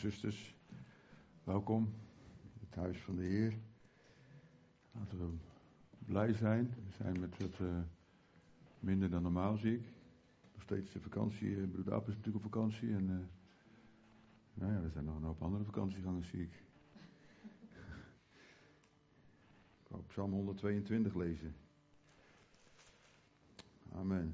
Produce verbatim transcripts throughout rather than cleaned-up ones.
zusters, welkom in het huis van de Heer. Laten we blij zijn. We zijn met wat uh, minder dan normaal, zie ik. Nog steeds de vakantie. Uh, broeder App is natuurlijk op vakantie. En uh, nou ja, er zijn nog een hoop andere vakantiegangers, zie ik. Ik wou Psalm honderdtweeëntwintig lezen. Amen.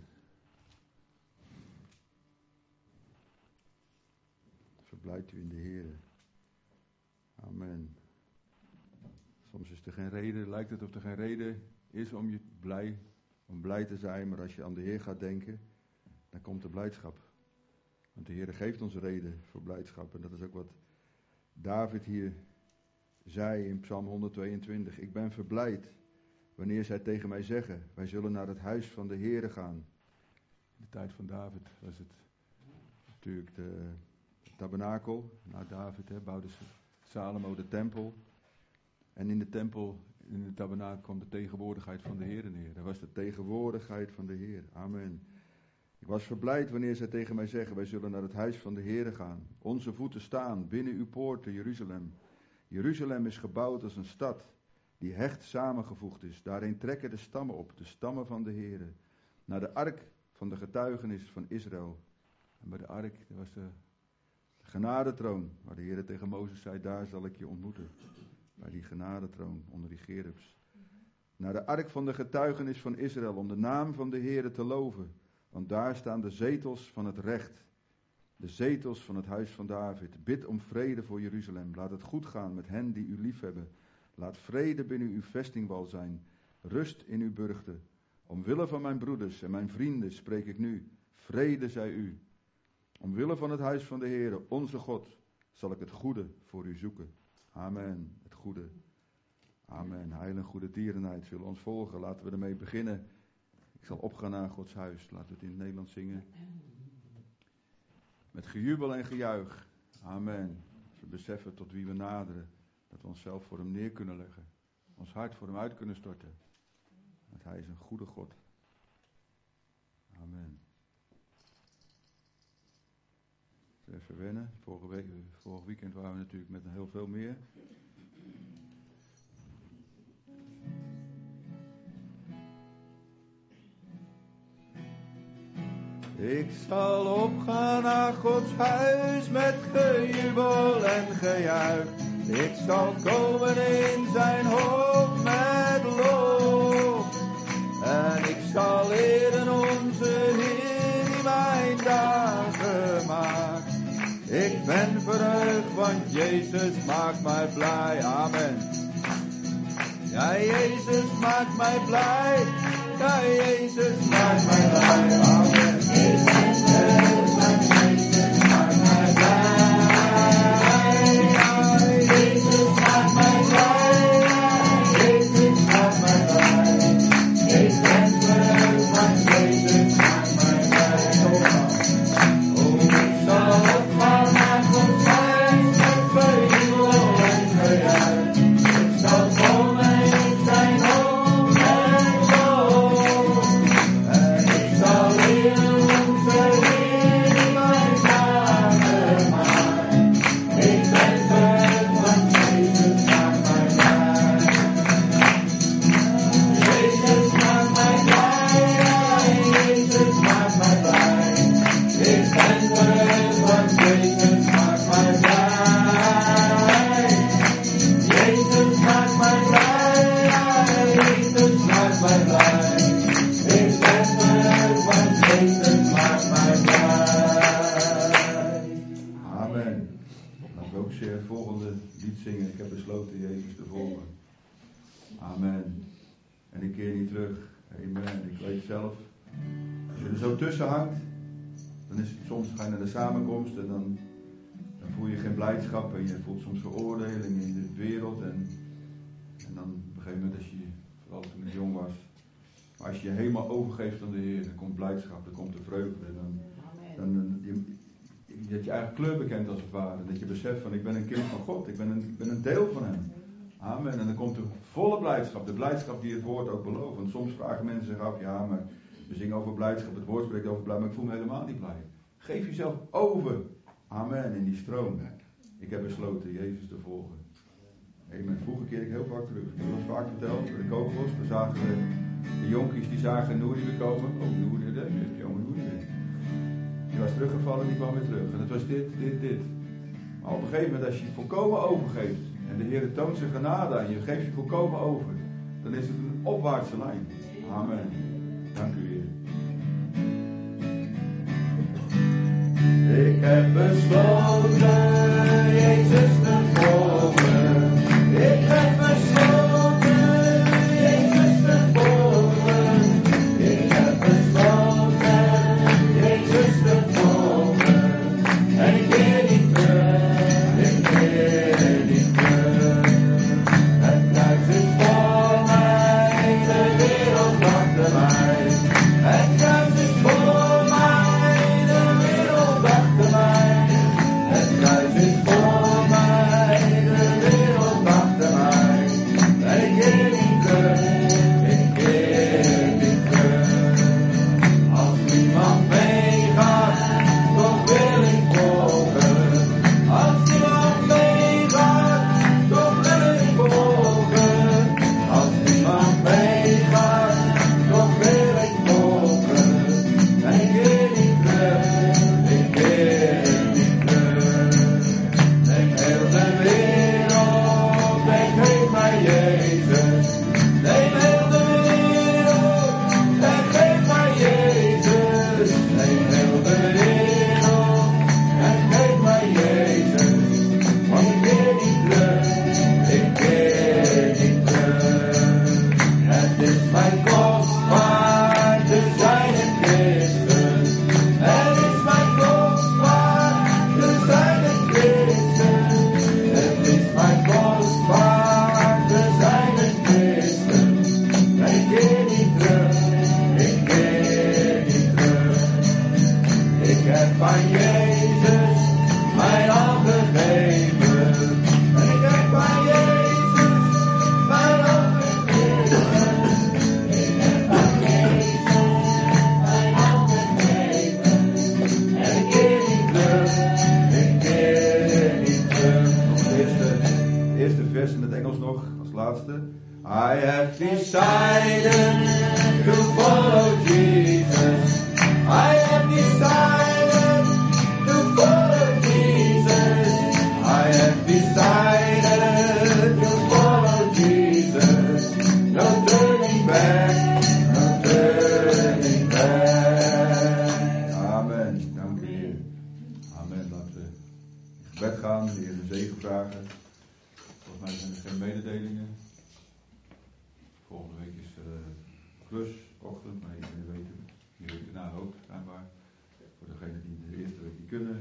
Verblijft u in de Heer. Amen. Soms is er geen reden, lijkt het of er geen reden is om je blij, om blij te zijn. Maar als je aan de Heer gaat denken, dan komt de blijdschap. Want de Heer geeft ons reden voor blijdschap. En dat is ook wat David hier zei in Psalm honderdtweeëntwintig. Ik ben verblijd wanneer zij tegen mij zeggen, wij zullen naar het huis van de Heer gaan. In de tijd van David was het natuurlijk de tabernakel. Na David hè, bouwde Salomo de tempel. En in de tempel, in de tabernakel kwam de tegenwoordigheid van de Heer neer. Dat was de tegenwoordigheid van de Heer. Amen. Ik was verblijd wanneer zij tegen mij zeggen, wij zullen naar het huis van de Heer gaan. Onze voeten staan binnen uw poorten, Jeruzalem. Jeruzalem is gebouwd als een stad die hecht samengevoegd is. Daarin trekken de stammen op, de stammen van de Heer. Naar de ark van de getuigenis van Israël. En bij de ark, dat was de genadetroon, waar de Heer tegen Mozes zei, daar zal ik je ontmoeten. Bij die genadetroon onder die gerubs. Naar de ark van de getuigenis van Israël, om de naam van de Heer te loven. Want daar staan de zetels van het recht. De zetels van het huis van David. Bid om vrede voor Jeruzalem. Laat het goed gaan met hen die u liefhebben. Laat vrede binnen uw vestingwal zijn. Rust in uw burchten. Omwille van mijn broeders en mijn vrienden spreek ik nu. Vrede zij u. Omwille van het huis van de Heer, onze God, zal ik het goede voor u zoeken. Amen. Het goede. Amen. Heil en goede tierenheid zullen ons volgen. Laten we ermee beginnen. Ik zal opgaan naar Gods huis. Laten we het in het Nederlands zingen. Met gejubel en gejuich. Amen. Als we beseffen tot wie we naderen. Dat we onszelf voor hem neer kunnen leggen. Ons hart voor hem uit kunnen storten. Want hij is een goede God. Amen. Even wennen. Vorige, week, vorige weekend waren we natuurlijk met heel veel meer. Ik zal opgaan naar Gods huis met gejubel en gejuich. Ik zal komen in zijn hof met lof. En ik zal eren onze Heer die mijn dagen maakt. Ik ben verheugd, want Jezus maakt mij blij. Amen. Ja, Jezus maakt mij blij. Ja, Jezus maakt mij blij. Amen. Ik ben verheugd, want Jezus maakt mij blij. Ja, Jezus maakt mij blij. Ja, Jezus maakt mij blij. Ik ben verheugd, want Jezus maakt mij blij. Oh, ik zal opgaan naar Gods huis met gejubel en gejuich. Ik zal komen in zijn hof met lof. En ik zal eren onze Heer die mijn dagen maakt. Ik ben verheugd, want Jezus maakt mij blij. Jezus maakt mij blij, ja, Jezus maakt mij blij. Ik ben verheugd, want Jezus maakt mij blij. Jezus maakt mij blij, ja, Jezus maakt mij blij. Ik ben verheugd, want Jezus maakt mij blij. Amen. Laten we ook het volgende lied zingen. Ik heb besloten Jezus te volgen. Amen. En ik keer niet terug. Amen. Ik weet zelf, als je er zo tussen hangt, dan is het soms, ga je naar de samenkomst en dan, dan voel je geen blijdschap en je voelt soms veroordeling in de wereld. En, en dan op een gegeven moment, als je, vooral toen ik jong was, maar als je je helemaal overgeeft aan de Heer, dan komt blijdschap, dan komt de vreugde. Dan, dan, dan, je, dat je eigen kleur bekent als het ware. Dat je beseft van, ik ben een kind van God, ik ben een, ik ben een deel van hem. Amen. En dan komt de volle blijdschap, de blijdschap die het woord ook belooft. Want soms vragen mensen zich af, ja, maar we zingen over blijdschap, het woord spreekt over blijdschap, maar ik voel me helemaal niet blij. Geef jezelf over. Amen. In die stroom. Ik heb besloten Jezus te volgen. Amen. Vroeger keer ik heel vaak terug. Ik heb het vaak verteld, bij de kogels. We zagen de, de jonkies die zagen Nouri weer komen. Oh, Nouri, nee, nee, jongen Nouri weer. Die was teruggevallen, die kwam weer terug. En het was dit, dit, dit. Maar op een gegeven moment, als je je volkomen overgeeft. En de Heer toont zijn genade aan je, geeft je volkomen over. Dan is het een opwaartse lijn. Amen. Dank u, Heer. Ik heb besloten Jezus te volgen. Ik heb besloten Jezus te volgen. Ik heb besloten Jezus te volgen. En ik keer niet terug, ik keer niet terug. Het kruis is voor mij, de wereld achter mij. Het kruis is voor mij, de wereld achter mij. Het kruis is voor mij, de wereld achter mij. En ik keer niet terug, ik keer niet terug. Als niemand meegaat, toch wil ik volgen. Als niemand meegaat, toch wil ik volgen. Als niemand meegaat, toch wil ik volgen. En ik keer niet terug, ik keer niet terug. Neem heel de wereld, en geef mij Jezus. Neem heel de wereld, en geef mij Jezus. Neem heel de wereld, en geef mij Jezus. Want ik keer niet terug, ik keer niet terug. Het is mij kostbaar te zijn een christen. Het is mij kostbaar te zijn een christen. Het is mij kostbaar te zijn een christen. En ik keer niet terug, ik keer niet terug. Ik heb van Jezus mijn hand gegeven. En ik heb van Jezus mijn hand gegeven. Ik heb van Jezus mijn hand gegeven. En ik keer niet terug, ik keer niet terug. Nog het eerste, eerste vers in het Engels nog, als laatste. I have decided to follow Jesus. I have decided to follow Jesus. I have decided to follow Jesus. No turning back, no turning back. Amen. Dank u, Heer. Amen. Laten we in gebed gaan, de Heer een zegen vragen. Volgens mij zijn er geen mededelingen. Volgende week is er uh, klusochtend, maar iedereen weet het. Die week daarna ook, schijnbaar. Voor degenen die de eerste week niet kunnen.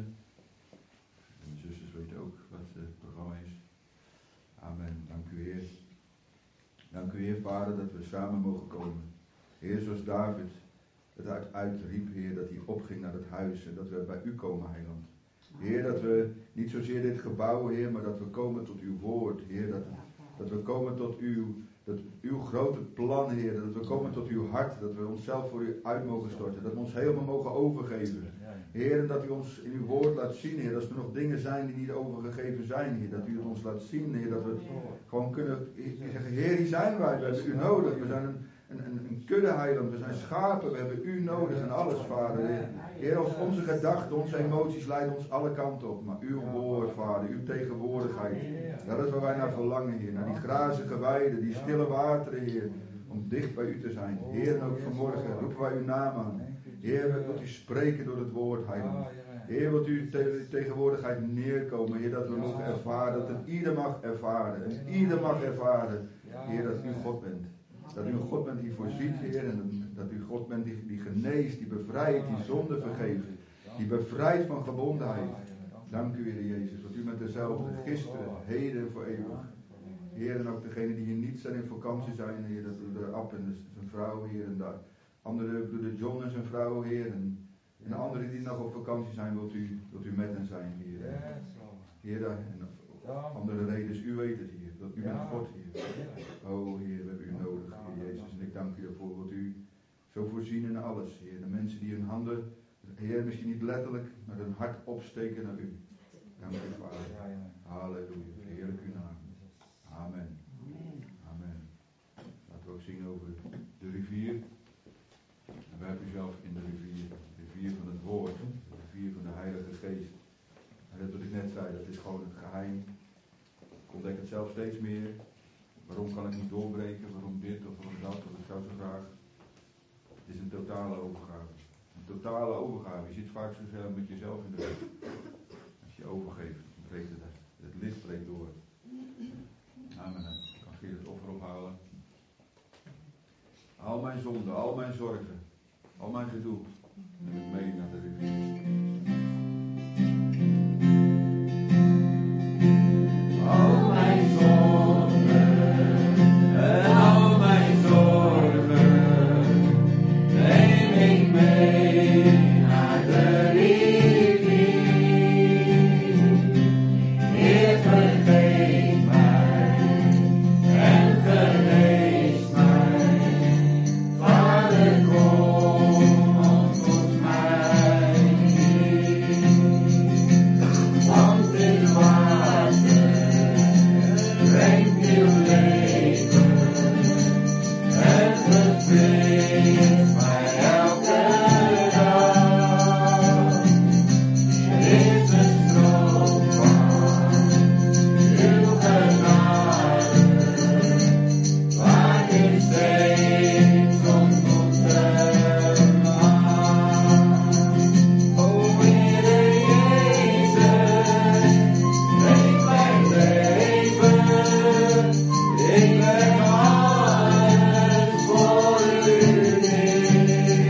En de zusters weten ook wat uh, het programma is. Amen. Dank u, Heer. Dank u, Heer, Vader, dat we samen mogen komen. Heer, zoals David het uit, uitriep, Heer, dat hij opging naar het huis en dat we bij u komen, Heiland. Heer, dat we niet zozeer dit gebouw, Heer, maar dat we komen tot uw woord, Heer. Dat, dat we komen tot uw, dat, uw grote plan, Heer. Dat we komen tot uw hart, dat we onszelf voor u uit mogen storten. Dat we ons helemaal mogen overgeven. Heer, en dat u ons in uw woord laat zien, Heer. Dat er nog dingen zijn die niet overgegeven zijn, Heer. Dat u het ons laat zien, Heer. Dat we gewoon kunnen zeggen, Heer, hier zijn wij. We hebben u nodig. We zijn een, een, een kudde heiland. We zijn schapen. We hebben u nodig en alles, Vader. Heer, Heer, als onze gedachten, onze emoties leiden ons alle kanten op. Maar uw woord, Vader, uw tegenwoordigheid. Dat is waar wij naar verlangen, Heer. Naar die grazige weiden, die stille wateren, Heer. Om dicht bij u te zijn. Heer, en ook vanmorgen roepen wij uw naam aan. Heer, wilt u spreken door het woord, heiland. Heer, wilt u te- tegenwoordigheid neerkomen. Heer, dat we mogen ervaren, dat een ieder mag ervaren. En ieder mag ervaren, Heer, dat u God bent. Dat u een God bent die voorziet, Heer. En dat u God bent die, die geneest, die bevrijdt, die zonde vergeeft. Die bevrijdt van gebondenheid. Dank u, Heer Jezus, dat u met dezelfde gisteren, heden en voor eeuwig. Heer, en ook degenen die hier niet zijn in vakantie zijn, Heer, dat u de Ab en zijn vrouw, Heer, en de andere broeder John en zijn vrouw, Heer, en, en de anderen die nog op vakantie zijn, wilt u, wilt u met hen zijn, Heer. Heer, en andere redenen, u weet het, Heer, dat u bent God, Heer. O, Heer, we hebben u nodig, Heer Jezus, en ik dank u daarvoor, wilt u zo voorzien in alles, Heer. De mensen die hun handen, Heer, misschien niet letterlijk, maar hun hart opsteken naar u. Dank u, Vader. Halleluja. Heerlijk uw naam. Amen. Amen. Laten we ook zingen over de rivier. En werp u zelf in de rivier. De rivier van het woord. De rivier van de Heilige Geest. En dat wat ik net zei, dat is gewoon het geheim. Ik ontdek het zelf steeds meer. Waarom kan ik niet doorbreken? Waarom dit of waarom dat? Of ik zou zo graag. Het is een totale overgave. Een totale overgave. Je zit vaak zo zelf met jezelf in de weg. Als je overgeeft, dan breekt het, het licht breekt door. Amen. Dan kan je het offer ophalen. Al mijn zonden, al mijn zorgen, al mijn gedoe. Neem ik mee naar de rivier. Al mijn zonden en al mijn zorgen neem ik mee naar de rivier. Heer, vergeef mij en genees mij. Vader, kom, ontmoet mij hier. Want dit water brengt nieuw leven en vervult mij elke dag. Er is een stroom van uw genade, waar ik steeds ontmoeten mag. O Heere Jezus, neem mijn leven, ik leg alles voor u neer.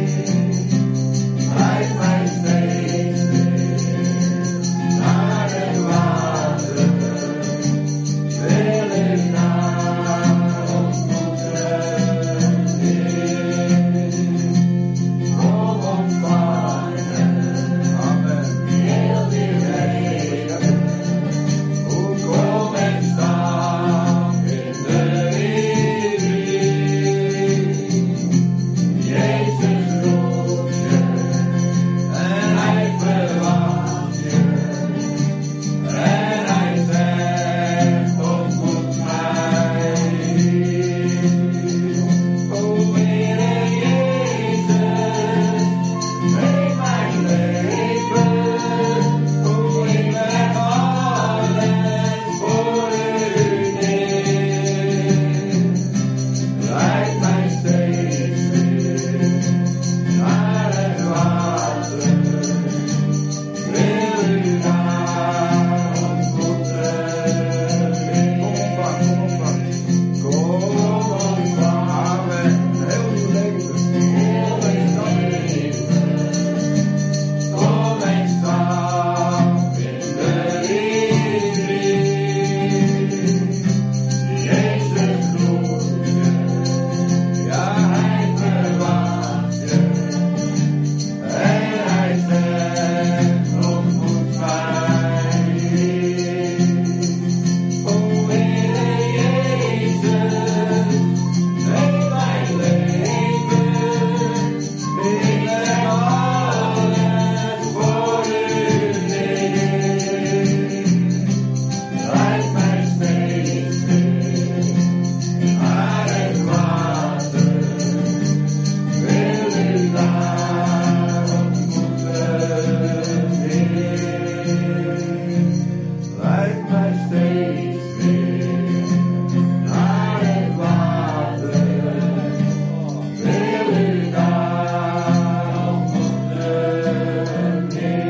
Leid mij steeds weer naar het water, wil ik daar ontmoeten, Heer. Kom ontvangen, Amen. heel uw leven. Kom en stap in de rivier. Jezus roept je en hij verwacht je. En hij zegt, ontmoet mij hier. O Heere Jezus, neem mijn leven. O, ik leg alles voor u neer. Leid mij steeds weer naar het water. Wil u daar ontmoeten? Kom ontvangen, kom ontvangen. Kom ontvangen. Heel uw leven. Heel uw leven. Kom en stap in de rivier. Jezus roept je, ja hij verwacht je. En hij zegt, ontmoet mij hier. O Heere Jezus, neem mijn leven. Ik leg alles voor u neer. Leid mij steeds weer naar het water. Wil u daar ontmoeten, Heer. Leid mij steeds weer naar het water. Wil u daar ontmoeten,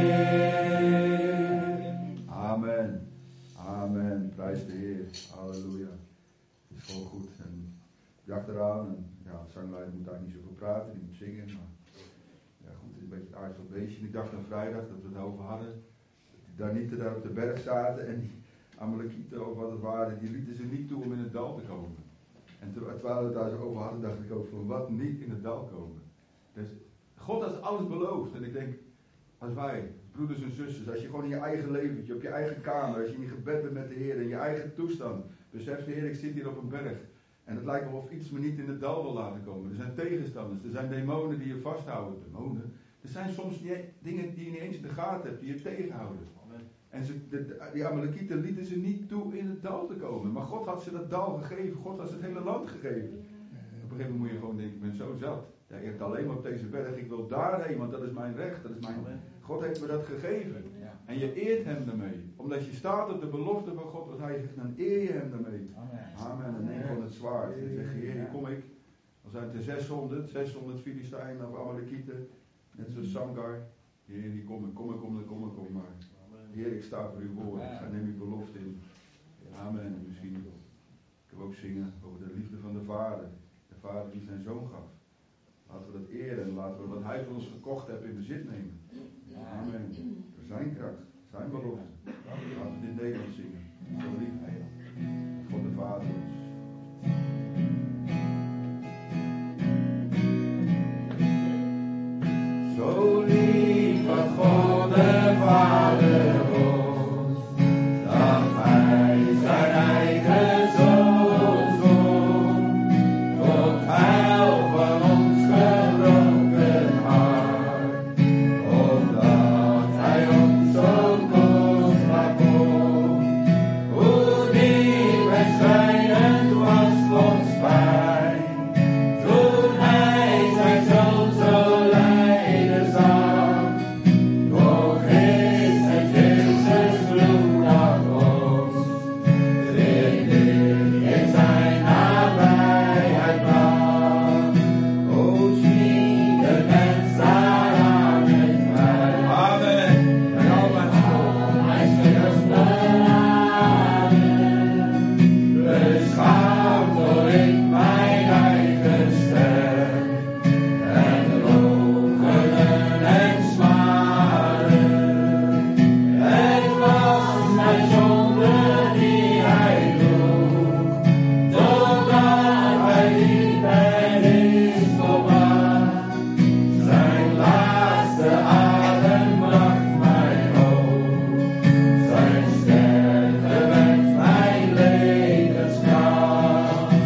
Heer. Amen. Amen. Prijs de Heer. Halleluja. Het is gewoon goed. En ik dacht eraan. En ja, de zangleider moet daar niet zoveel praten. Die moet zingen. Maar ja, goed. Het is een beetje het aardig beestje. En ik dacht aan vrijdag dat we het over hadden. Dat die Danieten daar op de berg zaten. En die Amalekieten of wat het waren. Die lieten ze niet toe om in het dal te komen. En ter- terwijl we het daar zo over hadden. Dacht ik ook van wat niet in het dal komen. Dus God had alles beloofd. En ik denk. Als wij, broeders en zusters, als je gewoon in je eigen leventje, op je eigen kamer, als je in je gebed bent met de Heer, in je eigen toestand, beseft de Heer, ik zit hier op een berg. En het lijkt wel of iets me niet in het dal wil laten komen. Er zijn tegenstanders, er zijn demonen die je vasthouden. Demonen. Er zijn soms die, dingen die je niet eens in de gaten hebt, die je tegenhouden. En ze, de, die Amalekieten lieten ze niet toe in het dal te komen. Maar God had ze dat dal gegeven. God had ze het hele land gegeven. Op een gegeven moment moet je gewoon denken, ik ben zo zat. Ja, ik heb het alleen maar op deze berg. Ik wil daarheen, want dat is mijn recht. Dat is mijn... God heeft me dat gegeven. En je eert hem daarmee. Omdat je staat op de belofte van God. Wat hij zegt, dan eer je hem daarmee. Amen. En neem van het zwaard. En zeg je, Heer, hier kom ik. Dan zijn het er zeshonderd. zeshonderd Filistijnen of Amalekieten. Net zoals Samgar. Heer, hier kom ik, kom ik, kom ik, kom ik, kom maar. Heer, ik sta voor uw woord. Ik ga neem uw belofte in. Amen. Misschien kunnen we ook zingen over de liefde van de Vader. De Vader die zijn zoon gaf. Laten we dat eren en laten we wat hij voor ons gekocht heeft in bezit nemen. Amen. Voor zijn kracht, zijn belofte. Laten we dit Nederlands zingen. Zo lief God de Vader ons. Zo lief wat God de Vader ons, dat hij zijn eigen zoon zond, tot heil van ons gebroken hart, omdat hij ons zo kostbaar vond. Hoe diep en schrijnend was Gods pijn, toen hij zijn zoon zo lijden zag. Toch is het Jezus bloed dat ons zich nu in zijn nabijheid bracht. O zie de mens daar aan het vrij. Amen. En al mijn school, hij schreeuwt beladen. Beschaamd door ik mijn eigen stem. En loochenen en smaren. Het was mijn zonde die hij droeg, totdat hij liep en is volbracht. Zijn laatste adem bracht mij hoop, zijn sterven werd mijn levenskracht.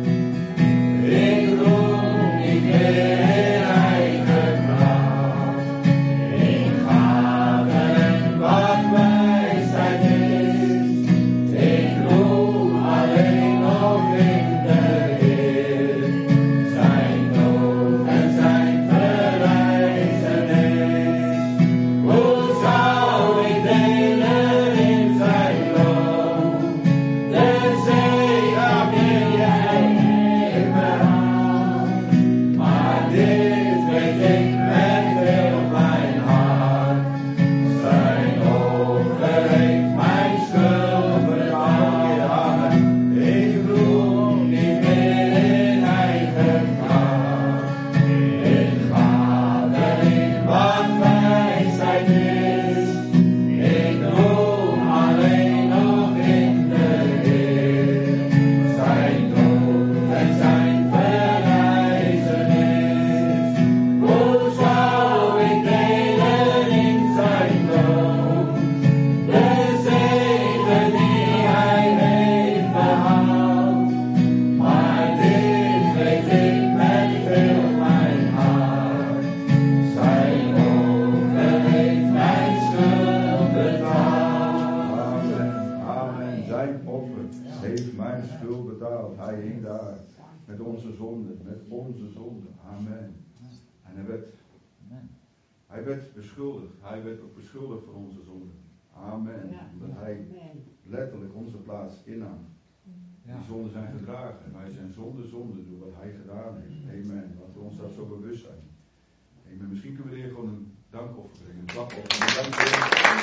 Ik roem niet meer in eigen kracht, in gave en wat wijsheid is. Ik roem alleen nog in de Heer, zijn dood en zijn verrijzenis. Hoe zou ik delen in zijn loon, tenzij dat jij heeft behaald. Maar dit weet ik met heel mijn hart, zijn offer heeft mijn schuld betaald. Ik roem niet meer in eigen kracht, ik ga erin wat wijsheid is. Ik roem alleen nog in de Heer, zijn dood en zijn verrijzenis. Hoe zou ik delen in zijn dood, de zegen die hij heeft behaald? Maar dit weet ik met heel mijn hart, zijn offer heeft mijn schuld betaald. Amen, amen. Zijn offer heeft mijn schuld betaald. Hij hing daar met onze zonden, met onze zonden. Amen. En hij werd, hij werd beschuldigd. Hij werd ook beschuldigd voor onze zonden. Amen. Omdat hij letterlijk onze plaats innam. Die zonden zijn gedragen. Wij zijn zonder zonde door wat hij gedaan heeft. Amen. Laten we ons dat zo bewust zijn. Amen. Misschien kunnen we hier gewoon een dankoffer brengen. Een klapoffer. Een dankoffer.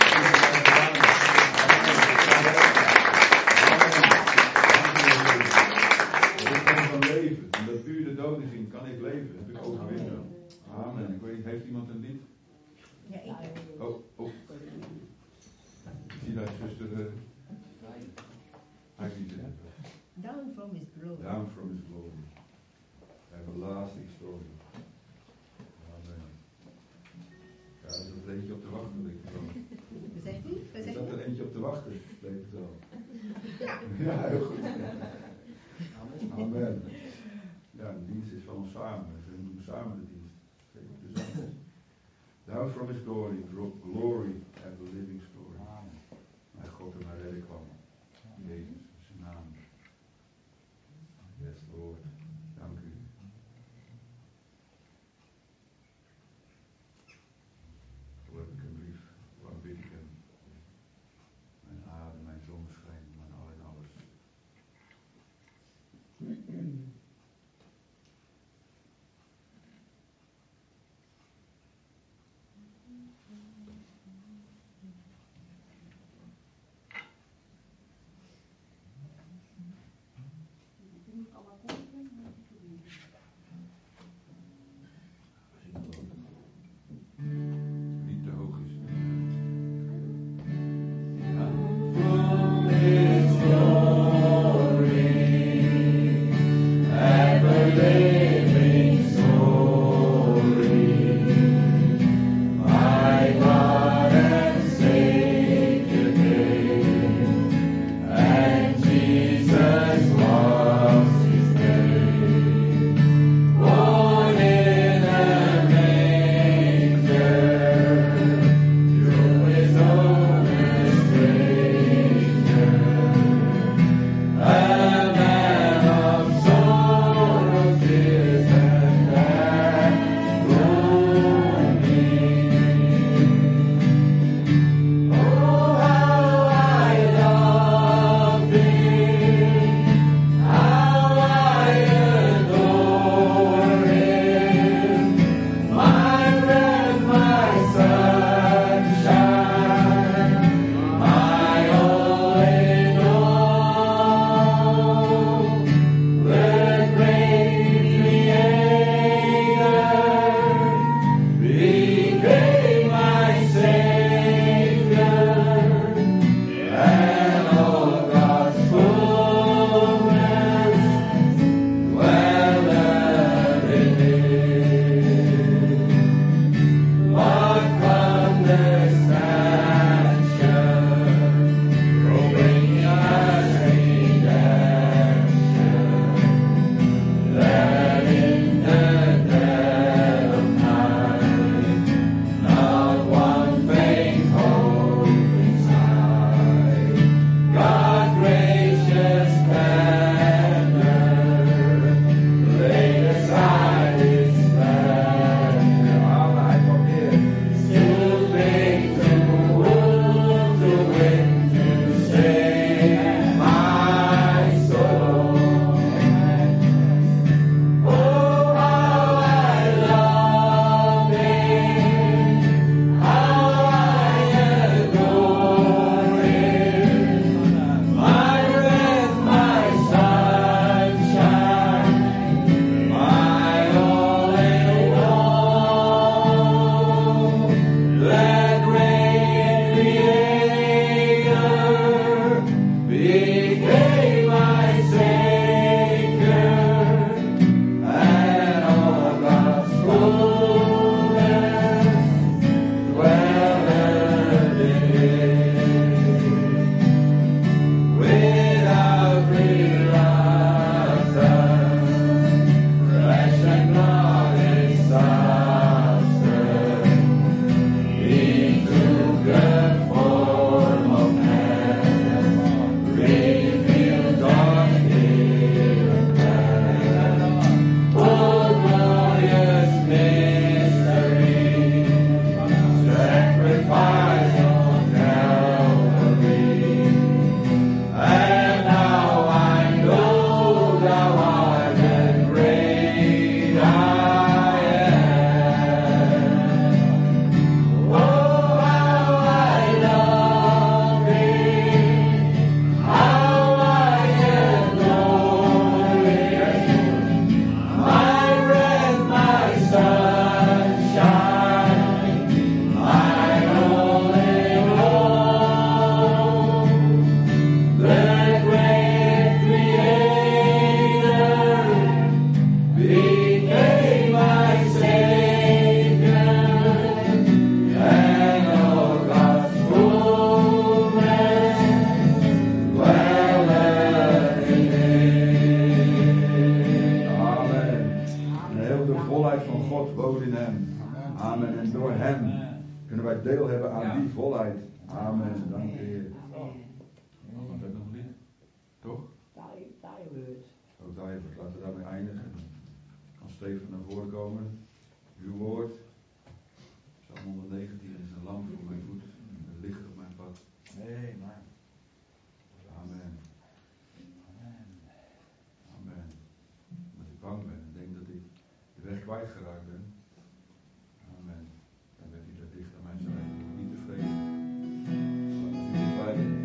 Ik kan van leven. Omdat u de dood ging, kan ik leven. Heb ik overwinnen. Amen. Ik weet niet, heeft iemand een lied? Ja, ik heb. Oh, oh. Ik zie dat zuster. Uh, hij niet in. Down from his glory. Down from his glory. Everlasting story. Amen. Ja, er zat er eentje op te wachten, denk ik wel. Wat zegt u? Wat Er zegt zat u? er eentje op te wachten, denk ik wel. Ja, heel goed. Amen. Ja, de dienst is van ons samen. We doen samen de dienst. Zeker de zang. Down from his glory, glory, ever living story. God er maar redden kwam. Jezus, in zijn naam. Yes, Lord. Dank u. Hoe heb ik een brief? Hoe aanbid ik hem? Mijn adem, mijn zonneschijn, mijn al en alles. Niet te hoog is. Ja. ongetwijfeld. Laten we daarmee eindigen. Kan Steven naar voren komen. Uw woord. Psalm honderdnegentien is een lamp voor mijn voet. Een licht op mijn pad. Nee, maar. Amen. Amen. Amen. Omdat ik bang ben en denk dat ik de weg kwijtgeraakt ben. Amen. Dan bent u daar dicht aan mijn zijde. Ik ben niet tevreden. Zolang u dichtbij bent.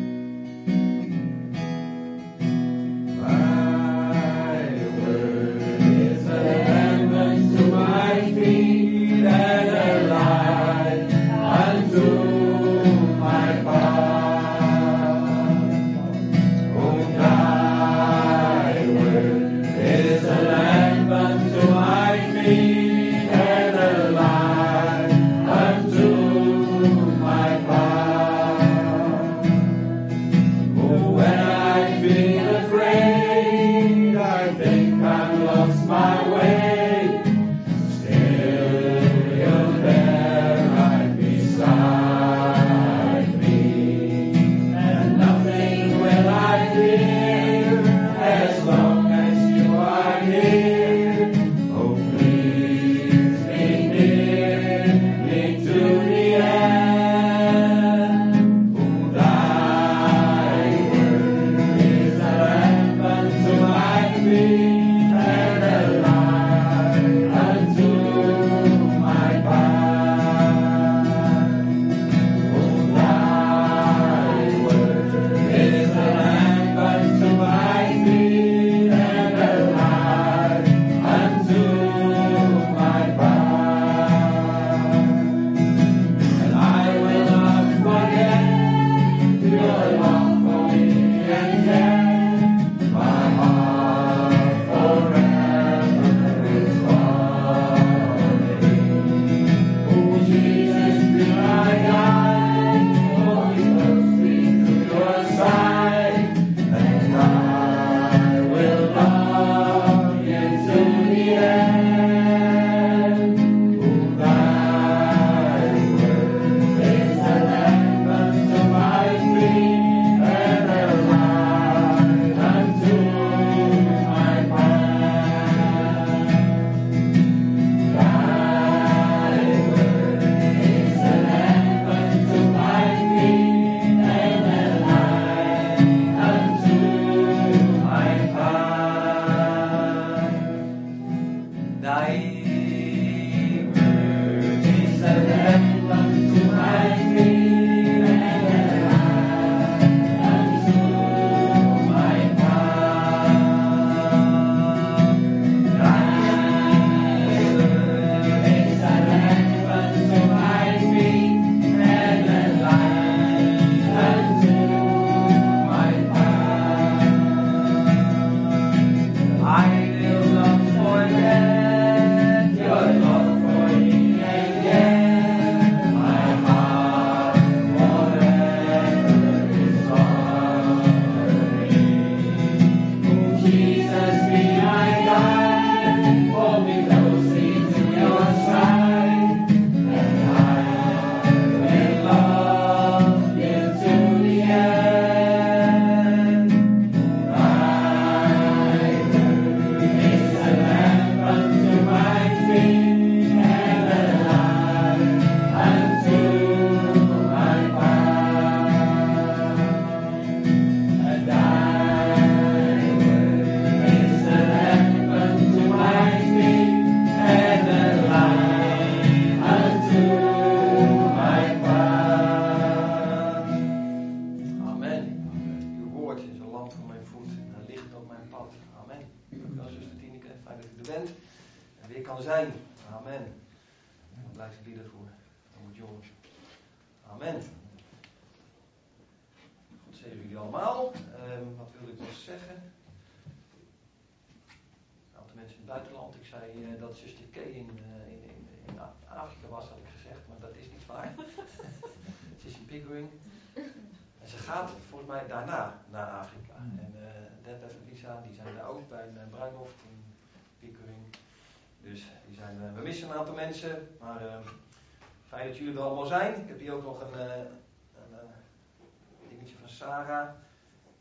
En ze gaat volgens mij daarna naar Afrika. En uh, Deb en Lisa die zijn daar ook bij een bruiloft in Pickering. Dus die zijn, uh, we missen een aantal mensen, maar uh, fijn dat jullie er allemaal zijn. Ik heb hier ook nog een, uh, een uh, dingetje van Sarah.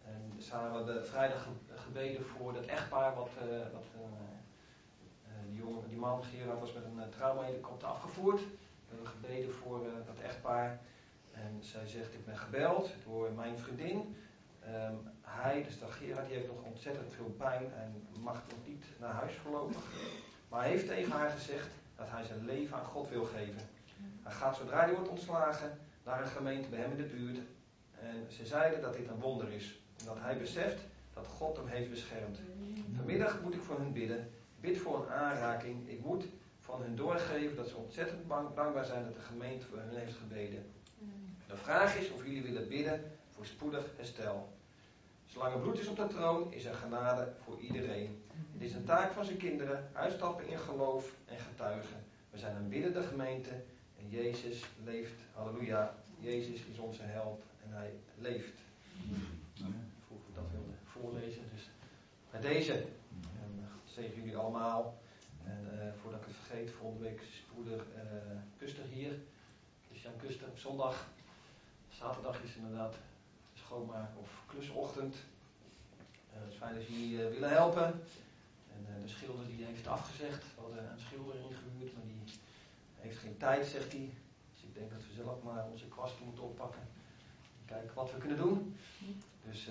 En samen de vrijdag ge- gebeden voor dat echtpaar wat, uh, wat uh, uh, die, jongen, die man, Gerard, was met een uh, traumahelikopter afgevoerd. We hebben gebeden voor uh, dat echtpaar. En zij zegt, ik ben gebeld door mijn vriendin. Um, hij, dus dat Gerard, die heeft nog ontzettend veel pijn en mag nog niet naar huis voorlopig. Maar hij heeft tegen haar gezegd dat hij zijn leven aan God wil geven. Hij gaat zodra hij wordt ontslagen naar een gemeente bij hem in de buurt. En ze zeiden dat dit een wonder is. En dat hij beseft dat God hem heeft beschermd. Vanmiddag moet ik voor hen bidden. Bid voor een aanraking. Ik moet van hen doorgeven dat ze ontzettend bang, dankbaar zijn dat de gemeente voor hen heeft gebeden. De vraag is of jullie willen bidden voor spoedig herstel. Zolang er bloed is op de troon, is er genade voor iedereen. Het is een taak van zijn kinderen, uitstappen in geloof en getuigen. We zijn een biddende gemeente en Jezus leeft. Halleluja. Jezus is onze held en hij leeft. Vroeg ik dat wilde voorlezen. Dus bij deze. En God zegen jullie allemaal. En uh, voordat ik het vergeet, volgende week is broeder uh, Kuster hier. Christian Kuster op zondag. Zaterdag is inderdaad schoonmaak of klusochtend. Uh, het is fijn dat jullie uh, willen helpen. En uh, de schilder die heeft afgezegd. We hadden een schilder ingehuurd, maar die heeft geen tijd, zegt hij. Dus ik denk dat we zelf maar onze kwasten moeten oppakken. Kijken wat we kunnen doen. Dus uh,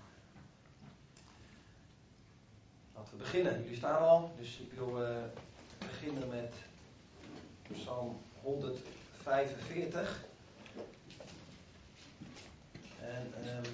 laten we beginnen. Jullie staan al, dus ik wil uh, beginnen met Psalm honderdvijfenveertig. En um,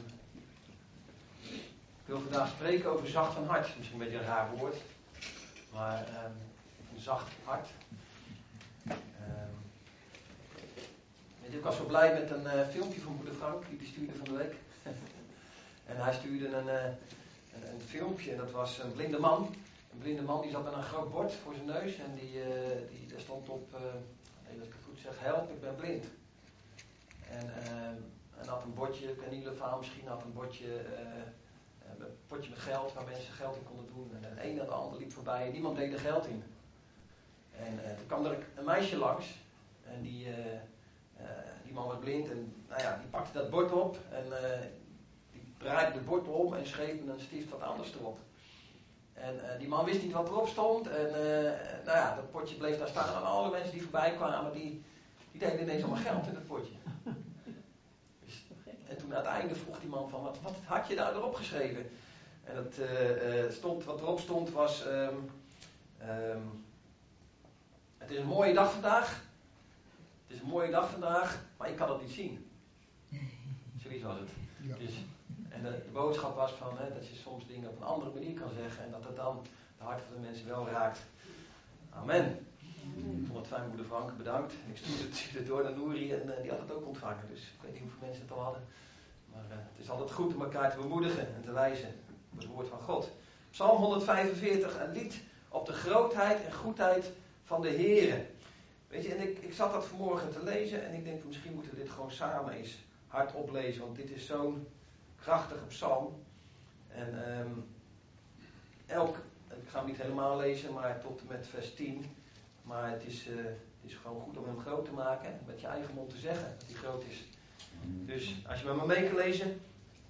ik wil vandaag spreken over zacht van hart. Misschien een beetje een raar woord. Maar um, een zacht hart. Um, weet je, ik was zo blij met een uh, filmpje van broeder Frank. Die stuurde van de week. En hij stuurde een, uh, een, een filmpje. En dat was een blinde man. Een blinde man die zat met een groot bord voor zijn neus. En die, uh, die, daar stond op, uh, als ik het goed zeg, help, ik ben blind. En... Uh, En had een bordje, ik weet niet of misschien had een bordje, uh, een potje met geld waar mensen geld in konden doen. En de een en de ander liep voorbij en niemand deed er geld in. En uh, toen kwam er een meisje langs en die, uh, uh, die man was blind en nou ja, die pakte dat bord op en uh, die draaide het bord om en schreef met een stift wat anders erop. En uh, die man wist niet wat erop stond en uh, nou ja, dat potje bleef daar staan en alle mensen die voorbij kwamen, die, die deden ineens allemaal geld in het potje. En toen aan het einde vroeg die man van, wat, wat had je daar erop geschreven? En dat, uh, uh, stond, wat erop stond was, um, um, het is een mooie dag vandaag. Het is een mooie dag vandaag, maar ik kan het niet zien. Zoiets was het. Ja. Dus, en de, de boodschap was van, hè, dat je soms dingen op een andere manier kan zeggen en dat het dan de hart van de mensen wel raakt. Amen. Ik vond het fijn, moeder Frank, bedankt. Ik stuurde het, stuurde het door naar Nouri en uh, die had het ook ontvangen. Dus ik weet niet hoeveel mensen het al hadden. Maar uh, het is altijd goed om elkaar te bemoedigen en te wijzen op het woord van God. Psalm honderdvijfenveertig, een lied op de grootheid en goedheid van de Heere. Weet je, en ik, ik zat dat vanmorgen te lezen en ik denk misschien moeten we dit gewoon samen eens hardop lezen. Want dit is zo'n krachtige psalm. En um, elk, ik ga hem niet helemaal lezen, maar tot en met vers tien. Maar het is, uh, het is gewoon goed om hem groot te maken en met je eigen mond te zeggen dat hij groot is. Dus als je met me mee kan lezen.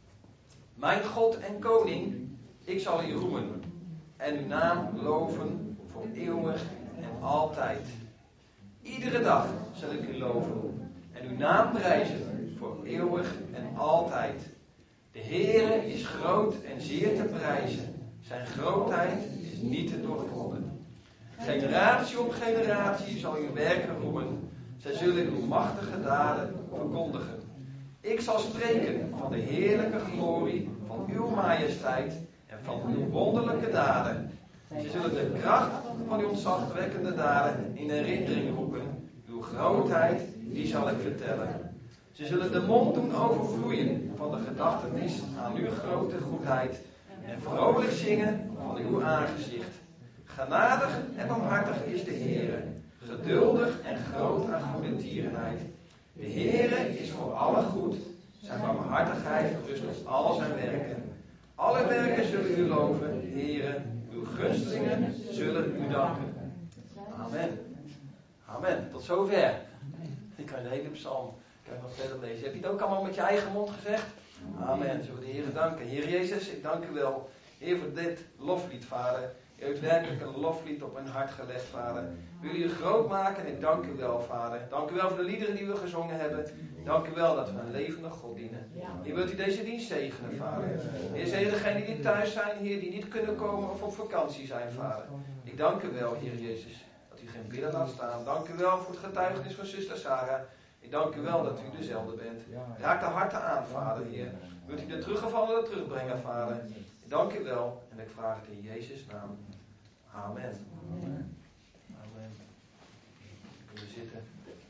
Mijn God en Koning, ik zal u roemen en uw naam loven voor eeuwig en altijd. Iedere dag zal ik u loven en uw naam prijzen voor eeuwig en altijd. De Heere is groot en zeer te prijzen. Zijn grootheid is niet te doorgronden. Generatie op generatie zal uw werken roemen. Zij zullen uw machtige daden verkondigen. Ik zal spreken van de heerlijke glorie van uw majesteit en van uw wonderlijke daden. Ze zullen de kracht van uw ontzagwekkende daden in herinnering roepen. Uw grootheid, die zal ik vertellen. Ze zullen de mond doen overvloeien van de gedachtenis aan uw grote goedheid en vrolijk zingen van uw aangezicht. Genadig en barmhartig is de Heere, geduldig en groot aan goede tierenheid. De Heere is voor alle goed, zijn barmhartigheid rust op al zijn werken. Alle werken zullen u loven, Heere, uw gunstelingen zullen u danken. Amen. Amen. Tot zover. Ik kan de hele psalm kan je nog verder lezen. Heb je het ook allemaal met je eigen mond gezegd? Amen. Zullen we de Heer danken. Heer Jezus, ik dank u wel. Heer, voor dit loflied, Vader. U heeft werkelijk een loflied op mijn hart gelegd, Vader. Wil u groot maken en ik dank u wel, Vader. Dank u wel voor de liederen die we gezongen hebben. Dank u wel dat we een levende God dienen. Heer, wilt u deze dienst zegenen, Vader. Heer, zijn degenen die thuis zijn, Heer, die niet kunnen komen of op vakantie zijn, Vader. Ik dank u wel, Heer Jezus, dat u geen bidden laat staan. Dank u wel voor het getuigenis van zuster Sarah. Ik dank u wel dat u dezelfde bent. Raak de harten aan, Vader, Heer. Wilt u de teruggevallen terugbrengen, Vader. Ik dank u wel en ik vraag het in Jezus' naam. Amen. Amen. Amen. We zitten.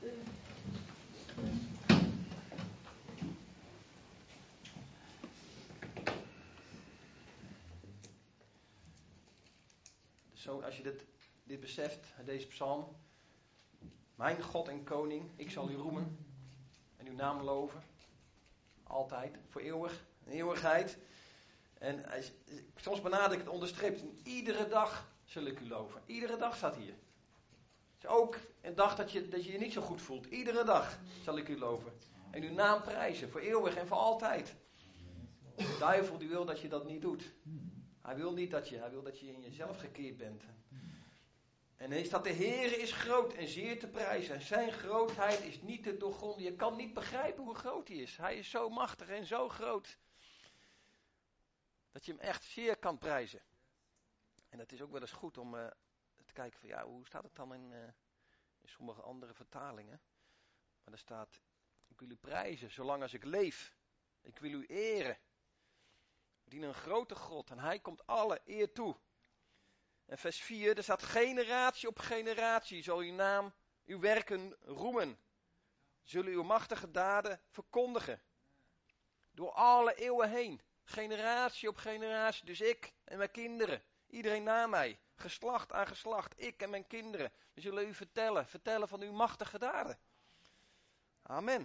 Zo, als je dit, dit beseft, deze psalm. Mijn God en koning, ik zal u roemen en uw naam loven. Altijd, voor eeuwig, in eeuwigheid. En hij, soms benadrukt ik het onderstreept. Iedere dag zul ik u loven. Iedere dag staat hier. Dus ook een dag dat je, dat je je niet zo goed voelt. Iedere dag zal ik u loven. En uw naam prijzen. Voor eeuwig en voor altijd. De duivel die wil dat je dat niet doet. Hij wil niet dat je, hij wil dat je in jezelf gekeerd bent. En hij staat, de Heere is groot en zeer te prijzen. Zijn grootheid is niet te doorgronden. Je kan niet begrijpen hoe groot hij is. Hij is zo machtig en zo groot. Dat je hem echt zeer kan prijzen. En dat is ook wel eens goed om uh, te kijken van ja, hoe staat het dan in, uh, in sommige andere vertalingen. Maar er staat, ik wil u prijzen zolang als ik leef. Ik wil u eren. We dienen een grote God en hij komt alle eer toe. En vers vier, er staat generatie op generatie zal uw naam, uw werken roemen. Zullen uw machtige daden verkondigen. Door alle eeuwen heen. Generatie op generatie. Dus ik en mijn kinderen. Iedereen na mij. Geslacht aan geslacht. Ik en mijn kinderen. We zullen u vertellen. Vertellen van uw machtige daden. Amen.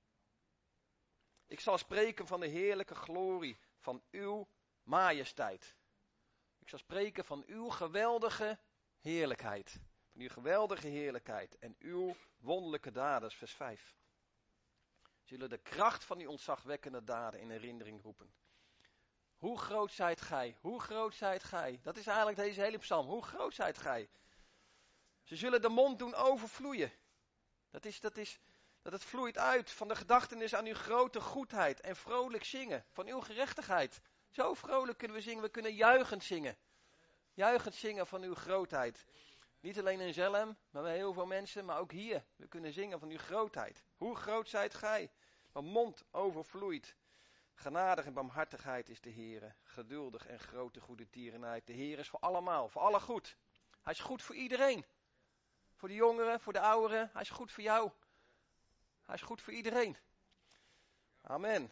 Ik zal spreken van de heerlijke glorie van uw majesteit. Ik zal spreken van uw geweldige heerlijkheid. Van uw geweldige heerlijkheid. En uw wonderlijke daden. Dat is vers vijf. Zullen de kracht van uw ontzagwekkende daden in herinnering roepen. Hoe groot zijt gij? Hoe groot zijt gij? Dat is eigenlijk deze hele psalm. Hoe groot zijt gij? Ze zullen de mond doen overvloeien. Dat is, dat is, dat het vloeit uit van de gedachtenis aan uw grote goedheid. En vrolijk zingen van uw gerechtigheid. Zo vrolijk kunnen we zingen. We kunnen juichend zingen. Juichend zingen van uw grootheid. Niet alleen in Zelhem, maar bij heel veel mensen. Maar ook hier. We kunnen zingen van uw grootheid. Hoe groot zijt gij? Mijn mond overvloeit. Genadig en barmhartigheid is de Heere. Geduldig en grote goede tierenheid. De Heer is voor allemaal, voor alle goed. Hij is goed voor iedereen. Voor de jongeren, voor de ouderen. Hij is goed voor jou. Hij is goed voor iedereen. Amen.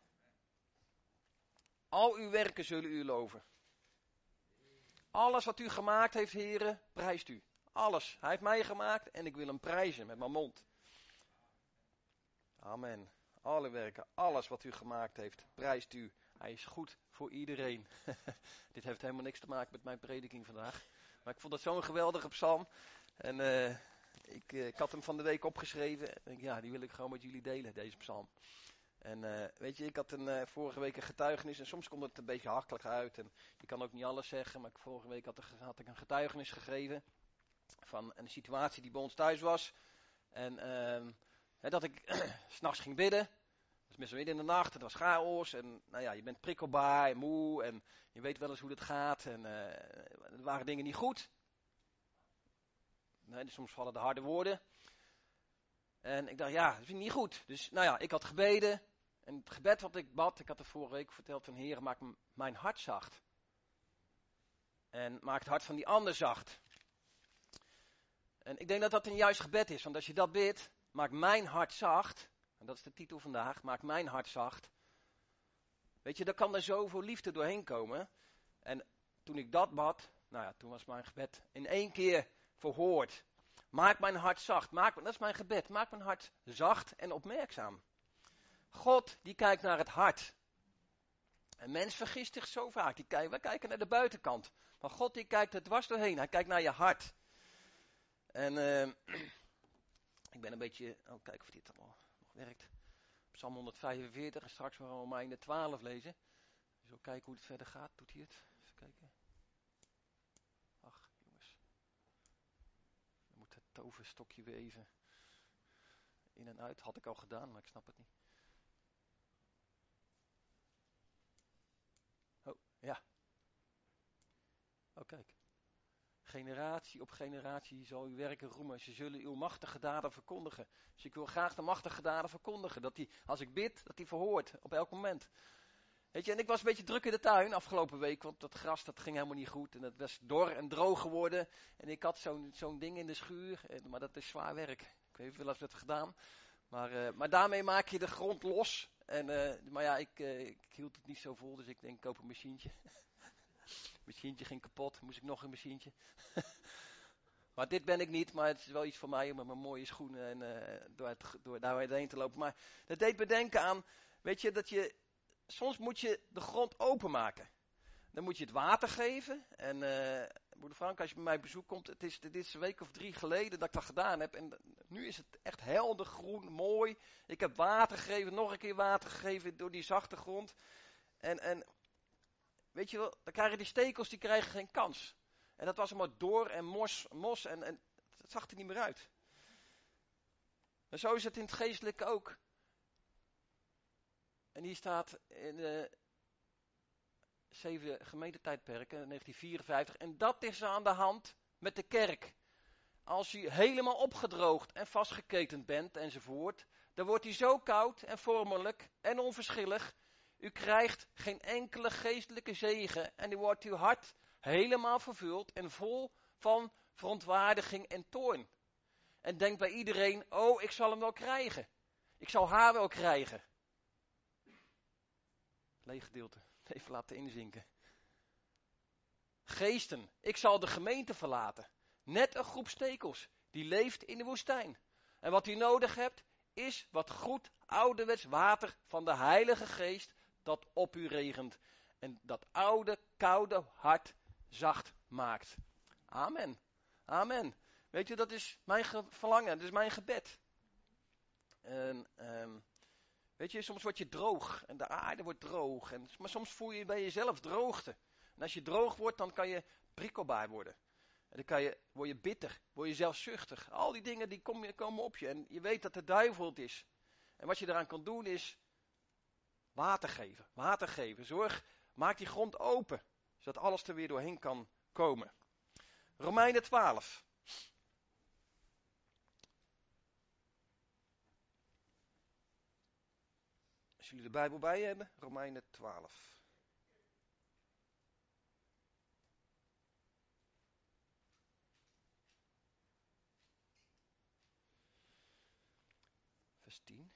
Al uw werken zullen u loven. Alles wat u gemaakt heeft, Heere, prijst u. Alles. Hij heeft mij gemaakt en ik wil hem prijzen met mijn mond. Amen. Alle werken, alles wat u gemaakt heeft, prijst u. Hij is goed voor iedereen. Dit heeft helemaal niks te maken met mijn prediking vandaag. Maar ik vond het zo'n geweldige psalm. En uh, ik, uh, ik had hem van de week opgeschreven. En ja, die wil ik gewoon met jullie delen, deze psalm. En uh, weet je, ik had een, uh, vorige week een getuigenis. En soms komt het een beetje hakkelig uit. En je kan ook niet alles zeggen. Maar ik, vorige week had, er, had ik een getuigenis gegeven. Van een situatie die bij ons thuis was. En uh, hè, dat ik 's nachts ging bidden. Het was midden in de nacht, het was chaos en nou ja, je bent prikkelbaar en moe en je weet wel eens hoe het gaat en uh, er waren dingen niet goed. Nee, dus soms vallen de harde woorden. En ik dacht, ja, dat vind ik niet goed. Dus nou ja, ik had gebeden en het gebed wat ik bad, ik had het vorige week verteld van Heer, maak m- mijn hart zacht. En maak het hart van die ander zacht. En ik denk dat dat een juist gebed is, want als je dat bidt, maak mijn hart zacht. En dat is de titel vandaag, maak mijn hart zacht. Weet je, daar kan er zoveel liefde doorheen komen. En toen ik dat bad, nou ja, toen was mijn gebed in één keer verhoord. Maak mijn hart zacht, maak, dat is mijn gebed, maak mijn hart zacht en opmerkzaam. God, die kijkt naar het hart. En mens vergist zich zo vaak, die kijken, wij kijken naar de buitenkant. Maar God, die kijkt er dwars doorheen, hij kijkt naar je hart. En uh, ik ben een beetje, oh, kijken of dit allemaal werkt. Psalm honderdvijfenveertig en straks gaan we Romeinen twaalf lezen. Dus we kijken hoe het verder gaat. Doet hij het? Even kijken. Ach, jongens. Dan moet het toverstokje weer even in en uit. Had ik al gedaan, maar ik snap het niet. Oh, ja. Oh, kijk. Generatie op generatie zal uw werken roemen. Ze zullen uw machtige daden verkondigen. Dus ik wil graag de machtige daden verkondigen. Dat die, als ik bid, dat die verhoort. Op elk moment. Weet je, en ik was een beetje druk in de tuin afgelopen week. Want dat gras, dat ging helemaal niet goed. En het was dor en droog geworden. En ik had zo'n zo'n ding in de schuur. En, maar dat is zwaar werk. Ik weet niet veel als we het gedaan. Maar, uh, maar daarmee maak je de grond los. En, uh, maar ja, ik, uh, ik hield het niet zo vol. Dus ik denk, ik koop een machientje. Het machientje ging kapot, moest ik nog een machientje. Maar dit ben ik niet, maar het is wel iets voor mij om met mijn mooie schoenen en uh, door, het, door daar heen te lopen. Maar dat deed me denken aan, weet je, dat je, soms moet je de grond openmaken. Dan moet je het water geven. En uh, moeder Frank, als je bij mij op bezoek komt, het is, dit is een week of drie geleden dat ik dat gedaan heb. En nu is het echt helder groen, mooi. Ik heb water gegeven, nog een keer water gegeven door die zachte grond. En, en weet je wel, dan krijgen die stekels, die krijgen geen kans. En dat was allemaal door en mos, mos en, en het zag er niet meer uit. En zo is het in het geestelijke ook. En hier staat in de zeven gemeentetijdperken, negentien vierenvijftig. En dat is aan de hand met de kerk. Als u helemaal opgedroogd en vastgeketend bent enzovoort, dan wordt u zo koud en vormelijk en onverschillig. U krijgt geen enkele geestelijke zegen en u wordt uw hart helemaal vervuld en vol van verontwaardiging en toorn. En denkt bij iedereen, oh, ik zal hem wel krijgen. Ik zal haar wel krijgen. Leeg gedeelte, even laten inzinken. Geesten, ik zal de gemeente verlaten. Net een groep stekels, die leeft in de woestijn. En wat u nodig hebt, is wat goed ouderwets water van de Heilige Geest dat op u regent. En dat oude, koude hart zacht maakt. Amen. Amen. Weet je, dat is mijn verlangen, dat is mijn gebed. En, um, weet je, soms word je droog en de aarde wordt droog. En, maar soms voel je bij jezelf droogte. En als je droog wordt, dan kan je prikkelbaar worden. En dan kan je, word je bitter, word je zelfzuchtig. Al die dingen die komen, komen op je. En je weet dat de duivel het is. En wat je eraan kan doen is water geven. Water geven. Zorg, maak die grond open. Zodat alles er weer doorheen kan komen. Romeinen twaalf. Als jullie de Bijbel bij je hebben, Romeinen twaalf. Vers tien.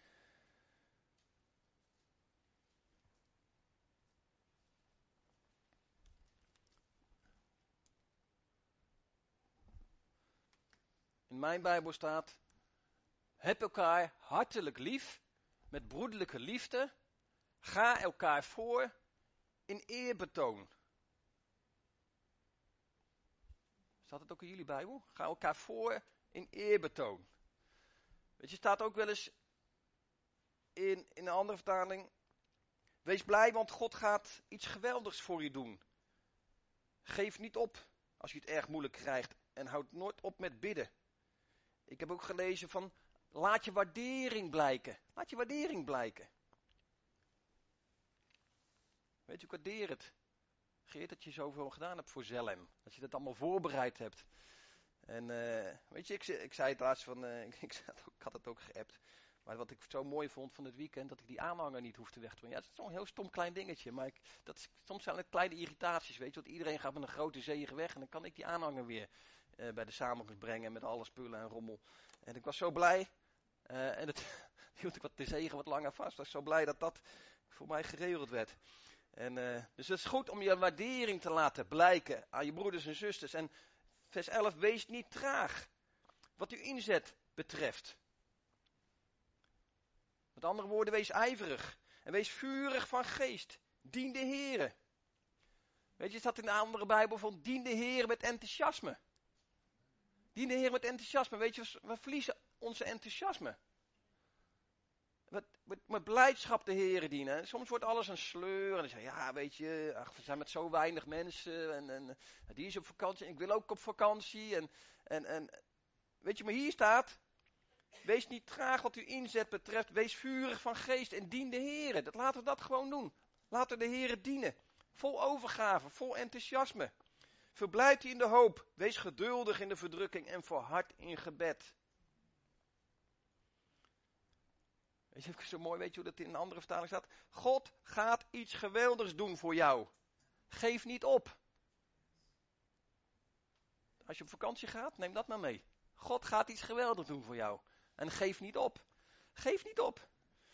In mijn Bijbel staat, heb elkaar hartelijk lief, met broederlijke liefde, ga elkaar voor in eerbetoon. Staat het ook in jullie Bijbel? Ga elkaar voor in eerbetoon. Weet je, staat ook wel eens in, in een andere vertaling, wees blij, want God gaat iets geweldigs voor je doen. Geef niet op als je het erg moeilijk krijgt en houd nooit op met bidden. Ik heb ook gelezen van, laat je waardering blijken. Laat je waardering blijken. Weet je, ik waardeer het. Geert, dat je zoveel gedaan hebt voor Zelhem. Dat je dat allemaal voorbereid hebt. En uh, weet je, ik, ik zei het laatst van, uh, ik, ik had het ook geappt. Maar wat ik zo mooi vond van het weekend, dat ik die aanhanger niet hoefde weg te doen. Ja, dat is zo'n heel stom klein dingetje. Maar ik, dat is, soms zijn het kleine irritaties, weet je. Want iedereen gaat met een grote zegen weg. En dan kan ik die aanhanger weer uh, bij de samenkomst brengen met alle spullen en rommel. En ik was zo blij. Uh, en het hield ik wat de zegen wat langer vast. Ik was zo blij dat dat voor mij geregeld werd. En, uh, dus het is goed om je waardering te laten blijken aan je broeders en zusters. En vers elf, wees niet traag wat uw inzet betreft. Met andere woorden, wees ijverig. En wees vurig van geest. Dien de Heere. Weet je, staat in de andere Bijbel van dien de Heere met enthousiasme. Dien de Heere met enthousiasme. Weet je, we verliezen onze enthousiasme. Met, met, met blijdschap de Heere dienen. En soms wordt alles een sleur. En dan zeg je, ja weet je, ach, we zijn met zo weinig mensen. En, en die is op vakantie. En ik wil ook op vakantie. En, en, en weet je, maar hier staat, wees niet traag wat uw inzet betreft. Wees vurig van geest en dien de Heere. Dat, laten we dat gewoon doen. Laten we de Heere dienen. Vol overgave, vol enthousiasme. Verblijd u in de hoop. Wees geduldig in de verdrukking en volhard in gebed. Weet je, zo mooi, weet je hoe dat in een andere vertaling staat? God gaat iets geweldigs doen voor jou. Geef niet op. Als je op vakantie gaat, neem dat maar mee. God gaat iets geweldigs doen voor jou. En geef niet op. Geef niet op.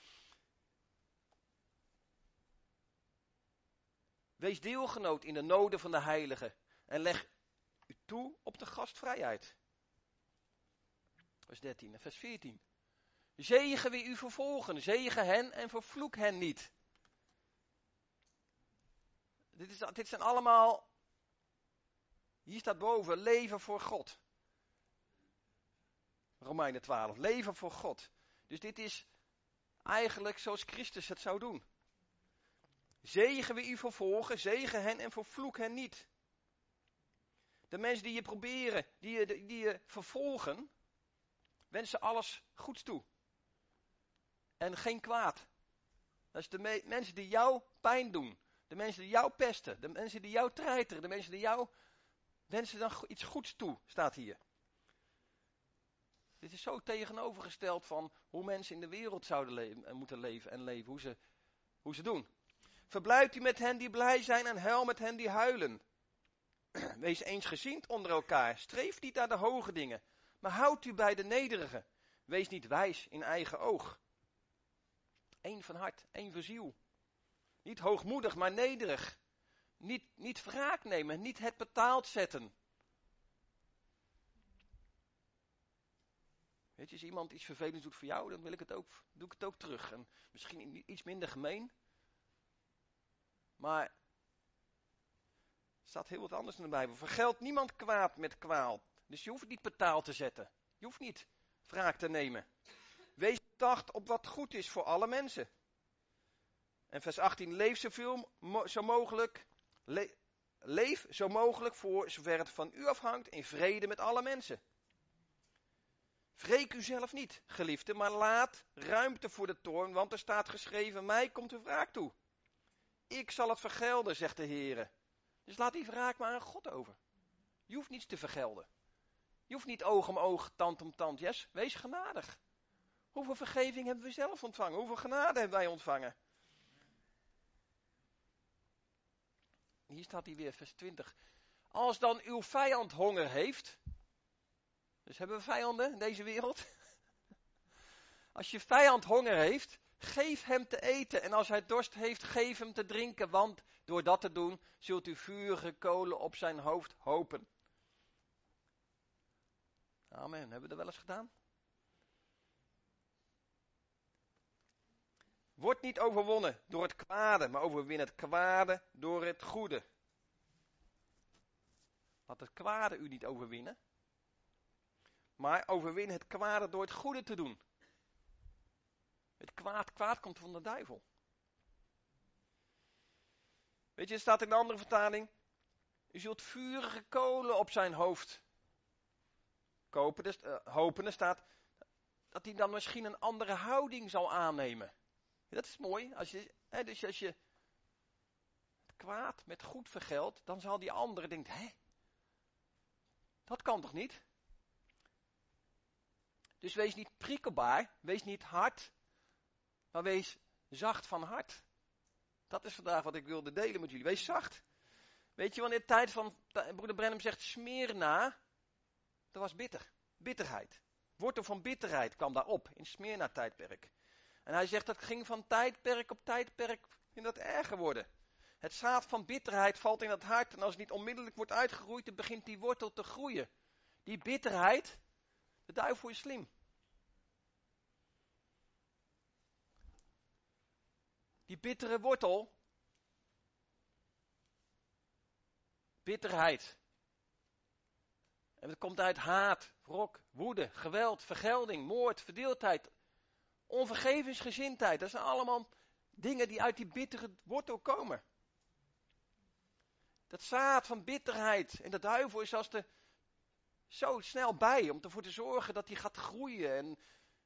Wees deelgenoot in de noden van de heiligen. En leg u toe op de gastvrijheid. Vers dertien en vers veertien. Zegen wie u vervolgen, zegen hen en vervloek hen niet. Dit, is, dit zijn allemaal, hier staat boven, leven voor God. Romeinen twaalf, leven voor God. Dus dit is eigenlijk zoals Christus het zou doen. Zegen wie u vervolgen, zegen hen en vervloek hen niet. De mensen die je proberen, die je, die je vervolgen, wensen alles goeds toe. En geen kwaad. Dat is de me- mensen die jou pijn doen. De mensen die jou pesten. De mensen die jou treiteren. De mensen die jou wensen dan iets goeds toe, staat hier. Dit is zo tegenovergesteld van hoe mensen in de wereld zouden leven, moeten leven en leven. Hoe ze, hoe ze doen. Verblijft u met hen die blij zijn en huil met hen die huilen. Wees eensgezind onder elkaar. Streef niet naar de hoge dingen. Maar houd u bij de nederige. Wees niet wijs in eigen oog. Eén van hart, één van ziel. Niet hoogmoedig, maar nederig. Niet, niet wraak nemen, niet het betaald zetten. Weet je, als iemand iets vervelends doet voor jou, dan wil ik het ook, doe ik het ook terug. En misschien iets minder gemeen. Maar er staat heel wat anders in de Bijbel. Vergeld niemand kwaad met kwaad. Dus je hoeft het niet betaald te zetten. Je hoeft niet wraak te nemen. Wees bedacht op wat goed is voor alle mensen. En vers achttien, leef zoveel mo- zo mogelijk, le- leef zo mogelijk voor zover het van u afhangt in vrede met alle mensen. Wreek u zelf niet, geliefde, maar laat ruimte voor de toorn, want er staat geschreven, mij komt de wraak toe. Ik zal het vergelden, zegt de Heere. Dus laat die wraak maar aan God over. Je hoeft niets te vergelden. Je hoeft niet oog om oog, tand om tand. Yes, wees genadig. Hoeveel vergeving hebben we zelf ontvangen? Hoeveel genade hebben wij ontvangen? Hier staat hij weer, vers twintig. Als dan uw vijand honger heeft. Dus hebben we vijanden in deze wereld? Als je vijand honger heeft, geef hem te eten. En als hij dorst heeft, geef hem te drinken. Want door dat te doen, zult u vurige kolen op zijn hoofd hopen. Amen. Hebben we dat wel eens gedaan? Word niet overwonnen door het kwade, maar overwin het kwade door het goede. Laat het kwade u niet overwinnen. Maar overwin het kwade door het goede te doen. Het kwaad, kwaad komt van de duivel. Weet je, er staat in een andere vertaling. U zult vurige kolen op zijn hoofd kopen. Dus, uh, hopen, er staat dat hij dan misschien een andere houding zal aannemen. Dat is mooi. Als je, hè, dus als je het kwaad met goed vergeldt, dan zal die andere denken, hé, dat kan toch niet? Dus wees niet prikkelbaar, wees niet hard, maar wees zacht van hart. Dat is vandaag wat ik wilde delen met jullie. Wees zacht. Weet je, want in de tijd van, broeder Branham zegt, Smyrna, dat was bitter. Bitterheid. Wortel van bitterheid kwam daarop, in Smyrna-tijdperk. En hij zegt, dat ging van tijdperk op tijdperk, in dat erger worden. Het zaad van bitterheid valt in het hart en als het niet onmiddellijk wordt uitgegroeid, dan begint die wortel te groeien. Die bitterheid, de duivel is slim. Die bittere wortel, bitterheid. En het komt uit haat, wrok, woede, geweld, vergelding, moord, verdeeldheid. Onvergevingsgezindheid, dat zijn allemaal dingen die uit die bittere wortel komen. Dat zaad van bitterheid. En de duivel is als de zo snel bij om ervoor te zorgen dat die gaat groeien. En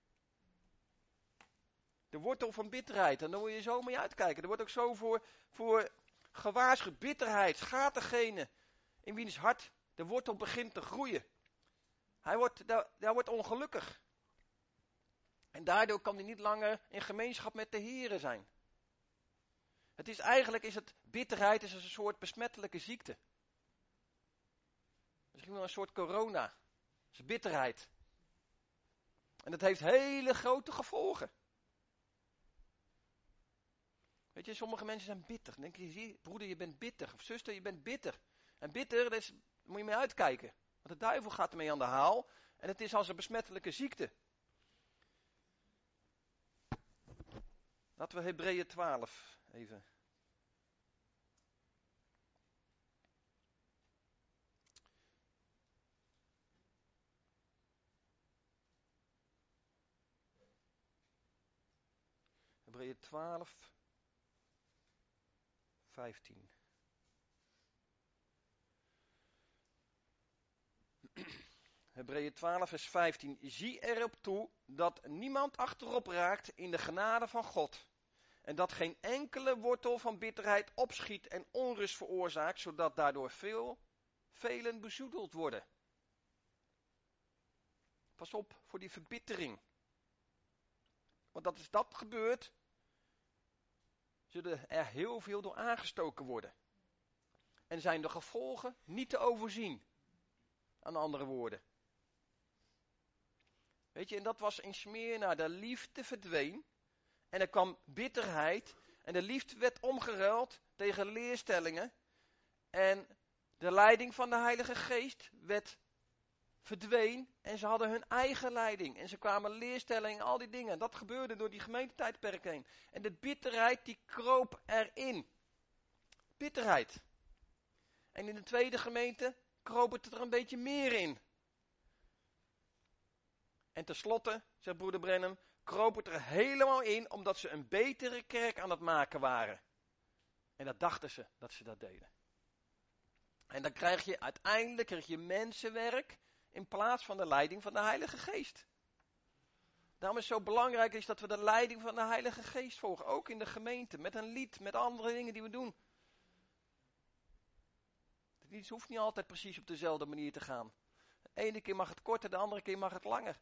de wortel van bitterheid, en daar moet je zo mee uitkijken. Er wordt ook zo voor, voor gewaarschuwd. Bitterheid schaadt degene in wiens hart de wortel begint te groeien. Hij wordt, hij wordt ongelukkig. En daardoor kan hij niet langer in gemeenschap met de Here zijn. Het is eigenlijk, is het, bitterheid is als een soort besmettelijke ziekte. Misschien wel een soort corona. Dat is bitterheid. En dat heeft hele grote gevolgen. Weet je, sommige mensen zijn bitter. Dan denk je, zie, broeder, je bent bitter. Of zuster, je bent bitter. En bitter, daar moet je mee uitkijken. Want de duivel gaat ermee aan de haal. En het is als een besmettelijke ziekte. Laten we Hebreeën twaalf even. Hebreeën twaalf, vijftien. Hebreeën twaalf, vers vijftien. Zie erop toe dat niemand achterop raakt in de genade van God. En dat geen enkele wortel van bitterheid opschiet en onrust veroorzaakt, zodat daardoor veel, velen bezoedeld worden. Pas op voor die verbittering. Want dat is dat gebeurt, zullen er heel veel door aangestoken worden. En zijn de gevolgen niet te overzien. Aan andere woorden. Weet je, en dat was in Smyrna, de liefde verdween. En er kwam bitterheid. En de liefde werd omgeruild tegen leerstellingen. En de leiding van de Heilige Geest werd verdween. En ze hadden hun eigen leiding. En ze kwamen leerstellingen, al die dingen. Dat gebeurde door die gemeentetijdperk heen. En de bitterheid die kroop erin. Bitterheid. En in de tweede gemeente kroop het er een beetje meer in. En tenslotte, zegt broeder Brenham, kroop het er helemaal in omdat ze een betere kerk aan het maken waren. En dat dachten ze dat ze dat deden. En dan krijg je uiteindelijk krijg je mensenwerk in plaats van de leiding van de Heilige Geest. Daarom is het zo belangrijk is dat we de leiding van de Heilige Geest volgen. Ook in de gemeente, met een lied, met andere dingen die we doen. Het hoeft niet altijd precies op dezelfde manier te gaan. De ene keer mag het korter, de andere keer mag het langer.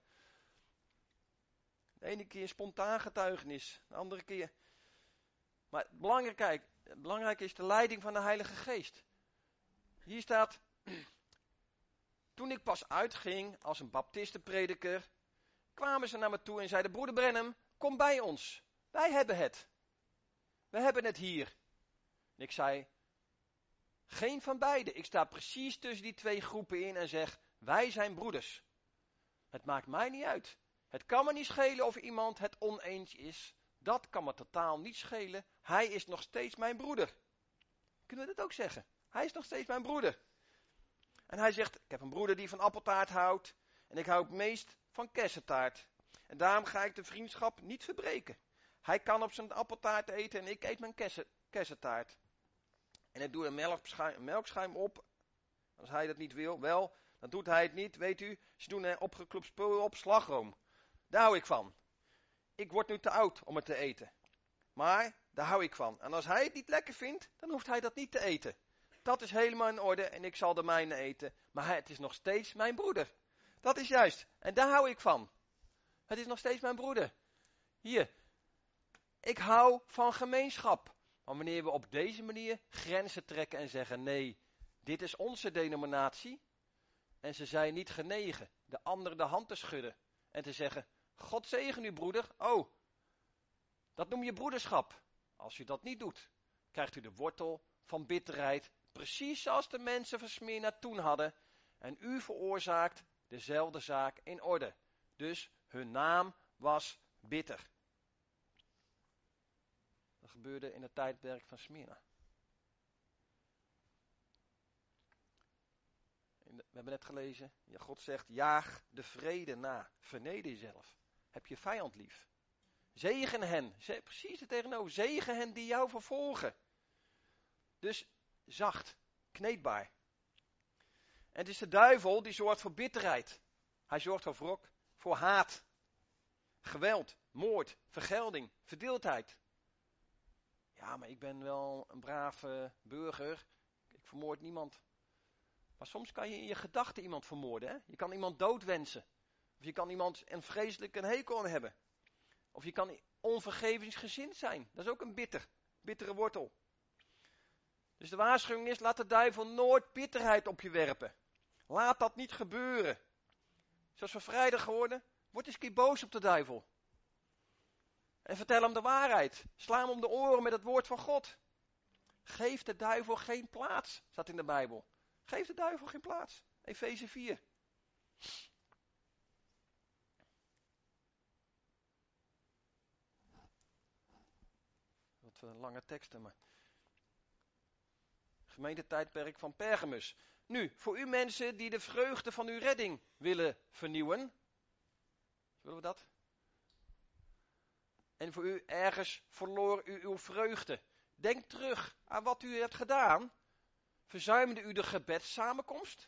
De ene keer spontaan getuigenis, de andere keer. Maar het belangrijke, het belangrijke is de leiding van de Heilige Geest. Hier staat, toen ik pas uitging als een baptistenprediker, kwamen ze naar me toe en zeiden, broeder Brenham, kom bij ons. Wij hebben het. We hebben het hier. En ik zei, geen van beide. Ik sta precies tussen die twee groepen in en zeg, wij zijn broeders. Het maakt mij niet uit. Het kan me niet schelen of iemand het oneens is. Dat kan me totaal niet schelen. Hij is nog steeds mijn broeder. Kunnen we dat ook zeggen? Hij is nog steeds mijn broeder. En hij zegt, ik heb een broeder die van appeltaart houdt. En ik hou het meest van kersentaart. En daarom ga ik de vriendschap niet verbreken. Hij kan op zijn appeltaart eten en ik eet mijn kersen, kersentaart. En ik doe een melkschuim, melkschuim op. Als hij dat niet wil, wel, dan doet hij het niet. Weet u, ze doen er opgeklopt spul op, slagroom. Daar hou ik van. Ik word nu te oud om het te eten. Maar daar hou ik van. En als hij het niet lekker vindt, dan hoeft hij dat niet te eten. Dat is helemaal in orde en ik zal de mijne eten. Maar hij, het is nog steeds mijn broeder. Dat is juist. En daar hou ik van. Het is nog steeds mijn broeder. Hier. Ik hou van gemeenschap. Maar wanneer we op deze manier grenzen trekken en zeggen, nee, dit is onze denominatie. En ze zijn niet genegen de ander de hand te schudden. En te zeggen, God zegen u broeder. Oh, dat noem je broederschap. Als u dat niet doet, krijgt u de wortel van bitterheid. Precies zoals de mensen van Smyrna toen hadden. En u veroorzaakt dezelfde zaak in orde. Dus hun naam was bitter. Dat gebeurde in het tijdperk van Smyrna. We hebben net gelezen, ja, God zegt, jaag de vrede na, verneder jezelf. Heb je vijand lief. Zegen hen. Ze- Precies het tegenover. Zegen hen die jou vervolgen. Dus zacht, kneedbaar. En het is de duivel die zorgt voor bitterheid. Hij zorgt voor wrok, voor haat, geweld, moord, vergelding, verdeeldheid. Ja, maar ik ben wel een brave burger. Ik vermoord niemand. Maar soms kan je in je gedachten iemand vermoorden. Hè? Je kan iemand doodwensen. Of je kan iemand een vreselijke hekel aan hebben. Of je kan onvergevingsgezind zijn. Dat is ook een bitter, bittere wortel. Dus de waarschuwing is, laat de duivel nooit bitterheid op je werpen. Laat dat niet gebeuren. Zoals we vrijdag hoorden, word eens een keer boos op de duivel. En vertel hem de waarheid. Sla hem om de oren met het woord van God. Geef de duivel geen plaats, staat in de Bijbel. Geef de duivel geen plaats. Efeze vier. Wat uh, lange teksten, maar... Gemeentetijdperk van Pergamus. Nu, voor u mensen die de vreugde van uw redding willen vernieuwen. Willen we dat? En voor u ergens verloor u uw vreugde. Denk terug aan wat u hebt gedaan. Verzuimde u de gebedssamenkomst?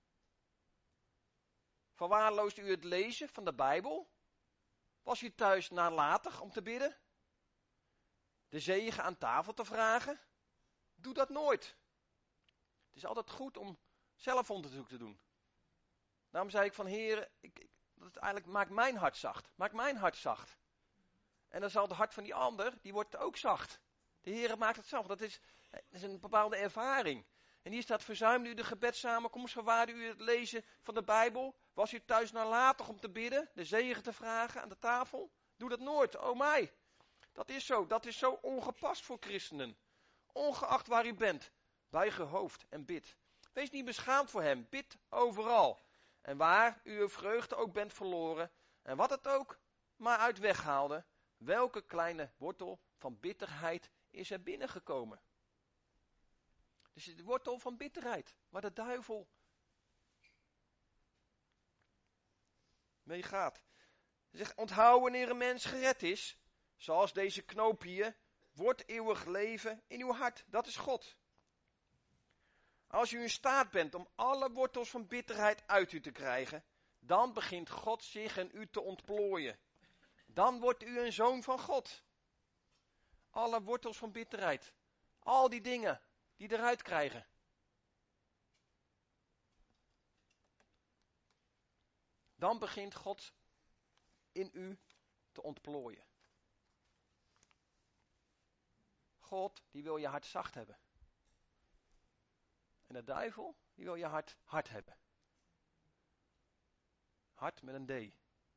Verwaarloosde u het lezen van de Bijbel? Was u thuis nalatig om te bidden? De zegen aan tafel te vragen? Doe dat nooit. Het is altijd goed om zelfonderzoek te doen. Daarom zei ik van heren, ik, ik, dat eigenlijk maakt mijn hart zacht. Maakt mijn hart zacht. En dan zal het hart van die ander, die wordt ook zacht. De Heere maakt het zacht. Dat is, dat is een bepaalde ervaring. En hier staat, verzuimde u de gebedssamenkomst, verwaarde u het lezen van de Bijbel? Was u thuis nalatig om te bidden, de zegen te vragen aan de tafel? Doe dat nooit, oh mij. Dat is zo, dat is zo ongepast voor christenen. Ongeacht waar u bent, buig uw hoofd en bid. Wees niet beschaamd voor hem, bid overal. En waar u uw vreugde ook bent verloren, en wat het ook maar uit weghaalde, welke kleine wortel van bitterheid is er binnengekomen? Dus de wortel van bitterheid, waar de duivel mee gaat. Zeg, onthoud wanneer een mens gered is, zoals deze knoop hier, wordt eeuwig leven in uw hart. Dat is God. Als u in staat bent om alle wortels van bitterheid uit u te krijgen, dan begint God zich en u te ontplooien. Dan wordt u een zoon van God. Alle wortels van bitterheid. Al die dingen die eruit krijgen. Dan begint God in u te ontplooien. God, die wil je hart zacht hebben. En de duivel, die wil je hart hard hebben. Hard met een D.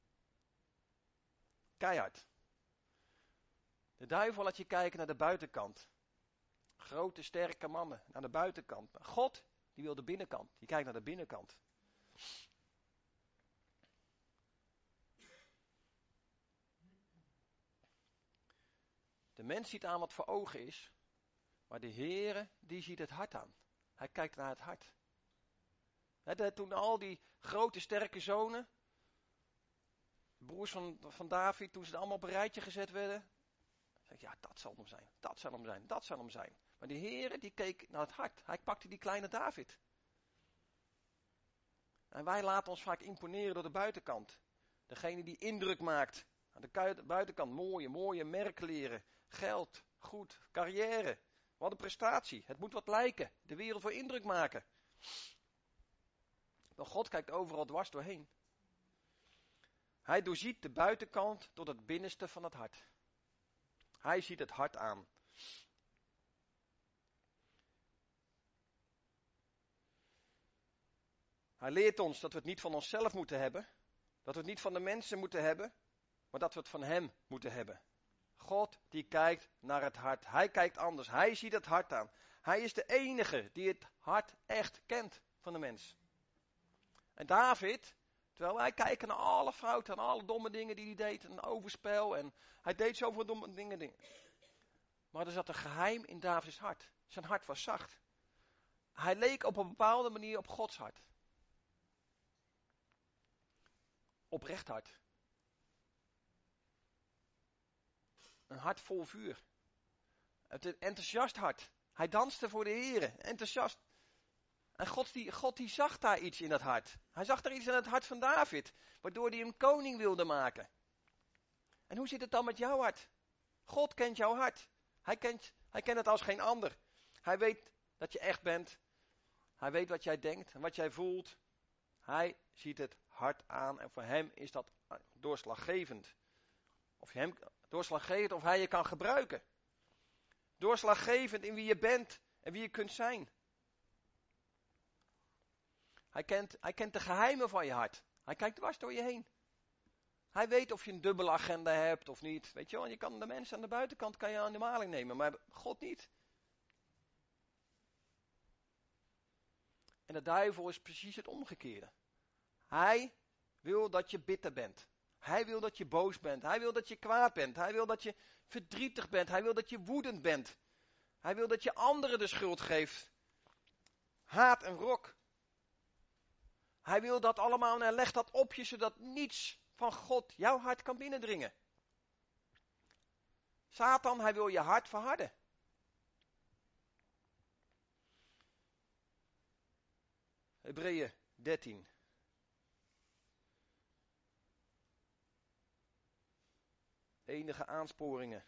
Keihard. De duivel laat je kijken naar de buitenkant. Grote, sterke mannen naar de buitenkant. Maar God, die wil de binnenkant. Die kijkt naar de binnenkant. De mens ziet aan wat voor ogen is. Maar de Heere, die ziet het hart aan. Hij kijkt naar het hart. He, toen al die grote, sterke zonen, de broers van, van David, toen ze allemaal op een rijtje gezet werden, zeg ik, ja, dat zal hem zijn, dat zal hem zijn, dat zal hem zijn. Maar de Heere, die keek naar het hart. Hij pakte die kleine David. En wij laten ons vaak imponeren door de buitenkant. Degene die indruk maakt. Aan de buitenkant mooie, mooie merkleren, geld, goed, carrière. Wat een prestatie. Het moet wat lijken. De wereld voor indruk maken. Maar God kijkt overal dwars doorheen. Hij doorziet de buitenkant tot het binnenste van het hart. Hij ziet het hart aan. Hij leert ons dat we het niet van onszelf moeten hebben. Dat we het niet van de mensen moeten hebben. Maar dat we het van hem moeten hebben. God die kijkt naar het hart. Hij kijkt anders. Hij ziet het hart aan. Hij is de enige die het hart echt kent van de mens. En David, terwijl wij kijken naar alle fouten en alle domme dingen die hij deed. Een overspel en hij deed zoveel domme dingen. dingen. Maar er zat een geheim in Davids hart. Zijn hart was zacht. Hij leek op een bepaalde manier op Gods hart. Oprecht hart. een hart vol vuur. Het een enthousiast hart. Hij danste voor de Heer, enthousiast. En God die, God die zag daar iets in dat hart. Hij zag daar iets in het hart van David, waardoor hij hem koning wilde maken. En hoe zit het dan met jouw hart? God kent jouw hart. Hij kent, hij kent het als geen ander. Hij weet dat je echt bent. Hij weet wat jij denkt en wat jij voelt. Hij ziet het hart aan en voor hem is dat doorslaggevend. Of je hem doorslaggevend of hij je kan gebruiken. Doorslaggevend in wie je bent en wie je kunt zijn. Hij kent, hij kent de geheimen van je hart. Hij kijkt dwars door je heen. Hij weet of je een dubbele agenda hebt of niet. Weet je wel, je kan de mensen aan de buitenkant kan je aan de maling nemen, maar God niet. En de duivel is precies het omgekeerde. Hij wil dat je bitter bent. Hij wil dat je boos bent. Hij wil dat je kwaad bent. Hij wil dat je verdrietig bent. Hij wil dat je woedend bent. Hij wil dat je anderen de schuld geeft. Haat en wrok. Hij wil dat allemaal en hij legt dat op je, zodat niets van God jouw hart kan binnendringen. Satan, hij wil je hart verharden. Hebreeën dertien. Enige aansporingen.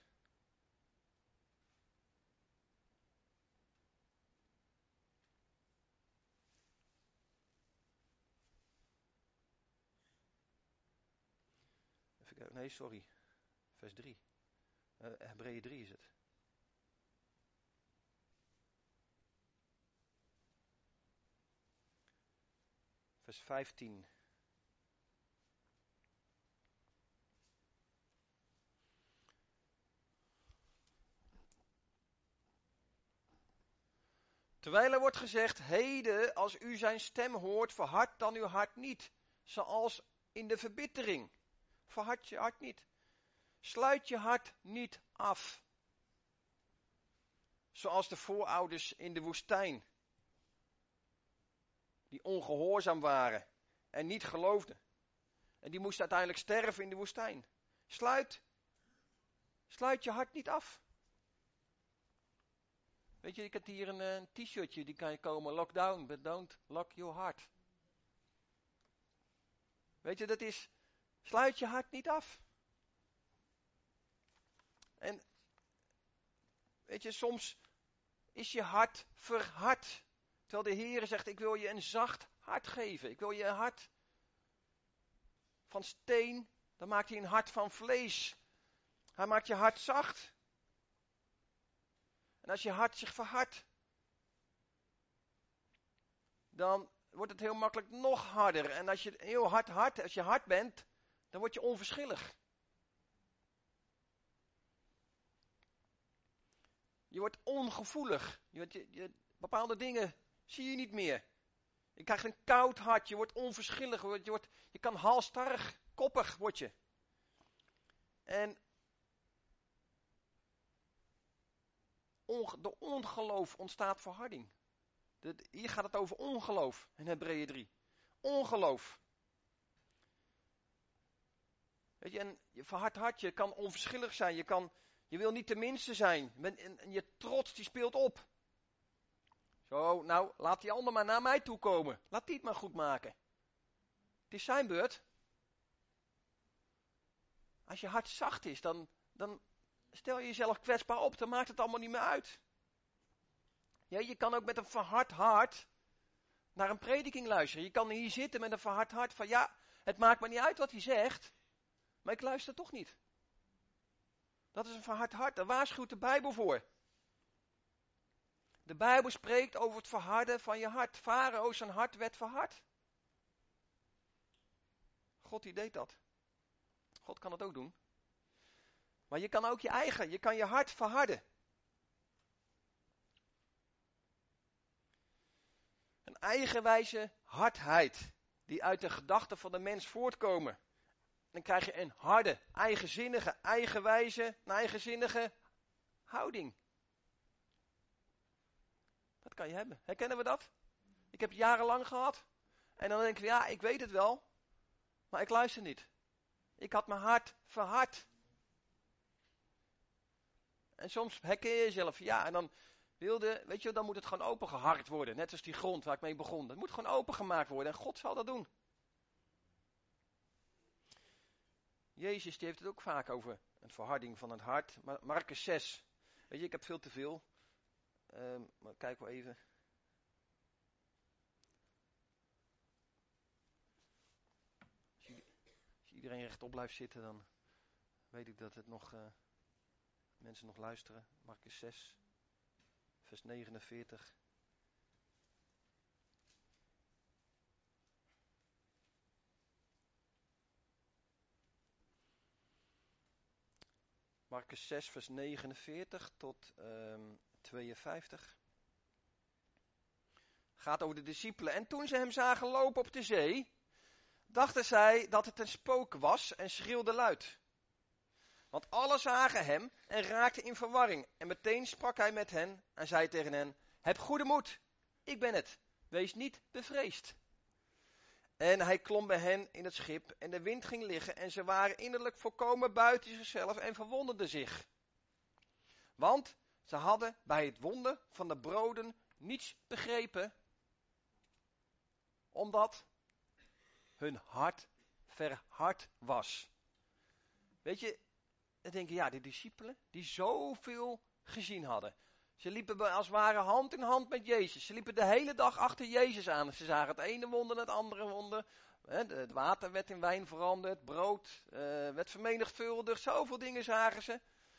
Even kijken, nee, sorry. Vers drie. Uh, Hebreeën drie is het. Vers vijftien. Terwijl er wordt gezegd, heden, als u zijn stem hoort, verhard dan uw hart niet. Zoals in de verbittering. Verhard je hart niet. Sluit je hart niet af. Zoals de voorouders in de woestijn. Die ongehoorzaam waren en niet geloofden. En die moesten uiteindelijk sterven in de woestijn. Sluit, sluit je hart niet af. Weet je, ik heb hier een, een t-shirtje, die kan je komen, lockdown, but don't lock your heart. Weet je, dat is, sluit je hart niet af. En, weet je, soms is je hart verhard. Terwijl de Heer zegt, ik wil je een zacht hart geven. Ik wil je een hart van steen, dan maakt hij een hart van vlees. Hij maakt je hart zacht. En als je hart zich verhardt, dan wordt het heel makkelijk nog harder. En als je heel hard hard, als je hard bent, dan word je onverschillig. Je wordt ongevoelig. Je, wordt, je, je, bepaalde dingen zie je niet meer. Je krijgt een koud hart, je wordt onverschillig, je, wordt, je kan halstarrig, koppig word je. En onge, door ongeloof ontstaat verharding. De, de, hier gaat het over ongeloof in Hebreeën drie. Ongeloof. Weet je, en je verhard hart, je kan onverschillig zijn, je, kan, je wil niet de minste zijn. En, en je trots die speelt op. Zo, nou, laat die ander maar naar mij toe komen. Laat die het maar goed maken. Het is zijn beurt. Als je hart zacht is, dan, dan stel je jezelf kwetsbaar op. Dan maakt het allemaal niet meer uit. Ja, je kan ook met een verhard hart naar een prediking luisteren. Je kan hier zitten met een verhard hart van ja, het maakt me niet uit wat hij zegt. Maar ik luister toch niet. Dat is een verhard hart. Daar waarschuwt de Bijbel voor. De Bijbel spreekt over het verharden van je hart. Farao, zijn hart werd verhard. God die deed dat. God kan het ook doen. Maar je kan ook je eigen, je kan je hart verharden. Een eigenwijze hardheid die uit de gedachten van de mens voortkomen. Dan krijg je een harde, eigenzinnige, eigenwijze, een eigenzinnige houding. Dat kan je hebben. Herkennen we dat? Ik heb het jarenlang gehad. En dan denk ik, ja, ik weet het wel. Maar ik luister niet. Ik had mijn hart verhard. En soms herken je jezelf, ja, en dan wilde, weet je, dan moet het gewoon opengeharkt worden. Net als die grond waar ik mee begon. Het moet gewoon opengemaakt worden en God zal dat doen. Jezus die heeft het ook vaak over een verharding van het hart. Maar Marcus zes, weet je, ik heb veel te veel. Um, maar kijk wel even. Als, jullie, als iedereen rechtop blijft zitten, dan weet ik dat het nog, uh, mensen nog luisteren. Marcus zes, vers negenenveertig. Marcus zes, vers negenenveertig tot um, tweeënvijftig. Gaat over de discipelen. En toen ze hem zagen lopen op de zee, dachten zij dat het een spook was en schreeuwden luid. Want alle zagen hem en raakten in verwarring. En meteen sprak hij met hen en zei tegen hen, heb goede moed, ik ben het, wees niet bevreesd. En hij klom bij hen in het schip en de wind ging liggen en ze waren innerlijk volkomen buiten zichzelf en verwonderden zich. Want ze hadden bij het wonder van de broden niets begrepen, omdat hun hart verhard was. Weet je, dan denk je, ja, die discipelen die zoveel gezien hadden. Ze liepen als het ware hand in hand met Jezus. Ze liepen de hele dag achter Jezus aan. Ze zagen het ene wonder en het andere wonder. Het water werd in wijn veranderd, brood uh, werd vermenigvuldigd. Zoveel dingen zagen ze.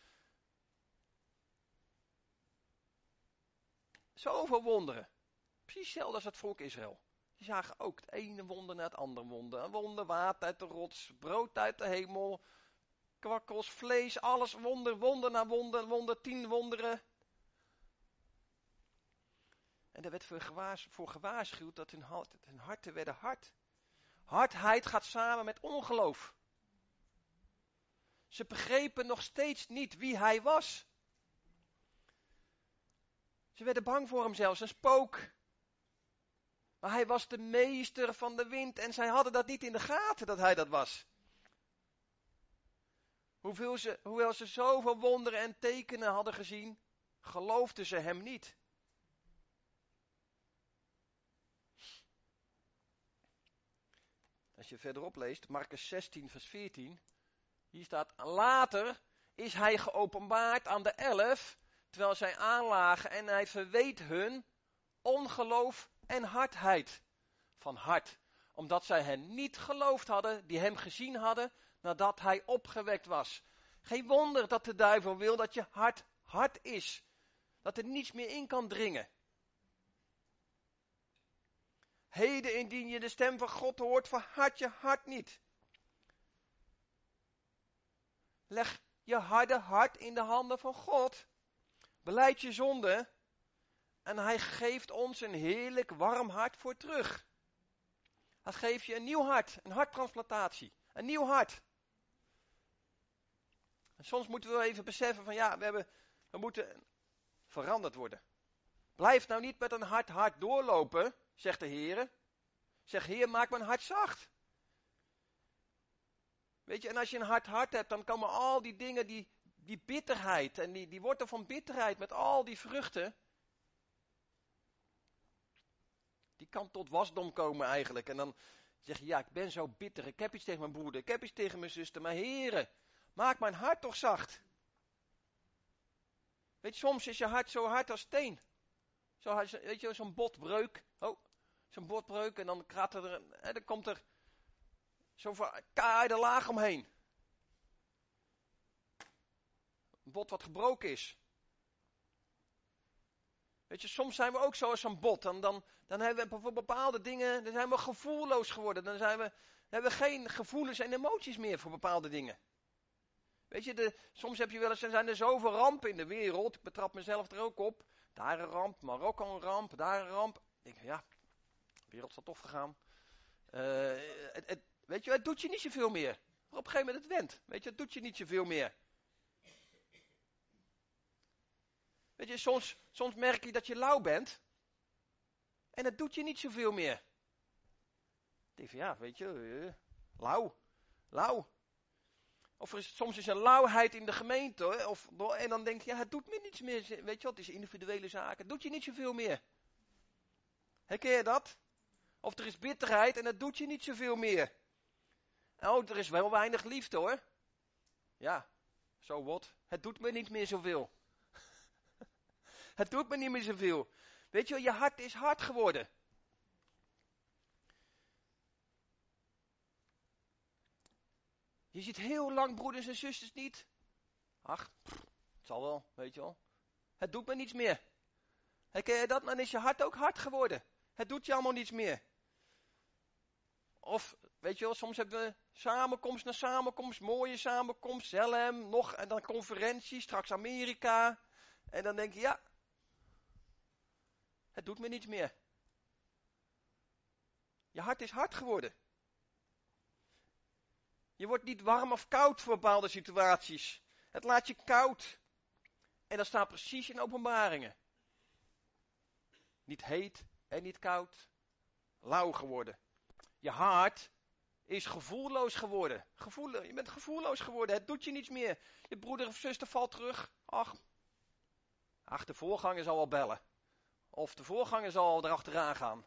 Zoveel wonderen. Precies hetzelfde als het volk Israël. Die zagen ook het ene wonder na het andere wonder. Een wonder water uit de rots, brood uit de hemel, kwakkels, vlees, alles wonder, wonder na wonder, wonder, tien wonderen. En er werd voor, gewaars, voor gewaarschuwd dat hun, hart, hun harten werden hard. Hardheid gaat samen met ongeloof. Ze begrepen nog steeds niet wie hij was. Ze werden bang voor hem zelfs, een spook. Maar hij was de meester van de wind en zij hadden dat niet in de gaten dat hij dat was. Hoeveel ze, hoewel ze zoveel wonderen en tekenen hadden gezien, geloofden ze hem niet. Als je verderop leest, Marcus zestien vers veertien, hier staat, later is hij geopenbaard aan de elf, terwijl zij aanlagen en hij verweet hun ongeloof en hardheid van hart, omdat zij hen niet geloofd hadden, die hem gezien hadden, nadat hij opgewekt was. Geen wonder dat de duivel wil dat je hart hard is, dat er niets meer in kan dringen. Heden, indien je de stem van God hoort, verhard je hart niet. Leg je harde hart in de handen van God. Belijd je zonde. En hij geeft ons een heerlijk warm hart voor terug. Hij geeft je een nieuw hart, een harttransplantatie. Een nieuw hart. En soms moeten we even beseffen van ja, we, hebben, we moeten veranderd worden. Blijf nou niet met een hard hart doorlopen, zegt de Heer. Zeg, Heer, maak mijn hart zacht. Weet je, en als je een hard hart hebt, dan komen al die dingen, die, die bitterheid en die, die wortel van bitterheid met al die vruchten, die kan tot wasdom komen eigenlijk. En dan zeg je, ja, ik ben zo bitter, ik heb iets tegen mijn broeder, ik heb iets tegen mijn zuster, maar Heere, maak mijn hart toch zacht. Weet je, soms is je hart zo hard als steen. Zo, weet je, zo'n botbreuk. Oh, zo'n botbreuk en dan, gaat er, hè, dan komt er zo'n keiharde laag omheen. Een bot wat gebroken is. Weet je, soms zijn we ook zo als zo'n bot. Dan, dan, dan hebben we voor bepaalde dingen, dan zijn we gevoelloos geworden. Dan, zijn we, dan hebben we geen gevoelens en emoties meer voor bepaalde dingen. Weet je, de, soms heb je wel eens, er zijn er zoveel rampen in de wereld. Ik betrap mezelf er ook op. Daar een ramp, Marokko een ramp, daar een ramp. Ik denk, ja, de wereld is al tof gegaan. Uh, het, het, weet je, het doet je niet zoveel meer. Maar op een gegeven moment het went. Weet je, het doet je niet zoveel meer. Weet je, soms, soms merk je dat je lauw bent. En het doet je niet zoveel meer. Ik denk van ja, weet je, uh, lauw, lauw. Of er is, soms is er lauwheid in de gemeente. Hoor. Of, en dan denk je, ja, het doet me niets meer. Weet je wat, het is individuele zaken. Het doet je niet zoveel meer. Herken je dat? Of er is bitterheid en het doet je niet zoveel meer. Oh, er is wel weinig liefde hoor. Ja, zo so wat. Het doet me niet meer zoveel. Het doet me niet meer zoveel. Weet je wel, je hart is hard geworden. Je ziet heel lang broeders en zusters niet. Ach, pff, het zal wel, weet je wel. Het doet me niets meer. Herken je dat? Dan is je hart ook hard geworden. Het doet je allemaal niets meer. Of, weet je wel, soms hebben we samenkomst na samenkomst, mooie samenkomst, Zelhem, nog, en dan conferentie, straks Amerika. En dan denk je, ja, het doet me niets meer. Je hart is hard geworden. Je wordt niet warm of koud voor bepaalde situaties. Het laat je koud. En dat staat precies in Openbaringen. Niet heet en niet koud. Lauw geworden. Je hart is gevoelloos geworden. Gevoel, je bent gevoelloos geworden. Het doet je niets meer. Je broeder of zuster valt terug. Ach, ach de voorganger zal wel bellen. Of de voorganger zal erachteraan gaan.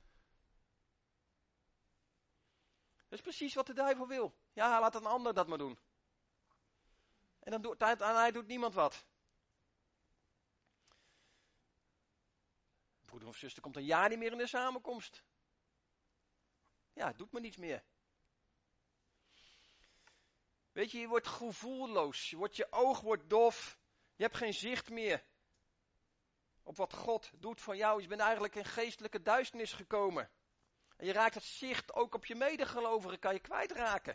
Dat is precies wat de duivel wil. Ja, laat een ander dat maar doen. En dan doet hij, hij doet niemand wat. Broeder of zuster komt een jaar niet meer in de samenkomst. Ja, het doet me niets meer. Weet je, je wordt gevoelloos. Je, wordt, je oog wordt dof. Je hebt geen zicht meer op wat God doet van jou. Je bent eigenlijk in geestelijke duisternis gekomen. En je raakt het zicht ook op je medegelovigen, kan je kwijtraken.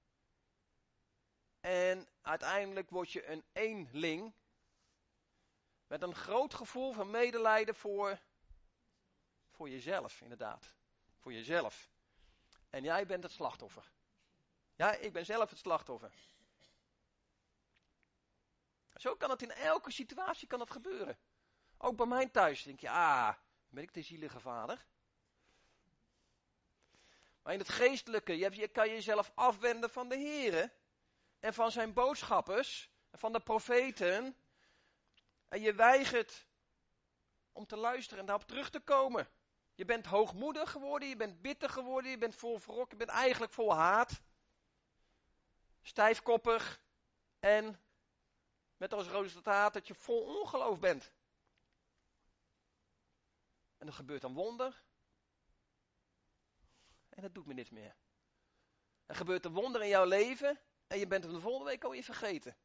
En uiteindelijk word je een eenling. Met een groot gevoel van medelijden voor, voor jezelf, inderdaad. Voor jezelf. En jij bent het slachtoffer. Ja, ik ben zelf het slachtoffer. Zo kan het in elke situatie kan dat gebeuren. Ook bij mij thuis denk je, ah, ben ik de zielige vader? Maar in het geestelijke, je, je kan jezelf afwenden van de Here en van zijn boodschappers en van de profeten. En je weigert om te luisteren en daarop terug te komen. Je bent hoogmoedig geworden, je bent bitter geworden, je bent vol wrok, je bent eigenlijk vol haat. Stijfkoppig en met als resultaat dat je vol ongeloof bent. En er gebeurt een wonder. En dat doet me niets meer. Er gebeurt een wonder in jouw leven en je bent hem de volgende week alweer vergeten.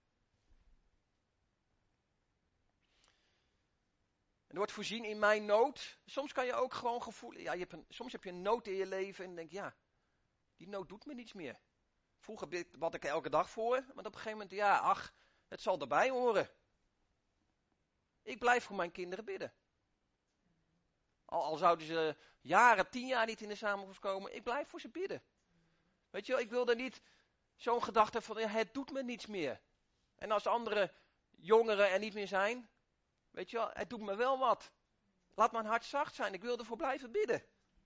En er wordt voorzien in mijn nood. Soms kan je ook gewoon gevoelen, ja, je hebt een, soms heb je een nood in je leven en denk ja, die nood doet me niets meer. Vroeger bad ik elke dag voor, maar op een gegeven moment, ja, ach, het zal erbij horen. Ik blijf voor mijn kinderen bidden. Al, al zouden ze jaren, tien jaar niet in de samenkomst komen, ik blijf voor ze bidden. Weet je wel, ik wil er niet zo'n gedachte van, ja, het doet me niets meer. En als andere jongeren er niet meer zijn, weet je wel, het doet me wel wat. Laat mijn hart zacht zijn, ik wil ervoor blijven bidden.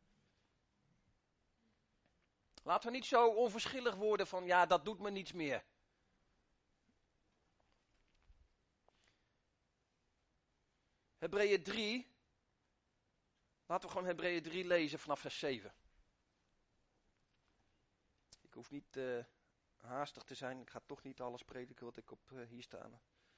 Laten we niet zo onverschillig worden van, ja, dat doet me niets meer. Hebreeën drie. Laten we gewoon Hebreeën drie lezen vanaf vers zeven. Ik hoef niet uh, haastig te zijn. Ik ga toch niet alles prediken wat ik op uh, hier staan.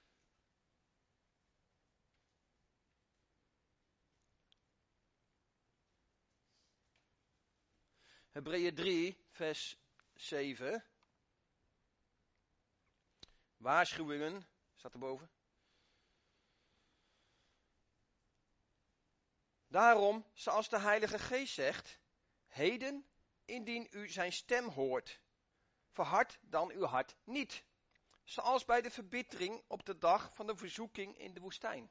Hebreeën drie, vers zeven. Waarschuwingen, staat erboven. Daarom, zoals de Heilige Geest zegt, heden, indien u zijn stem hoort, verhard dan uw hart niet, zoals bij de verbittering op de dag van de verzoeking in de woestijn.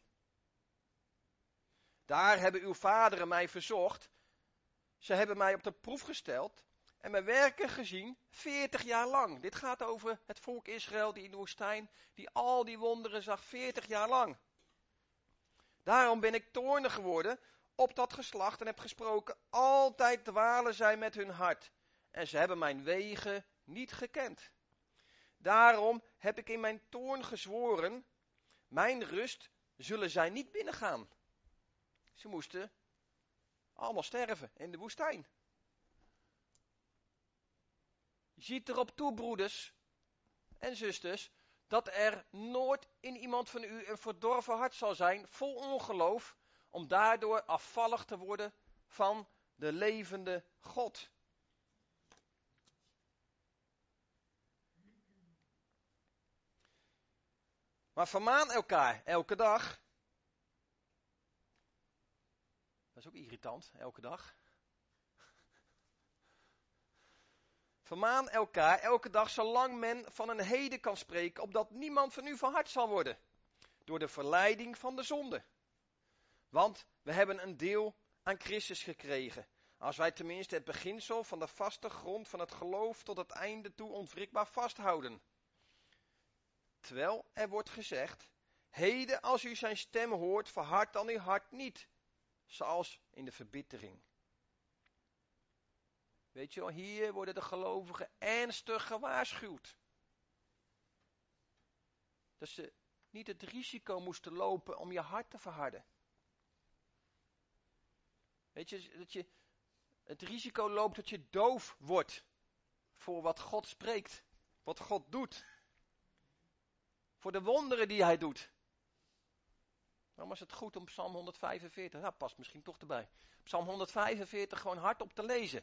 Daar hebben uw vaderen mij verzocht, ze hebben mij op de proef gesteld en mijn werken gezien veertig jaar lang. Dit gaat over het volk Israël die in de woestijn, die al die wonderen zag veertig jaar lang. Daarom ben ik toornig geworden op dat geslacht en heb gesproken, altijd dwalen zij met hun hart. En ze hebben mijn wegen niet gekend. Daarom heb ik in mijn toorn gezworen, mijn rust zullen zij niet binnengaan. Ze moesten allemaal sterven in de woestijn. Ziet erop toe, broeders en zusters, dat er nooit in iemand van u een verdorven hart zal zijn, vol ongeloof, om daardoor afvallig te worden van de levende God. Maar vermaan elkaar elke dag. Dat is ook irritant, elke dag. Vermaan elkaar elke dag zolang men van een heden kan spreken, opdat niemand van u verhard zal worden door de verleiding van de zonde. Want we hebben een deel aan Christus gekregen, als wij tenminste het beginsel van de vaste grond van het geloof tot het einde toe onwrikbaar vasthouden. Terwijl er wordt gezegd, heden als u zijn stem hoort, verhard dan uw hart niet, zoals in de verbittering. Weet je wel, hier worden de gelovigen ernstig gewaarschuwd. Dat ze niet het risico moesten lopen om je hart te verharden. Weet je, dat je het risico loopt dat je doof wordt voor wat God spreekt, wat God doet. Voor de wonderen die hij doet. Waarom is het goed om Psalm honderdvijfenveertig, nou past misschien toch erbij. Psalm honderdvijfenveertig gewoon hardop te lezen.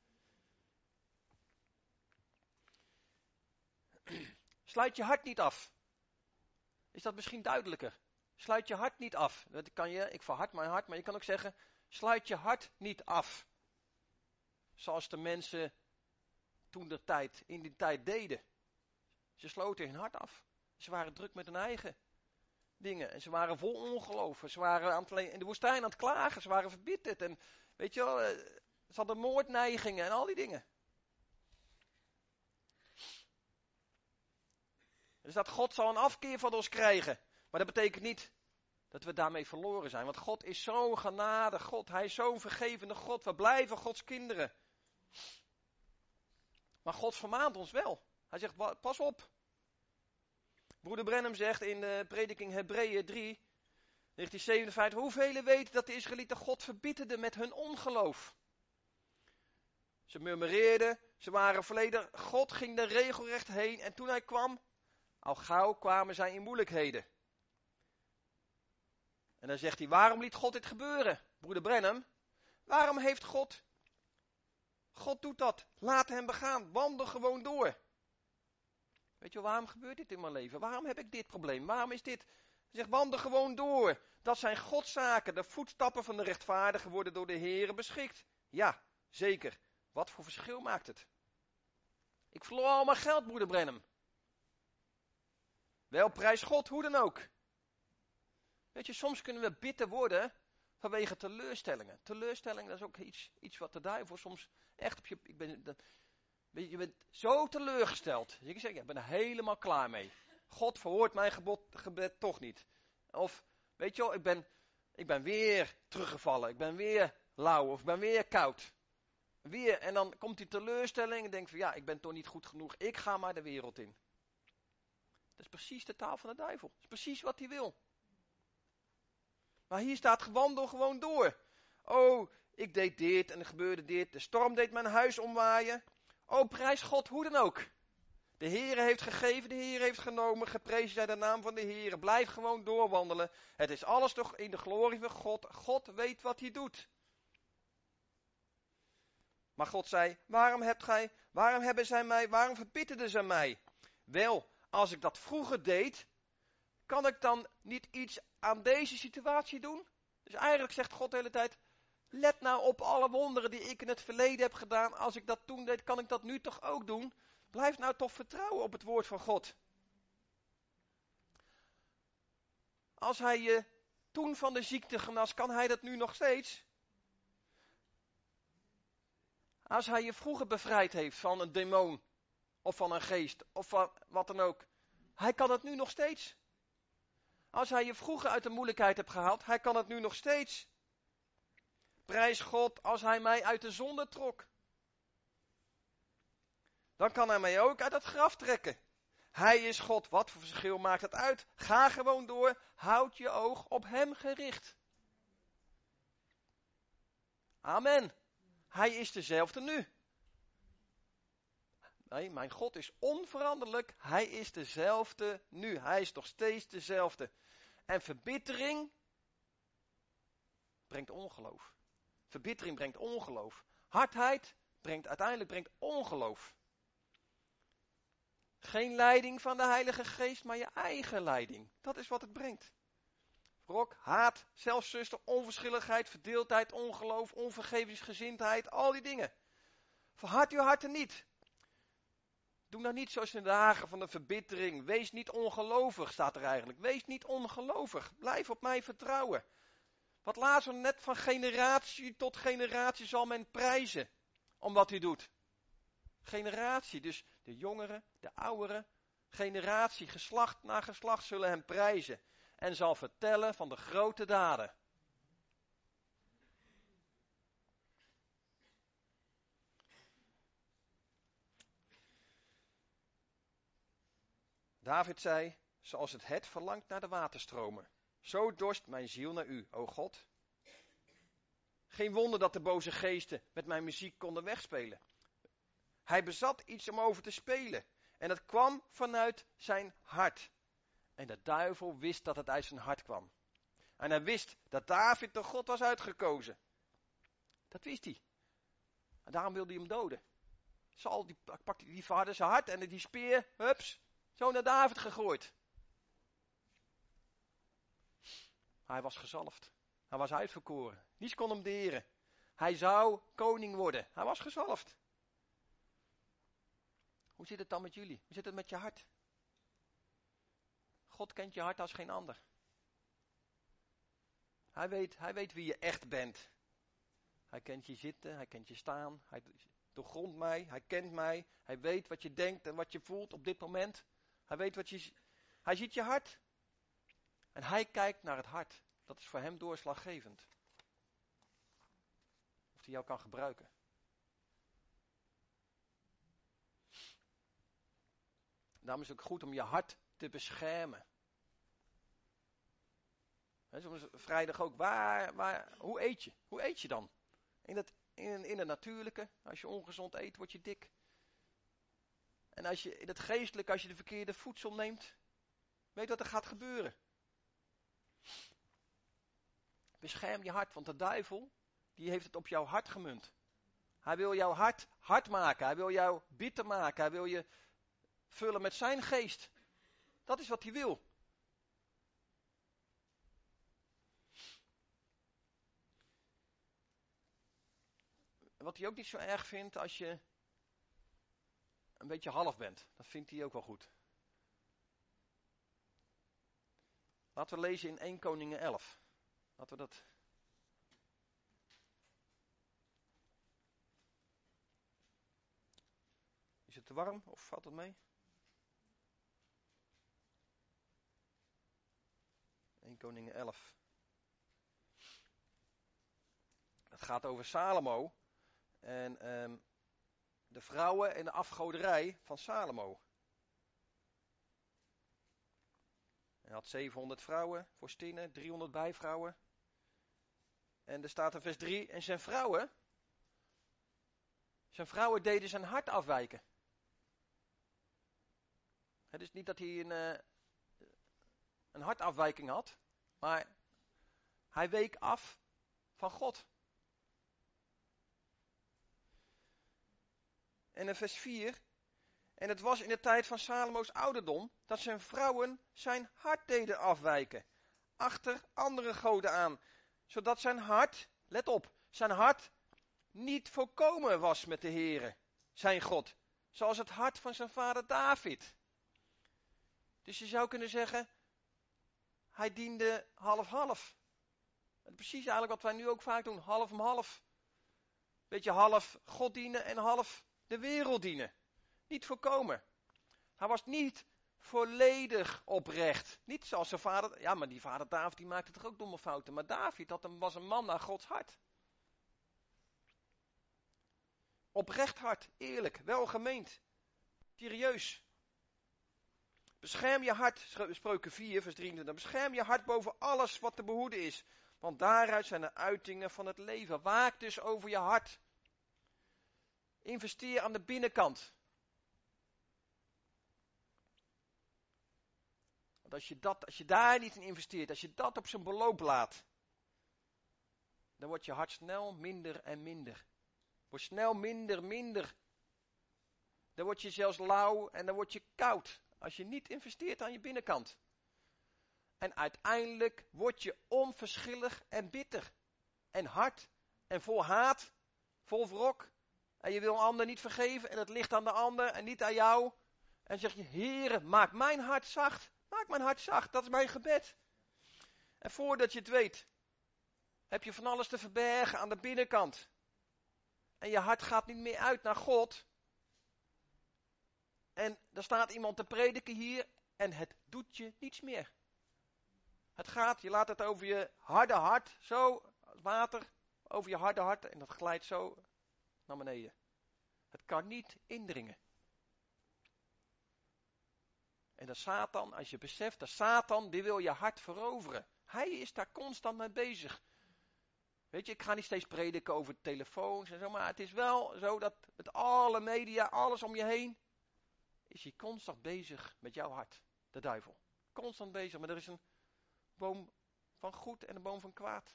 Sluit je hart niet af. Is dat misschien duidelijker? Sluit je hart niet af. Dat kan je, ik verhard mijn hart, maar je kan ook zeggen, sluit je hart niet af. Zoals de mensen toen de tijd, in die tijd deden. Ze sloten hun hart af. Ze waren druk met hun eigen dingen. En ze waren vol ongeloof. Ze waren aan het, in de woestijn aan het klagen. Ze waren verbitterd. En weet je wel, ze hadden moordneigingen en al die dingen. Dus dat God zal een afkeer van ons krijgen. Maar dat betekent niet dat we daarmee verloren zijn. Want God is zo'n genade God. Hij is zo'n vergevende God. We blijven Gods kinderen. Maar God vermaant ons wel. Hij zegt, pas op. Broeder Branham zegt in de prediking Hebreeën drie, negentien zevenenvijftig, hoeveel weten dat de Israëlieten God verbitterden met hun ongeloof? Ze murmureerden, ze waren verleden, God ging er regelrecht heen en toen hij kwam, al gauw kwamen zij in moeilijkheden. En dan zegt hij, waarom liet God dit gebeuren? Broeder Branham, waarom heeft God, God doet dat, laat hem begaan, wandel gewoon door. Weet je, waarom gebeurt dit in mijn leven? Waarom heb ik dit probleem? Waarom is dit? Hij zegt, wandel gewoon door. Dat zijn Godszaken. De voetstappen van de rechtvaardigen worden door de Heere beschikt. Ja, zeker. Wat voor verschil maakt het? Ik verloor al mijn geld, broeder Branham. Wel, prijs God, hoe dan ook. Weet je, soms kunnen we bitter worden vanwege teleurstellingen. Teleurstellingen, dat is ook iets, iets wat de duivel soms echt op je... Ik ben, dat, je bent zo teleurgesteld. Ik zeg, ik ben er helemaal klaar mee. God verhoort mijn gebod, gebed toch niet. Of, weet je wel, ik ben, ik ben weer teruggevallen. Ik ben weer lauw of ik ben weer koud. Weer, en dan komt die teleurstelling en denk van, ja, ik ben toch niet goed genoeg. Ik ga maar de wereld in. Dat is precies de taal van de duivel. Dat is precies wat hij wil. Maar hier staat, wandel gewoon door. Oh, ik deed dit en er gebeurde dit. De storm deed mijn huis omwaaien. O, prijs God, hoe dan ook. De Heere heeft gegeven, de Heere heeft genomen, geprezen zij de naam van de Heere. Blijf gewoon doorwandelen. Het is alles toch in de glorie van God. God weet wat hij doet. Maar God zei, waarom hebt gij, waarom hebben zij mij, waarom verbitterden zij mij? Wel, als ik dat vroeger deed, kan ik dan niet iets aan deze situatie doen? Dus eigenlijk zegt God de hele tijd, let nou op alle wonderen die ik in het verleden heb gedaan. Als ik dat toen deed, kan ik dat nu toch ook doen? Blijf nou toch vertrouwen op het woord van God. Als hij je toen van de ziekte genas, kan hij dat nu nog steeds? Als hij je vroeger bevrijd heeft van een demon, of van een geest, of van wat dan ook. Hij kan het nu nog steeds. Als hij je vroeger uit de moeilijkheid hebt gehaald, hij kan het nu nog steeds. Prijs God als hij mij uit de zonde trok. Dan kan hij mij ook uit het graf trekken. Hij is God. Wat voor verschil maakt het uit? Ga gewoon door. Houd je oog op hem gericht. Amen. Hij is dezelfde nu. Nee, mijn God is onveranderlijk. Hij is dezelfde nu. Hij is nog steeds dezelfde. En verbittering brengt ongeloof. Verbittering brengt ongeloof. Hardheid brengt uiteindelijk brengt ongeloof. Geen leiding van de Heilige Geest, maar je eigen leiding. Dat is wat het brengt. Wrok, haat, zelfzuster, onverschilligheid, verdeeldheid, ongeloof, onvergevingsgezindheid, al die dingen. Verhard uw harten niet. Doe nou niet zoals in de dagen van de verbittering. Wees niet ongelovig, staat er eigenlijk. Wees niet ongelovig. Blijf op mij vertrouwen. Wat lazen we net, van generatie tot generatie zal men prijzen om wat u doet. Generatie, dus de jongeren, de ouderen, generatie, geslacht na geslacht zullen hem prijzen. En zal vertellen van de grote daden. David zei, zoals het het verlangt naar de waterstromen. Zo dorst mijn ziel naar u, o God. Geen wonder dat de boze geesten met mijn muziek konden wegspelen. Hij bezat iets om over te spelen. En het kwam vanuit zijn hart. En de duivel wist dat het uit zijn hart kwam. En hij wist dat David door God was uitgekozen. Dat wist hij. En daarom wilde hij hem doden. Saul die pakte die vader zijn hart en die speer, hups, zo naar David gegooid. Hij was gezalfd. Hij was uitverkoren. Niets kon hem deren. Hij zou koning worden. Hij was gezalfd. Hoe zit het dan met jullie? Hoe zit het met je hart? God kent je hart als geen ander. Hij weet, hij weet wie je echt bent. Hij kent je zitten, hij kent je staan. Hij doorgrondt mij, hij kent mij. Hij weet wat je denkt en wat je voelt op dit moment. Hij weet wat je... Hij ziet je hart. En hij kijkt naar het hart. Dat is voor hem doorslaggevend. Of hij jou kan gebruiken. Daarom is het ook goed om je hart te beschermen. He, soms vrijdag ook. Waar, waar, hoe eet je? Hoe eet je dan? In het, in, in het natuurlijke. Als je ongezond eet, word je dik. En als je in het geestelijke, als je de verkeerde voedsel neemt, weet wat er gaat gebeuren. Bescherm je hart, want de duivel, die heeft het op jouw hart gemunt. Hij wil jouw hart hard maken. Hij wil jou bitter maken. Hij wil je vullen met zijn geest. Dat is wat hij wil. Wat hij ook niet zo erg vindt als je een beetje half bent. Dat vindt hij ook wel goed. Laten we lezen in Eerste Koningen elf. Laten we dat... Is het te warm of valt het mee? Eerste Koningen elf. Het gaat over Salomo. En um, de vrouwen en de afgoderij van Salomo. Hij had zevenhonderd vrouwen, vorstinnen, driehonderd bijvrouwen. En er staat in vers drie, en zijn vrouwen, zijn vrouwen deden zijn hart afwijken. Het is niet dat hij een, uh, een hartafwijking had, maar hij week af van God. En in vers vier, en het was in de tijd van Salomo's ouderdom, dat zijn vrouwen zijn hart deden afwijken, achter andere goden aan, zodat zijn hart, let op, zijn hart niet volkomen was met de Heere, zijn God, zoals het hart van zijn vader David. Dus je zou kunnen zeggen, hij diende half-half. Precies eigenlijk wat wij nu ook vaak doen, half om half. Beetje half God dienen en half de wereld dienen. Niet volkomen. Hij was niet volledig oprecht. Niet zoals zijn vader. Ja, maar die vader David die maakte toch ook domme fouten. Maar David dat was een man naar Gods hart. Oprecht hart, eerlijk, welgemeend, serieus. Bescherm je hart, Spreuken vier, vers drieëntwintig. Bescherm je hart boven alles wat te behoeden is. Want daaruit zijn de uitingen van het leven. Waak dus over je hart. Investeer aan de binnenkant. Want als je, dat, als je daar niet in investeert, als je dat op zijn beloop laat, dan wordt je hart snel minder en minder. Wordt snel minder, minder. Dan word je zelfs lauw en dan word je koud. Als je niet investeert aan je binnenkant. En uiteindelijk word je onverschillig en bitter. En hard. En vol haat. Vol wrok. En je wil een ander niet vergeven. En het ligt aan de ander en niet aan jou. En dan zeg je, Heere, maak mijn hart zacht. Maak mijn hart zacht. Dat is mijn gebed. En voordat je het weet, heb je van alles te verbergen aan de binnenkant. En je hart gaat niet meer uit naar God. En er staat iemand te prediken hier en het doet je niets meer. Het gaat, je laat het over je harde hart, zo, als water, over je harde hart en dat glijdt zo naar beneden. Het kan niet indringen. En de Satan, als je beseft, de Satan, die wil je hart veroveren. Hij is daar constant mee bezig. Weet je, ik ga niet steeds prediken over telefoons en zo, maar het is wel zo dat met alle media, alles om je heen, is hij constant bezig met jouw hart, de duivel. Constant bezig, maar er is een boom van goed en een boom van kwaad.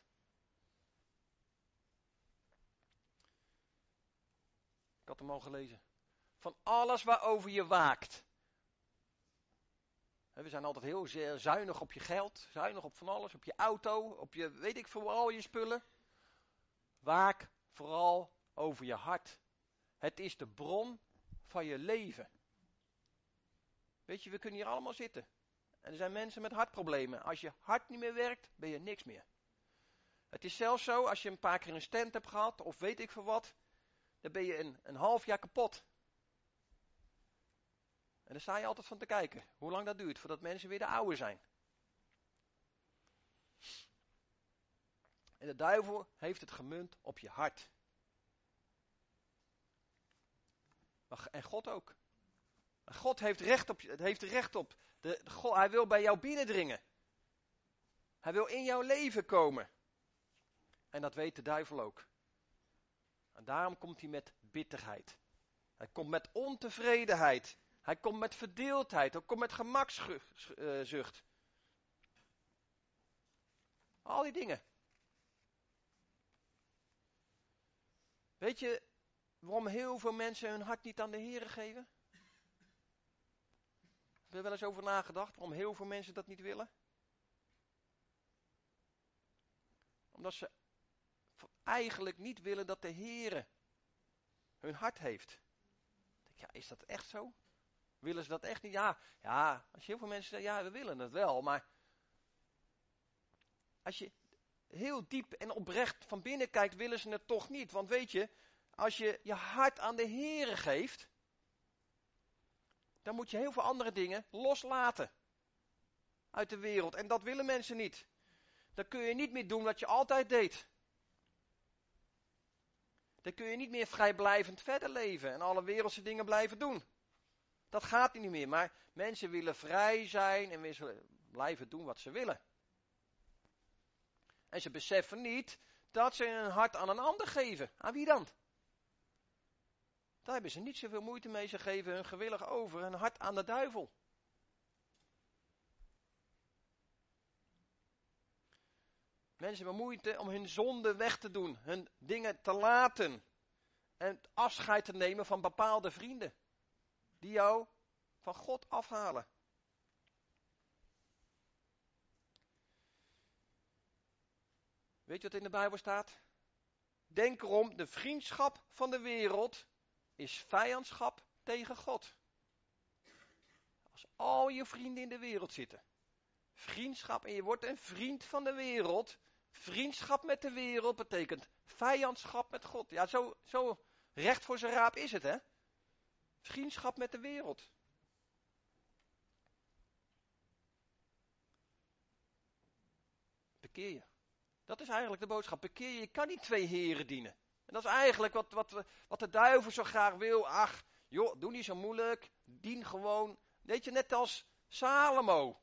Ik had hem al gelezen. Van alles waarover je waakt. We zijn altijd heel zuinig op je geld, zuinig op van alles, op je auto, op je, weet ik veel, al je spullen. Waak vooral over je hart. Het is de bron van je leven. Weet je, we kunnen hier allemaal zitten. En er zijn mensen met hartproblemen. Als je hart niet meer werkt, ben je niks meer. Het is zelfs zo, als je een paar keer een stent hebt gehad, of weet ik veel wat, dan ben je een, een half jaar kapot. En daar sta je altijd van te kijken, hoe lang dat duurt, voordat mensen weer de oude zijn. En de duivel heeft het gemunt op je hart. En God ook. En God heeft recht op, heeft recht op. De, de, God, hij wil bij jou binnendringen. Hij wil in jouw leven komen. En dat weet de duivel ook. En daarom komt hij met bitterheid. Hij komt met ontevredenheid. Hij komt met verdeeldheid. Hij komt met gemakzucht. Al die dingen. Weet je waarom heel veel mensen hun hart niet aan de Heere geven? Heb je er wel eens over nagedacht waarom heel veel mensen dat niet willen? Omdat ze eigenlijk niet willen dat de Heere hun hart heeft. Ik denk, ja, is dat echt zo? Willen ze dat echt niet? Ja, ja, als heel veel mensen zeggen, ja, we willen het wel, maar als je heel diep en oprecht van binnen kijkt, willen ze het toch niet. Want weet je, als je je hart aan de Heere geeft, dan moet je heel veel andere dingen loslaten uit de wereld. En dat willen mensen niet. Dan kun je niet meer doen wat je altijd deed. Dan kun je niet meer vrijblijvend verder leven en alle wereldse dingen blijven doen. Dat gaat niet meer, maar mensen willen vrij zijn en willen blijven doen wat ze willen. En ze beseffen niet dat ze hun hart aan een ander geven. Aan wie dan? Daar hebben ze niet zoveel moeite mee. Ze geven hun gewillig over, hun hart aan de duivel. Mensen hebben moeite om hun zonde weg te doen, hun dingen te laten. En afscheid te nemen van bepaalde vrienden. Die jou van God afhalen. Weet je wat in de Bijbel staat? Denk erom, de vriendschap van de wereld is vijandschap tegen God. Als al je vrienden in de wereld zitten. Vriendschap en je wordt een vriend van de wereld. Vriendschap met de wereld betekent vijandschap met God. Ja, zo, zo recht voor zijn raap is het, hè? Vriendschap met de wereld. Bekeer je. Dat is eigenlijk de boodschap. Bekeer je. Je kan niet twee heren dienen. En dat is eigenlijk wat, wat, wat de duivel zo graag wil. Ach, joh, doe niet zo moeilijk. Dien gewoon. Weet je, net als Salomo.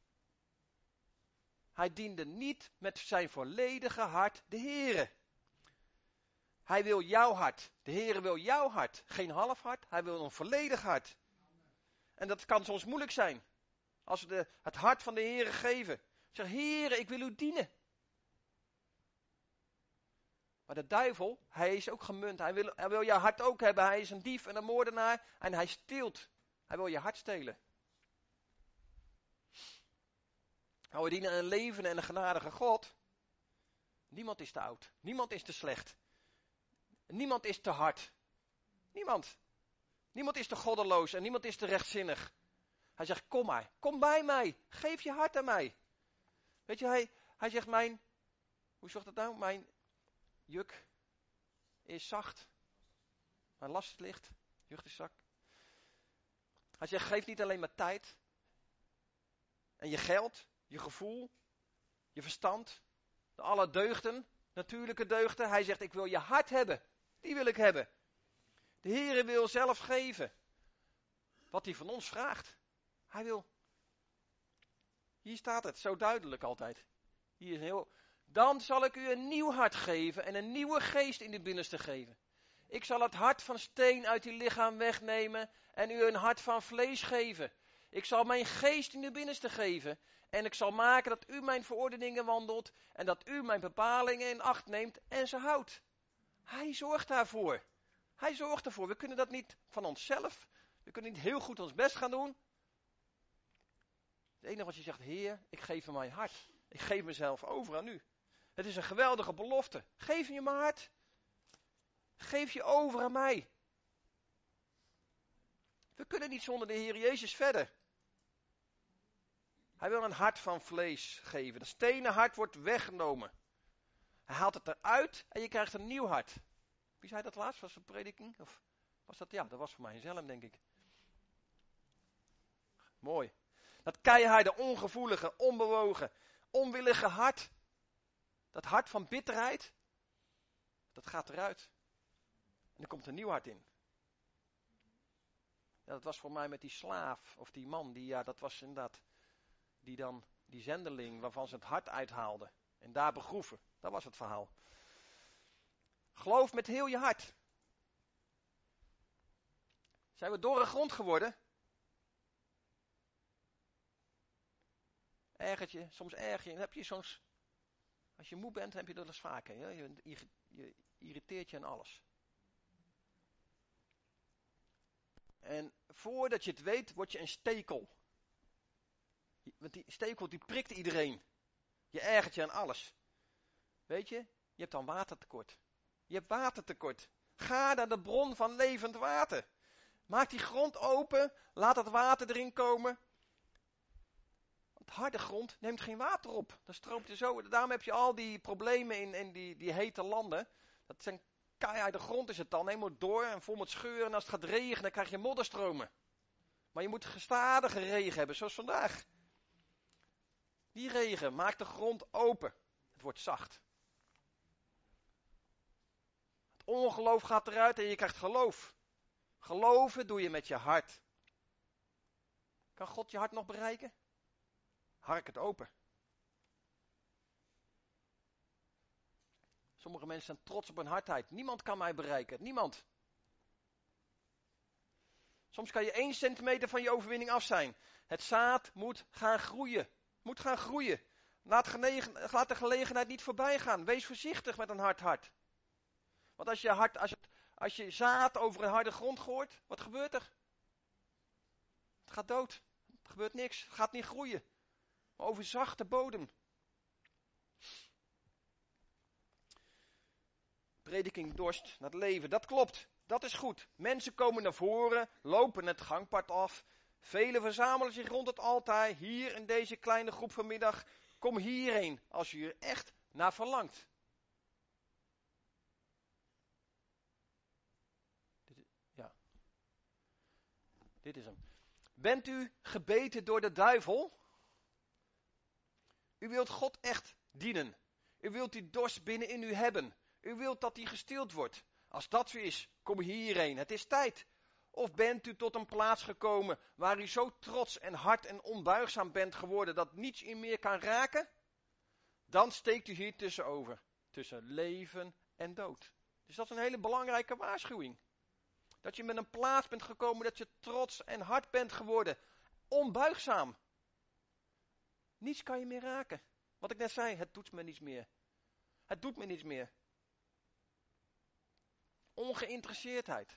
Hij diende niet met zijn volledige hart de Heere. Hij wil jouw hart. De Heere wil jouw hart. Geen half hart, hij wil een volledig hart. En dat kan soms moeilijk zijn. Als we de, het hart van de Heere geven. Zeg, Heere, ik wil u dienen. Maar de duivel, hij is ook gemunt. Hij wil, hij wil jouw hart ook hebben. Hij is een dief en een moordenaar. En hij steelt. Hij wil je hart stelen. Nou, we dienen een levende en een genadige God. Niemand is te oud. Niemand is te slecht. Niemand is te hard. Niemand. Niemand is te goddeloos en niemand is te rechtzinnig. Hij zegt, kom maar. Kom bij mij. Geef je hart aan mij. Weet je, hij, hij zegt, mijn, hoe zegt dat nou? Mijn juk is zacht. Mijn last is licht. Jucht is zak. Hij zegt, geef niet alleen maar tijd. En je geld, je gevoel, je verstand. De alle deugden, natuurlijke deugden. Hij zegt, ik wil je hart hebben. Die wil ik hebben. De Heere wil zelf geven. Wat hij van ons vraagt. Hij wil. Hier staat het, zo duidelijk altijd. Hier is heel. Dan zal ik u een nieuw hart geven en een nieuwe geest in de binnenste geven. Ik zal het hart van steen uit uw lichaam wegnemen en u een hart van vlees geven. Ik zal mijn geest in uw binnenste geven en ik zal maken dat u mijn verordeningen wandelt en dat u mijn bepalingen in acht neemt en ze houdt. Hij zorgt daarvoor. Hij zorgt ervoor. We kunnen dat niet van onszelf. We kunnen niet heel goed ons best gaan doen. Het enige wat je zegt, Heer, ik geef hem mijn hart. Ik geef mezelf over aan u. Het is een geweldige belofte. Geef je mijn hart. Geef je over aan mij. We kunnen niet zonder de Heer Jezus verder. Hij wil een hart van vlees geven. Dat stenen hart wordt weggenomen. Hij haalt het eruit en je krijgt een nieuw hart. Wie zei dat laatst? Was het een prediking? Of was dat? Ja, dat was voor mij een zelm, denk ik. Mooi. Dat keiharde, ongevoelige, onbewogen, onwillige hart. Dat hart van bitterheid. Dat gaat eruit. En er komt een nieuw hart in. Ja, dat was voor mij met die slaaf, of die man, die, ja, dat was inderdaad, die dan, die zendeling, waarvan ze het hart uithaalden. En daar begroeven. Dat was het verhaal. Geloof met heel je hart. Zijn we dorre grond geworden? Ergert je, soms erg je, heb je soms, als je moe bent, heb je dat eens vaker. Ja? Je, je, je irriteert je aan alles. En voordat je het weet, word je een stekel. Want die stekel die prikt iedereen. Je ergert je aan alles. Weet je, je hebt dan watertekort. Je hebt watertekort. Ga naar de bron van levend water. Maak die grond open, laat het water erin komen. Want harde grond neemt geen water op. Dan stroomt je zo. Daarom heb je al die problemen in, in die, die hete landen. Dat zijn keiharde grond is het dan. Helemaal door en vol met scheuren. En als het gaat regenen, dan krijg je modderstromen. Maar je moet gestadige regen hebben, zoals vandaag. Die regen maakt de grond open. Het wordt zacht. Het ongeloof gaat eruit en je krijgt geloof. Geloven doe je met je hart. Kan God je hart nog bereiken? Hark het open. Sommige mensen zijn trots op hun hardheid. Niemand kan mij bereiken. Niemand. Soms kan je één centimeter van je overwinning af zijn. Het zaad moet gaan groeien. Moet gaan groeien. Laat, genegen, laat de gelegenheid niet voorbij gaan. Wees voorzichtig met een hard hart. Want als je, hart, als, het, als je zaad over een harde grond gooit, wat gebeurt er? Het gaat dood. Er gebeurt niks. Het gaat niet groeien. Maar over zachte bodem. Prediking dorst naar het leven. Dat klopt. Dat is goed. Mensen komen naar voren, lopen het gangpad af. Velen verzamelen zich rond het altaar. Hier in deze kleine groep vanmiddag. Kom hierheen als u er echt naar verlangt. Dit is, ja. Dit is hem. Bent u gebeten door de duivel? U wilt God echt dienen. U wilt die dorst binnenin u hebben. U wilt dat die gestild wordt. Als dat zo is, kom hierheen. Het is tijd Of bent u tot een plaats gekomen waar u zo trots en hard en onbuigzaam bent geworden dat niets u meer kan raken? Dan steekt u hier tussenover, tussen leven en dood. Dus dat is een hele belangrijke waarschuwing. Dat je met een plaats bent gekomen dat je trots en hard bent geworden. Onbuigzaam. Niets kan je meer raken. Wat ik net zei, het doet me niets meer. Het doet me niets meer. Ongeïnteresseerdheid.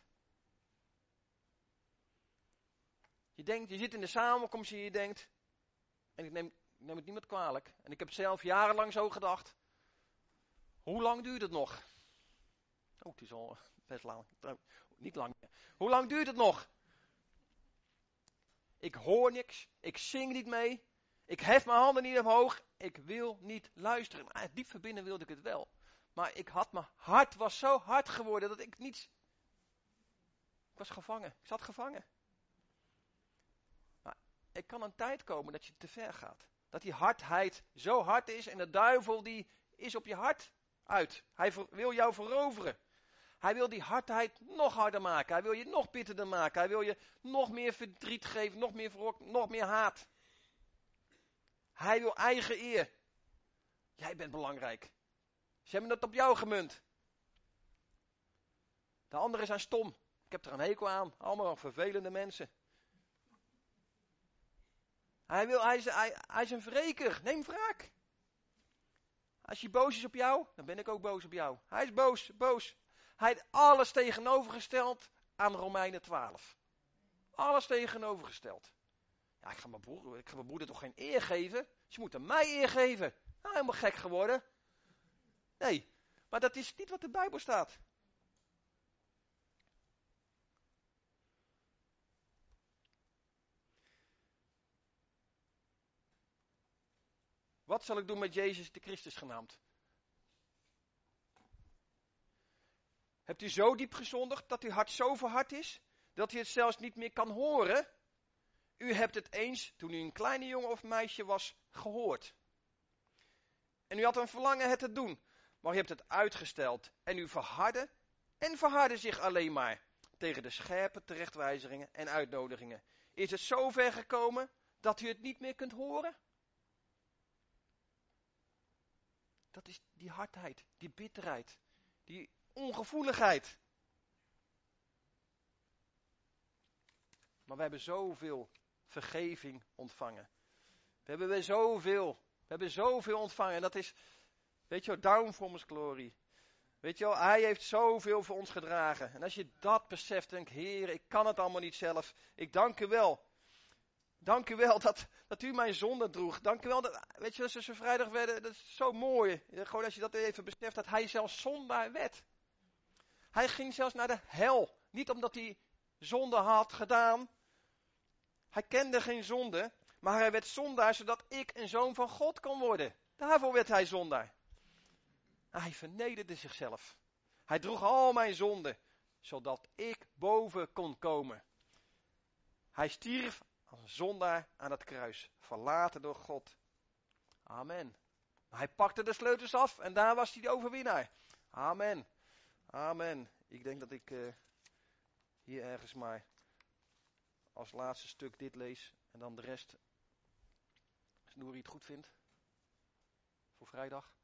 Je denkt, je zit in de samenkomst en je denkt, en ik neem, ik neem het niemand kwalijk, en ik heb zelf jarenlang zo gedacht, hoe lang duurt het nog? Oh, het is al best lang. Niet lang. Hoe lang duurt het nog? Ik hoor niks, ik zing niet mee, ik hef mijn handen niet omhoog, ik wil niet luisteren. Maar diep van binnen wilde ik het wel. Maar ik had mijn hart was zo hard geworden dat ik niets. Ik was gevangen. Ik zat gevangen. Maar er kan een tijd komen dat je te ver gaat. Dat die hardheid zo hard is en de duivel die is op je hart uit. Hij wil jou veroveren. Hij wil die hardheid nog harder maken. Hij wil je nog bitterder maken. Hij wil je nog meer verdriet geven, nog meer wrok, nog meer haat. Hij wil eigen eer. Jij bent belangrijk. Ze hebben het op jou gemunt. De anderen zijn stom. Ik heb er een hekel aan. Allemaal vervelende mensen. Hij, wil, hij, is, hij, hij is een wreker. Neem wraak. Als hij boos is op jou, dan ben ik ook boos op jou. Hij is boos, boos. Hij heeft alles tegenovergesteld aan Romeinen twaalf. Alles tegenovergesteld. Ja, ik ga mijn broer, ik ga mijn broeder toch geen eer geven? Ze moeten mij eer geven. Nou, helemaal gek geworden. Nee, maar dat is niet wat de Bijbel staat. Wat zal ik doen met Jezus de Christus genaamd? Hebt u zo diep gezondigd dat uw hart zo verhard is, dat u het zelfs niet meer kan horen? U hebt het eens, toen u een kleine jongen of meisje was, gehoord. En u had een verlangen het te doen, maar u hebt het uitgesteld. En u verhardde en verhardde zich alleen maar tegen de scherpe terechtwijzingen en uitnodigingen. Is het zo ver gekomen dat u het niet meer kunt horen? Dat is die hardheid, die bitterheid, die ongevoeligheid. Maar we hebben zoveel vergeving ontvangen. We hebben weer zoveel, we hebben zoveel ontvangen. En dat is, weet je wel, down from his glory. Weet je wel, hij heeft zoveel voor ons gedragen. En als je dat beseft, denk Heer, ik kan het allemaal niet zelf. Ik dank u wel. Dank u wel dat, dat u mijn zonde droeg. Dank u wel dat, weet je, als ze vrijdag werden, dat is zo mooi. Gewoon als je dat even beseft, dat hij zelfs zondaar werd. Hij ging zelfs naar de hel. Niet omdat hij zonde had gedaan. Hij kende geen zonde, maar hij werd zondaar zodat ik een zoon van God kon worden. Daarvoor werd hij zondaar. Hij vernederde zichzelf. Hij droeg al mijn zonden, zodat ik boven kon komen. Hij stierf als een zondaar aan het kruis, verlaten door God. Amen. Hij pakte de sleutels af en daar was hij de overwinnaar. Amen. Amen. Ik denk dat ik uh, hier ergens maar als laatste stuk dit lees en dan de rest, als Nouri het goed vindt, voor vrijdag.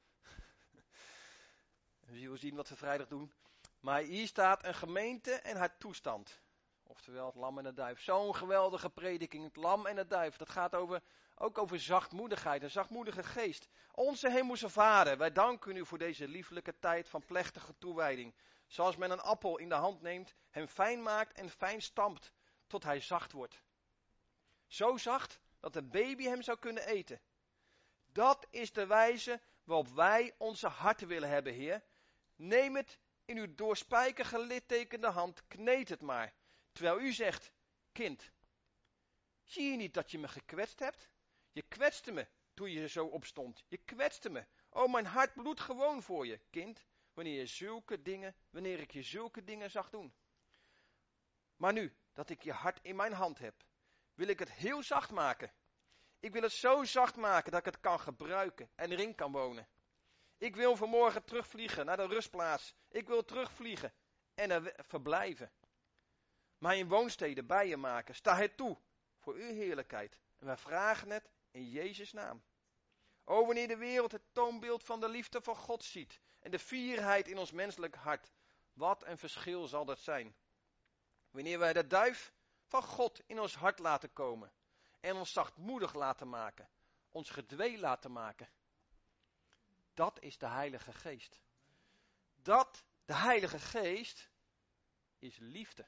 We zullen zien wat we vrijdag doen. Maar hier staat een gemeente en haar toestand. Oftewel het lam en de duif. Zo'n geweldige prediking. Het lam en de duif. Dat gaat over, ook over zachtmoedigheid. Een zachtmoedige geest. Onze hemelse Vader. Wij danken u voor deze lieflijke tijd van plechtige toewijding. Zoals men een appel in de hand neemt. Hem fijn maakt en fijn stampt. Tot hij zacht wordt. Zo zacht dat een baby hem zou kunnen eten. Dat is de wijze waarop wij onze harten willen hebben, Heer. Neem het in uw door spijker gelittekende hand. Kneed het maar. Terwijl u zegt, kind, zie je niet dat je me gekwetst hebt? Je kwetste me toen je zo opstond. Je kwetste me. Oh, mijn hart bloedt gewoon voor je, kind, wanneer je zulke dingen, wanneer ik je zulke dingen zag doen. Maar nu, dat ik je hart in mijn hand heb, wil ik het heel zacht maken. Ik wil het zo zacht maken dat ik het kan gebruiken en erin kan wonen. Ik wil vanmorgen terugvliegen naar de rustplaats. Ik wil terugvliegen en er verblijven. mij een woonstede bij je maken. Sta het toe voor uw heerlijkheid. En wij vragen het in Jezus' naam. O, wanneer de wereld het toonbeeld van de liefde van God ziet en de fierheid in ons menselijk hart, wat een verschil zal dat zijn. Wanneer wij de duif van God in ons hart laten komen en ons zachtmoedig laten maken, ons gedwee laten maken. Dat is de Heilige Geest. Dat, de Heilige Geest, is liefde,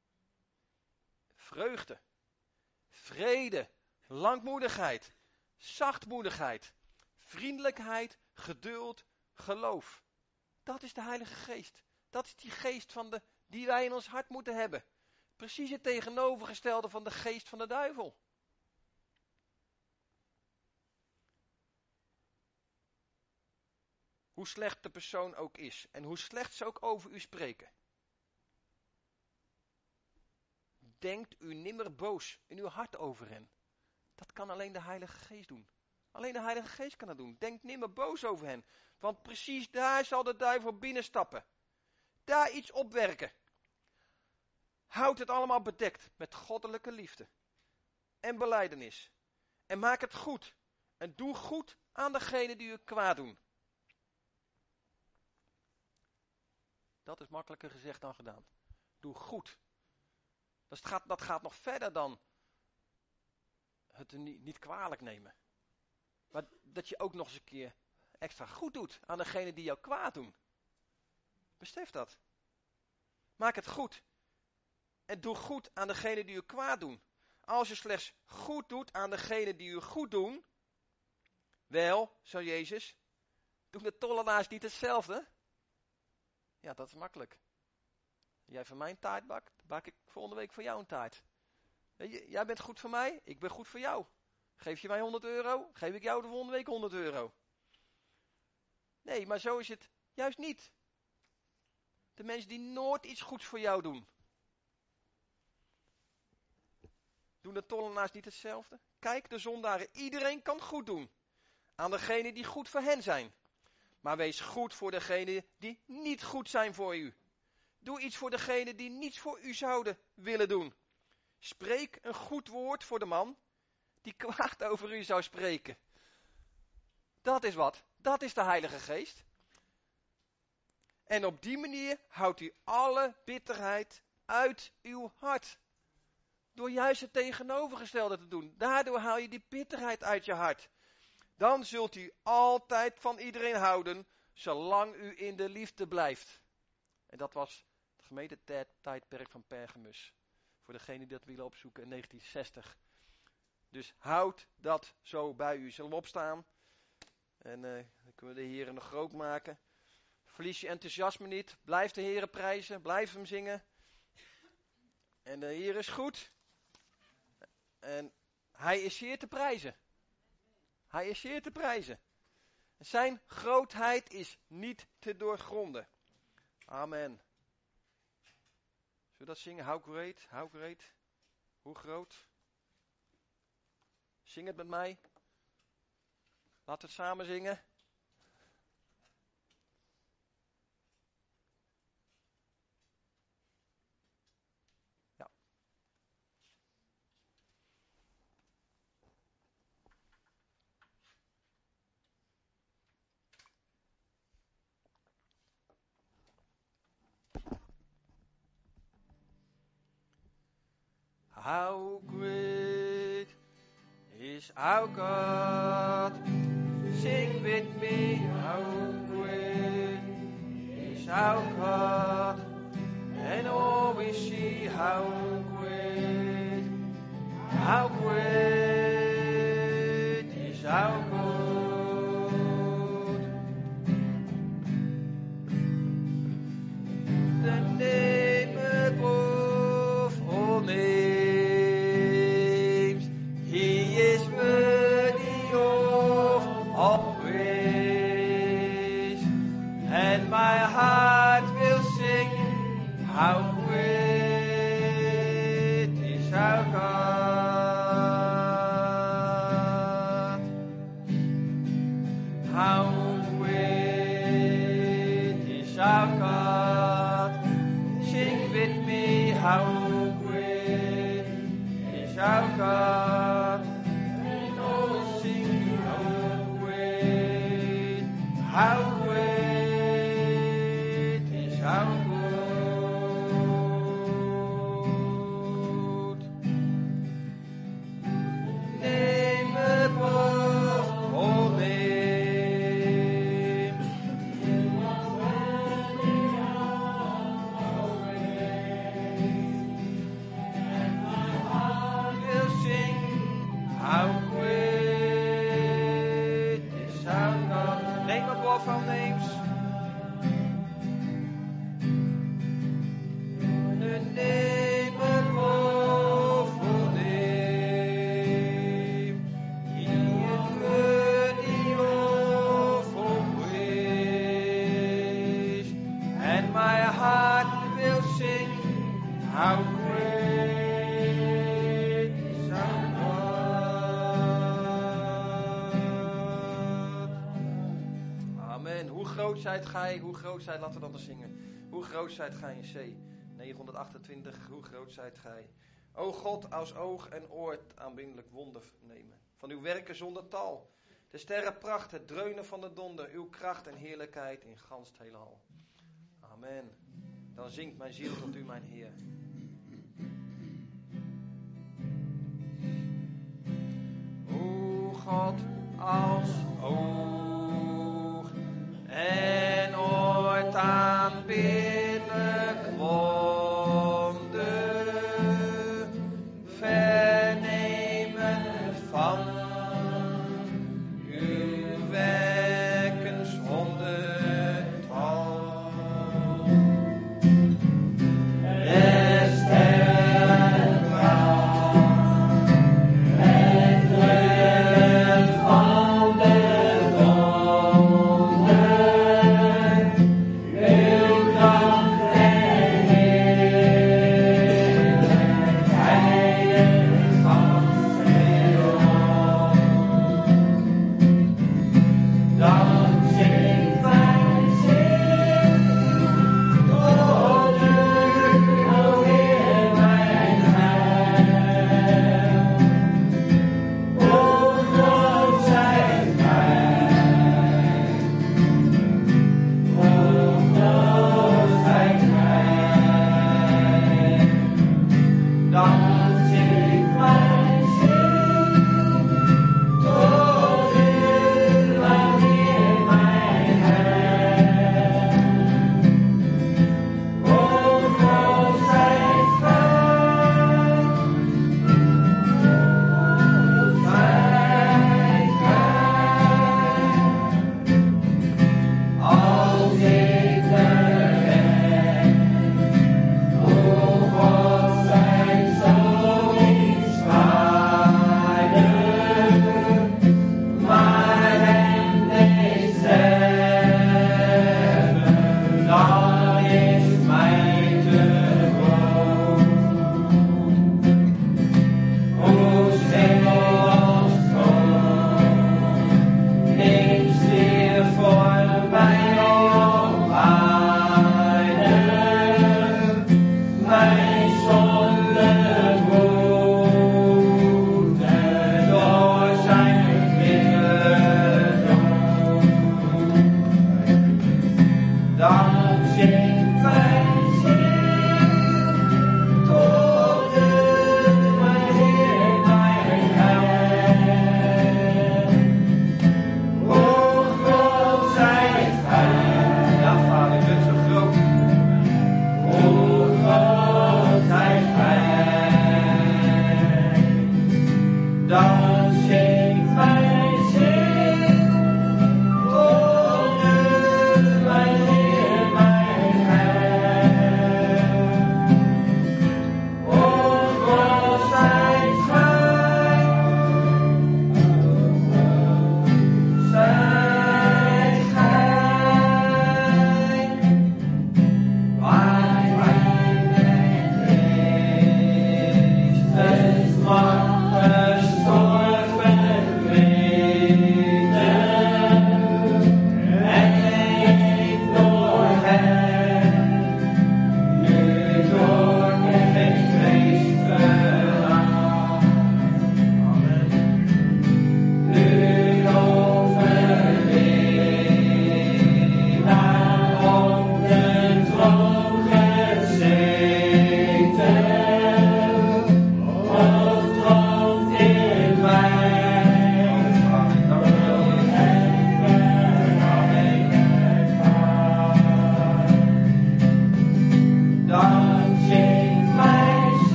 vreugde, vrede, langmoedigheid, zachtmoedigheid, vriendelijkheid, geduld, geloof. Dat is de Heilige Geest. Dat is die geest van de, die wij in ons hart moeten hebben. Precies het tegenovergestelde van de geest van de duivel. Hoe slecht de persoon ook is en hoe slecht ze ook over u spreken. Denkt u nimmer boos in uw hart over hen. Dat kan alleen de Heilige Geest doen. Alleen de Heilige Geest kan dat doen. Denk nimmer boos over hen. Want precies daar zal de duivel binnenstappen. Daar iets opwerken. Houd het allemaal bedekt met goddelijke liefde. En belijdenis. En maak het goed. En doe goed aan degenen die u kwaad doen. Dat is makkelijker gezegd dan gedaan. Doe goed. Dat gaat, dat gaat nog verder dan het niet, niet kwalijk nemen. Maar dat je ook nog eens een keer extra goed doet aan degenen die jou kwaad doen. Besef dat. Maak het goed. En doe goed aan degenen die u kwaad doen. Als je slechts goed doet aan degenen die u goed doen. Wel, zo Jezus, doen de tollenaars niet hetzelfde? Ja, dat is makkelijk. Jij van mijn taart bakt, bak ik volgende week voor jou een taart. Jij bent goed voor mij, ik ben goed voor jou. Geef je mij honderd euro, geef ik jou de volgende week honderd euro. Nee, maar zo is het juist niet. De mensen die nooit iets goeds voor jou doen. Doen de tollenaars niet hetzelfde? Kijk, de zondaren, iedereen kan goed doen. Aan degenen die goed voor hen zijn. Maar wees goed voor degenen die niet goed zijn voor u. Doe iets voor degenen die niets voor u zouden willen doen. Spreek een goed woord voor de man die kwaad over u zou spreken. Dat is wat. Dat is de Heilige Geest. En op die manier houdt u alle bitterheid uit uw hart. Door juist het tegenovergestelde te doen. Daardoor haal je die bitterheid uit je hart. Dan zult u altijd van iedereen houden, zolang u in de liefde blijft. En dat was het gemeentetijdperk van Pergamus. Voor degenen die dat willen opzoeken in negentien zestig. Dus houd dat zo bij u. Zullen we opstaan? En uh, dan kunnen we de Heer nog groot maken. Verlies je enthousiasme niet. Blijf de Heer prijzen. Blijf hem zingen. En de Heer is goed. En hij is zeer te prijzen. Hij is zeer te prijzen. Zijn grootheid is niet te doorgronden. Amen. Zullen we dat zingen? How great, how great. Hoe groot? Zing het met mij. Laten we het samen zingen. Ja. How great is our God? Sing with me, how great is our God? And all we see, how great, how great is our God? The name above all names, He is worthy of all praise, and my heart will sing, how great is our God. How great is our God. Sing with me, how great how great is our God. Name above all names. We'll sing how great is our God. Name above all names. The name above all names. He is worthy of all praise. And my heart will sing how great is our God. Amen. Hoe groot zijt gij, hoe groot zijt, laten we dat eens zingen. Hoe groot zijt gij in C? negenhonderdachtentwintig, hoe groot zijt gij? O God, als oog en oor aanbiddelijk wonder nemen. Van uw werken zonder tal. De sterrenpracht, het dreunen van de donder. Uw kracht en heerlijkheid in gans het heelal. Amen. Dan zingt mijn ziel tot u, mijn Heer. O God, als oog en oor aanbiddelijk wonder vernemen van uw werken zonder tal. De sterrenpracht, het dreunen van de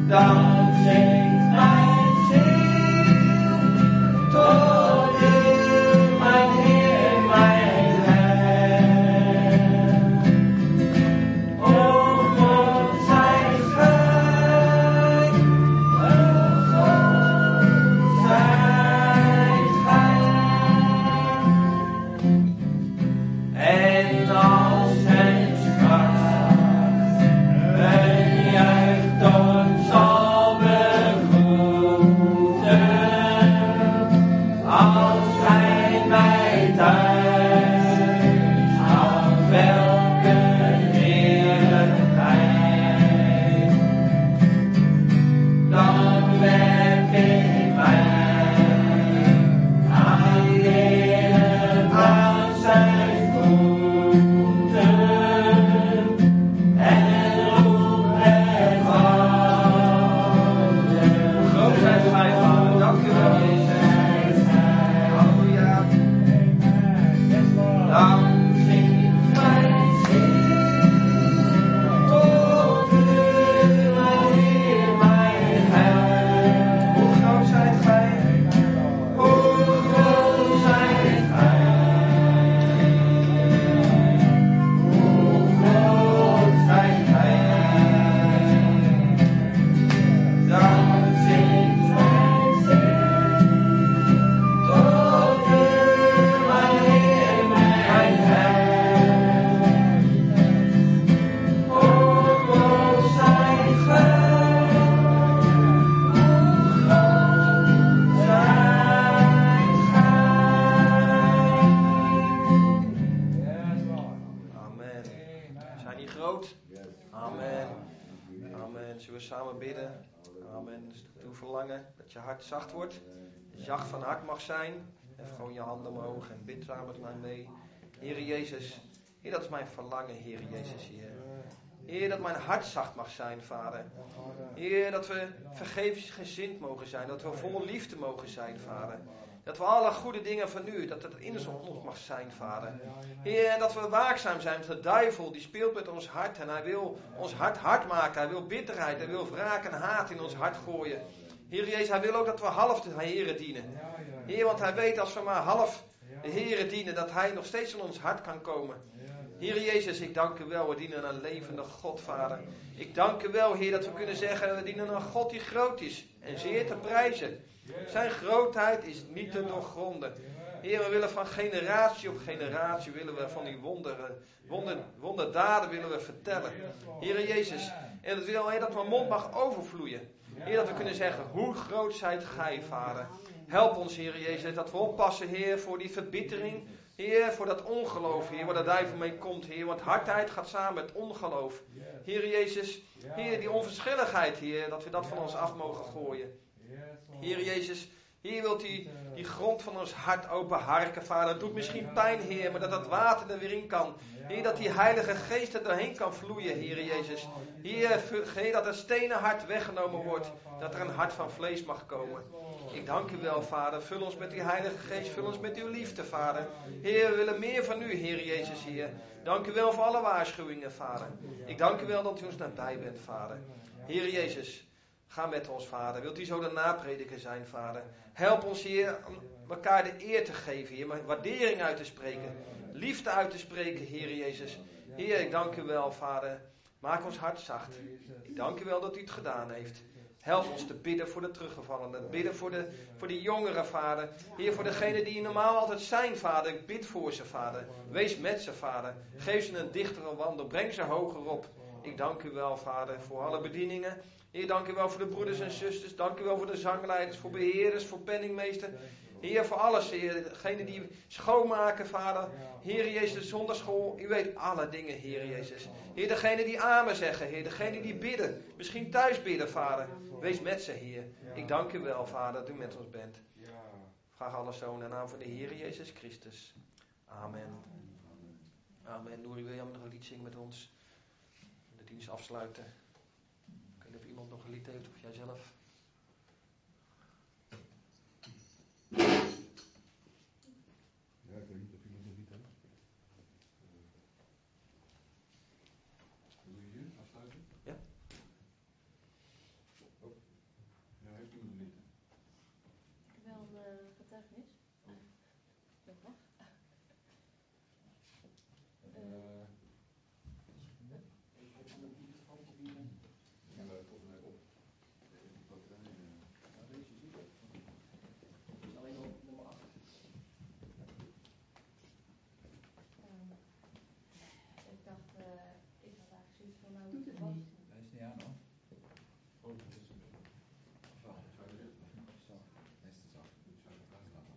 dan zingt mijn ziel tot u, mijn Heer, mijn Heer. O God, zij gij, o God, zij gij. En als het straks een juichtoon zal begroeten, als gij mij thuis aan welke heerlijkheid, dan werp ik mij aan Heer, aan zijn voeten en roep het Hoe groot zijn gij, Vader. Dank u wel, Jezus. Halleluja. Dan zingt mijn ziel tot u, mijn Heer, mijn Heil. Hoe groot zijt gij? Hoe groot zijt gij? Hoe groot zijt gij? Dan zingt mijn ziel tot u, mijn Heer, mijn Heil. Hoe groot zijt gij? Hoe groot zijt Amen. Zijn die groot? Amen. Amen. Zullen we samen bidden? Amen. Doe verlangen dat je hart zacht wordt. Dat je zacht van hart mag zijn. Hef gewoon je handen omhoog en bid samen met mij mee. Heer Jezus. Heer, dat is mijn verlangen, Heer Jezus, Heer. Heer, dat mijn hart zacht mag zijn, Vader. Heer, dat we vergevensgezind mogen zijn. Dat we vol liefde mogen zijn, Vader. Dat we alle goede dingen van u, dat het in ons mag zijn, Vader. Heer, en dat we waakzaam zijn. Want de duivel, die speelt met ons hart. En hij wil ons hart hard maken. Hij wil bitterheid, hij wil wraak en haat in ons hart gooien. Heer Jezus, hij wil ook dat we half de Heere dienen. Heer, want hij weet als we maar half de Heere dienen, dat hij nog steeds in ons hart kan komen. Heer Jezus, ik dank u wel, we dienen een levende God, Vader. Ik dank u wel, Heer, dat we kunnen zeggen, we dienen een God die groot is en zeer te prijzen. Zijn grootheid is niet te doorgronden. Heer, we willen van generatie op generatie, willen we van die wonderen, wonder, wonderdaden willen we vertellen. Heer Jezus, en dat wil Heer, dat mijn mond mag overvloeien. Heer, dat we kunnen zeggen, hoe groot zijt gij, Vader. Help ons, Heer Jezus, dat we oppassen, Heer, voor die verbittering. Heer, voor dat ongeloof, Heer, waar de duivel mee komt, Heer. Want hardheid gaat samen met ongeloof. Heer Jezus, Heer, die onverschilligheid, Heer, dat we dat van ons af mogen gooien. Heer Jezus, Heer, wilt die, die grond van ons hart openharken, Vader. Het doet misschien pijn, Heer, maar dat dat water er weer in kan. Heer, dat die Heilige Geest er doorheen kan vloeien, Heer Jezus. Heer, Heer, dat het stenen hart weggenomen wordt. Dat er een hart van vlees mag komen. Ik dank u wel, Vader. Vul ons met uw Heilige Geest. Vul ons met uw liefde, Vader. Heer, we willen meer van u, Heer Jezus, Heer. Dank u wel voor alle waarschuwingen, Vader. Ik dank u wel dat u ons nabij bent, Vader. Heer Jezus, ga met ons, Vader. Wilt u zo de naprediker zijn, Vader? Help ons, Heer, om elkaar de eer te geven, Heer. Maar waardering uit te spreken. Liefde uit te spreken, Heer Jezus. Heer, ik dank u wel, Vader. Maak ons hart zacht. Ik dank u wel dat u het gedaan heeft. Help ons te bidden voor de teruggevallenen. Bidden voor de, voor de jongeren, Vader. Heer, voor degenen die normaal altijd zijn, Vader. Ik bid voor ze, Vader. Wees met ze, Vader. Geef ze een dichtere wandel. Breng ze hoger op. Ik dank u wel, Vader, voor alle bedieningen. Heer, dank u wel voor de broeders en zusters. Dank u wel voor de zangleiders, voor beheerders, voor penningmeester. Heer, voor alles, Heer. Degenen die schoonmaken, Vader. Heer Jezus, de zondagschool. U weet alle dingen, Heer Jezus. Heer, degenen die amen zeggen, Heer. Degenen die bidden. Misschien thuis bidden, Vader. Wees met ze, Heer. Ik dank u wel, Vader, dat u met ons bent. Vraag alles zo in de naam van de Heer Jezus Christus. Amen. Amen. Nouri, wil jij nog een lied zingen met ons? De dienst afsluiten. Ik weet niet of iemand nog een lied heeft, of jij zelf. Ja, ik weet niet of iemand nog niet heeft. Wil je hier afsluiten? Ja. tien minuten. Ik heb wel een uh, getuigenis. Dat mag. Uh, Even een microfoon proberen. Ja, volgens mij op. De batterij. Ja, deze zit er. Alleen op nummer acht. Um, ik dacht, uh, ik had eigenlijk zoiets van, nou, Doet het wat? niet. Hij is niet aan hoor. Oh, dat is het. Zacht, zou je zeggen? Zo, hij is te zacht. Ik zou het plaats laten.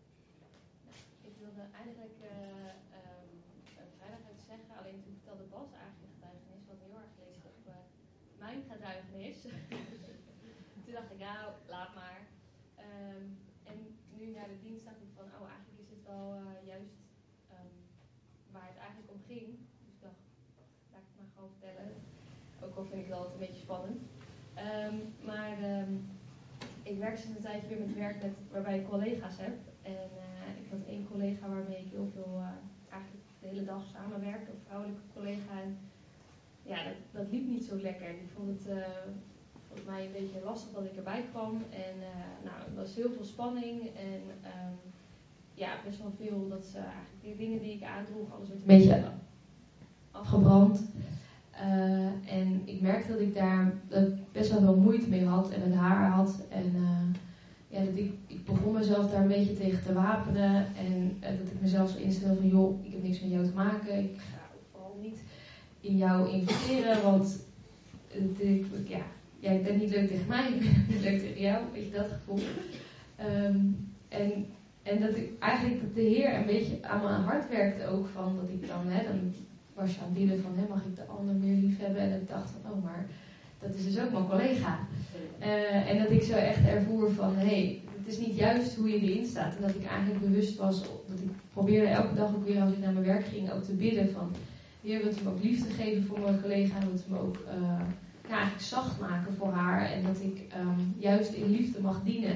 Ik wilde eigenlijk uh, um, vrijdag uit zeggen, alleen toen vertelde Bas eigenlijk een getuigenis, wat heel erg leek op uh, mijn getuigenis. Toen dacht ik, nou, laat maar. Um, en nu naar de dienst dacht ik van, oh, eigenlijk is het wel uh, juist um, waar het eigenlijk om ging. Dus ik dacht, laat ik het maar gewoon vertellen. Ook al vind ik het altijd een beetje spannend. Um, maar um, ik werk sinds een tijdje weer met werk met, waarbij ik collega's heb. En uh, ik had één collega waarmee ik heel veel, uh, eigenlijk de hele dag samenwerkte, een vrouwelijke collega. En ja, dat, dat liep niet zo lekker. Die vond het uh, volgens mij een beetje lastig dat ik erbij kwam. En uh, nou, er was heel veel spanning en um, ja, best wel veel dat ze eigenlijk de dingen die ik aandroeg, alles werd een beetje afgebrand. Uh, en ik merkte dat ik daar dat ik best wel veel moeite mee had en met haar had. En uh, ja, dat ik, ik begon mezelf daar een beetje tegen te wapenen. En uh, dat ik mezelf zo instelde van, joh, ik heb niks met jou te maken. Ik ga vooral niet in jou investeren, want uh, ik, ja, jij bent niet leuk tegen mij, ik ben niet leuk tegen jou. Weet je, dat gevoel. Um, en, en dat ik eigenlijk dat de Heer een beetje aan mijn hart werkte ook van, dat ik dan, hè, dan was je aan het bieden van, hè, mag ik de ander meer lief hebben? En ik dacht van, oh, maar dat is dus ook mijn collega. Uh, en dat ik zo echt ervoer van, hé, hey, het is niet juist hoe je erin staat. En dat ik eigenlijk bewust was, dat ik probeerde elke dag ook weer als ik naar mijn werk ging, ook te bidden van, Heer, wilt u me ook liefde geven voor mijn collega? En wilt u me ook uh, ja, eigenlijk zacht maken voor haar? En dat ik um, juist in liefde mag dienen.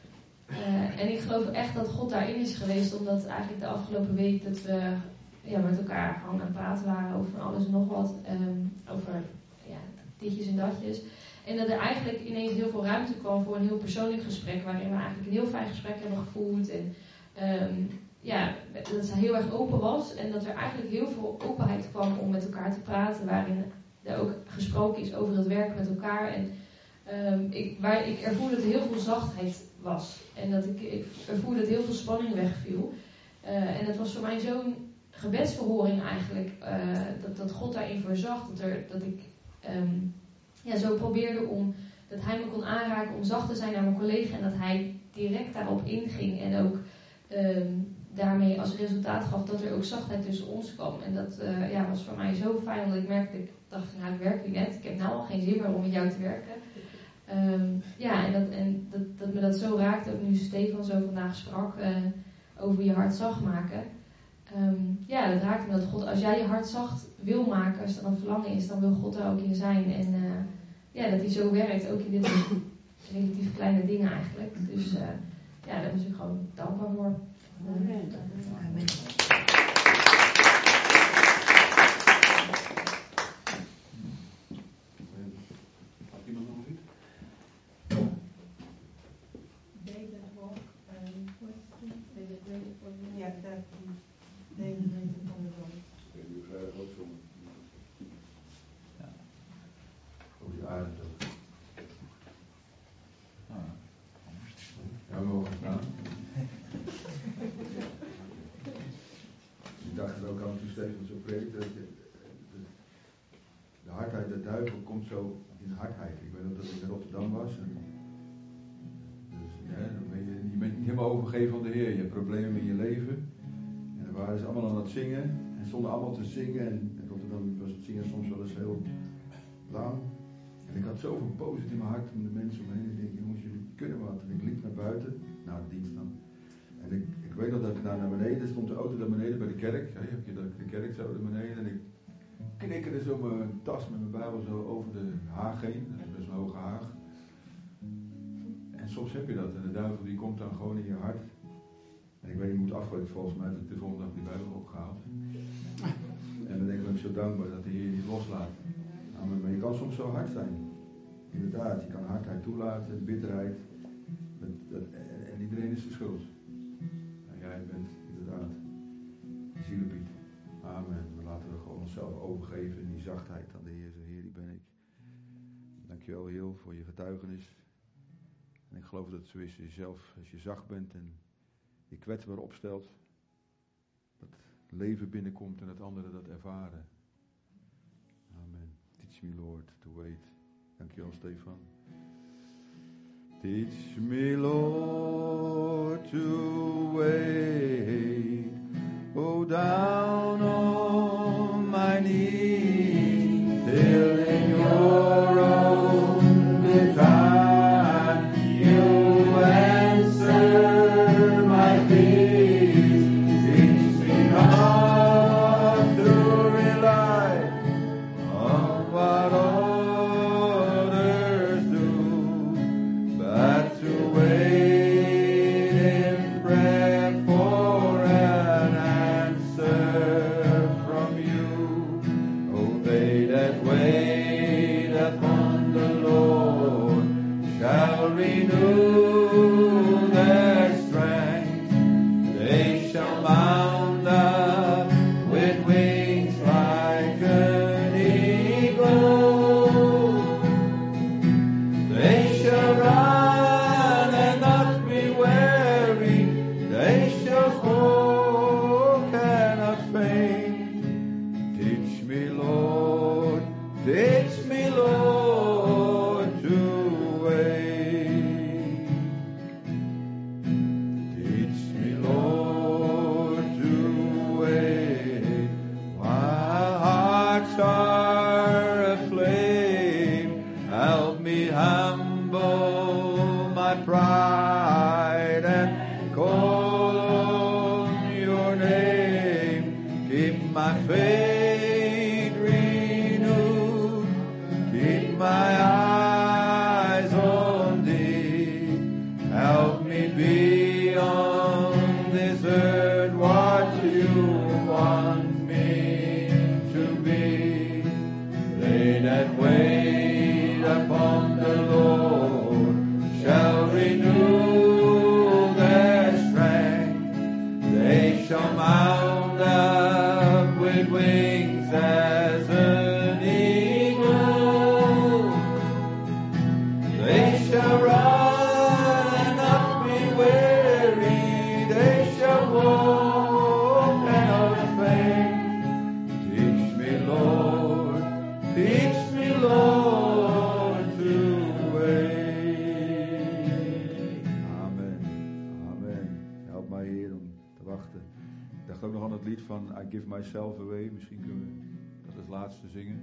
Uh, en ik geloof echt dat God daarin is geweest, omdat eigenlijk de afgelopen week dat we ja, met elkaar gewoon aan het praten waren over van alles en nog wat. Um, over ja, ditjes en datjes. En dat er eigenlijk ineens heel veel ruimte kwam voor een heel persoonlijk gesprek, waarin we eigenlijk een heel fijn gesprek hebben gevoerd. En um, ja, dat het heel erg open was. En dat er eigenlijk heel veel openheid kwam om met elkaar te praten, waarin er ook gesproken is over het werk met elkaar. En um, ik, waar, ik ervoer dat er heel veel zachtheid was. En dat ik, ik ervoer dat heel veel spanning wegviel. Uh, en dat was voor mij zo'n gebedsverhoring eigenlijk, uh, dat, dat God daarin voorzag, dat, er, dat ik um, ja, zo probeerde om, dat hij me kon aanraken om zacht te zijn naar mijn collega en dat hij direct daarop inging en ook um, daarmee als resultaat gaf dat er ook zachtheid tussen ons kwam. En dat uh, ja, was voor mij zo fijn, want ik merkte, ik dacht, nou, ik werk nu net, ik heb nou al geen zin meer om met jou te werken. Um, ja, en, dat, en dat, dat me dat zo raakte, ook nu Stefan zo vandaag sprak uh, over je hart zacht maken. Um, ja, dat raakt me dat God, als jij je hart zacht wil maken, als er dan verlangen is, dan wil God er ook in zijn. En uh, ja, dat hij zo werkt, ook in dit relatief kleine dingen eigenlijk. Dus uh, ja, daar ben ik gewoon dankbaar voor. Amen. Amen. Had iemand nog iets? David Walk, um, David David Walk, ja, dat die David David van de Walk. Ik heb vrijdag ook zo. Ja. Over die aarde ook. Ah, Ja, we mogen staan. Ik dacht er ook aan toen Stefan zo preekte. De, de, de hardheid der duivel komt zo in hardheid. Ik weet nog dat ik in Rotterdam was. En dus ja, dan ben je, je bent niet helemaal overgeven van de Heer. Je hebt problemen in je leven. En dan waren ze allemaal aan het zingen. En stonden allemaal te zingen. En in Rotterdam was het zingen soms wel eens heel lang. En ik had zoveel boosheid in mijn hart om de mensen om me heen. Ik denk, jongens, jullie kunnen wat. En ik liep naar buiten, na de dienst dan. En ik, ik weet nog dat ik daar naar beneden stond, de auto naar beneden bij de kerk. Ja, heb je de kerk zo naar beneden. En ik knikkerde zo mijn tas met mijn Bijbel zo over de haag heen. Dat is best een hoge haag. En soms heb je dat. En de duivel die komt dan gewoon in je hart. En ik weet niet hoe het afgelopen volgens mij. Dat ik de volgende dag die Bijbel opgehaald. En dan denk ik, ben ik zo dankbaar dat de Heer je niet loslaat. Nou, maar je kan soms zo hard zijn. inderdaad, je kan hardheid toelaten, bitterheid. Dat, dat, en, en iedereen is de schuld. En jij bent inderdaad de zielepiet. Amen. We laten we gewoon onszelf overgeven in die zachtheid aan de Heer. Zo, Heer, die ben ik. Dankjewel, Heel, voor je getuigenis. En ik geloof dat het zo is, jezelf, als je zacht bent en je kwetsbaar opstelt, dat leven binnenkomt en dat anderen dat ervaren. Amen. Teach me, Lord, to wait. Dankjewel, Stefan. Teach me, Lord, to wait. Go down on my knees till in your own good time you answer my pleas. Teach me how to rely on what others do, but to wait in prayer for an answer from you. Oh, they that wait upon the Lord shall renew their strength. They shall mount up with wings like an eagle. They shall run and not be weary. They shall walk and not faint. Teach me, Lord, teach me, Lord, to wait. Teach me, Lord, to wait. While hearts are aflame, help me humble my pride and call on your name. Keep my faith renewed, keep my eyes on thee. Help me be on this earth what you want me to be. They that wait upon the Lord shall renew their strength. They shall mount up with wings as an eagle. They shall run and not be weary. They shall walk and not faint. Teach me, Lord, teach me, Lord, to wait. Amen. Amen. Help mij, Heer, om te wachten. Ik dacht ook nog aan het lied van I Give Myself Away. Misschien kunnen we dat als laatste zingen.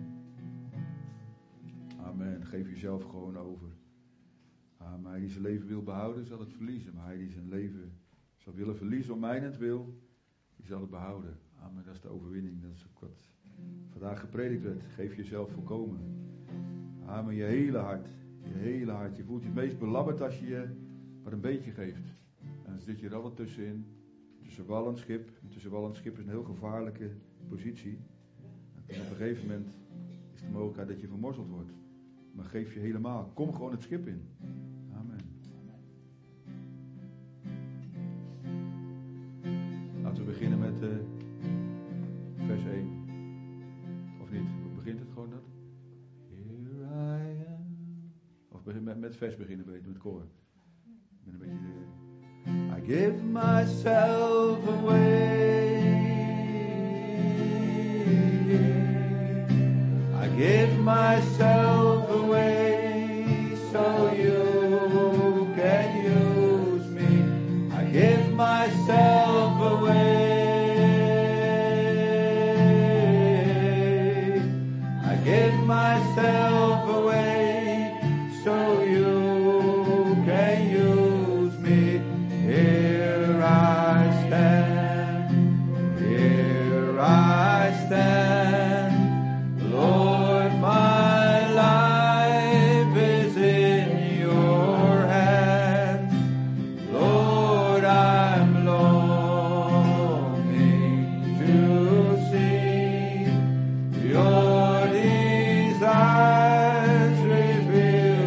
Amen. Geef jezelf gewoon over. Amen. Hij die zijn leven wil behouden, zal het verliezen. Maar hij die zijn leven zal willen verliezen om mijnentwil, die zal het behouden. Amen. Dat is de overwinning. Dat is ook wat vandaag gepredikt werd. Geef jezelf volkomen. Amen. Je hele hart. Je hele hart. Je voelt je het meest belabberd als je je maar een beetje geeft. En dan zit je er altijd tussenin. Tussen wal en schip. En tussen wal en schip is een heel gevaarlijke positie. En op een gegeven moment is de mogelijkheid dat je vermorzeld wordt. Maar geef je helemaal. Kom gewoon het schip in. Amen. Laten we beginnen met uh, vers één. Of niet? Begint het gewoon dat? Here I am. Of begin met, met vers beginnen, weet met koor. Ik ben een beetje de... I give myself away. I give myself away so you can use me. I give myself away. I give myself away so you can use me. Here I stand, here I stand, Lord, my life is in your hands. Lord, I'm longing to see your desires revealed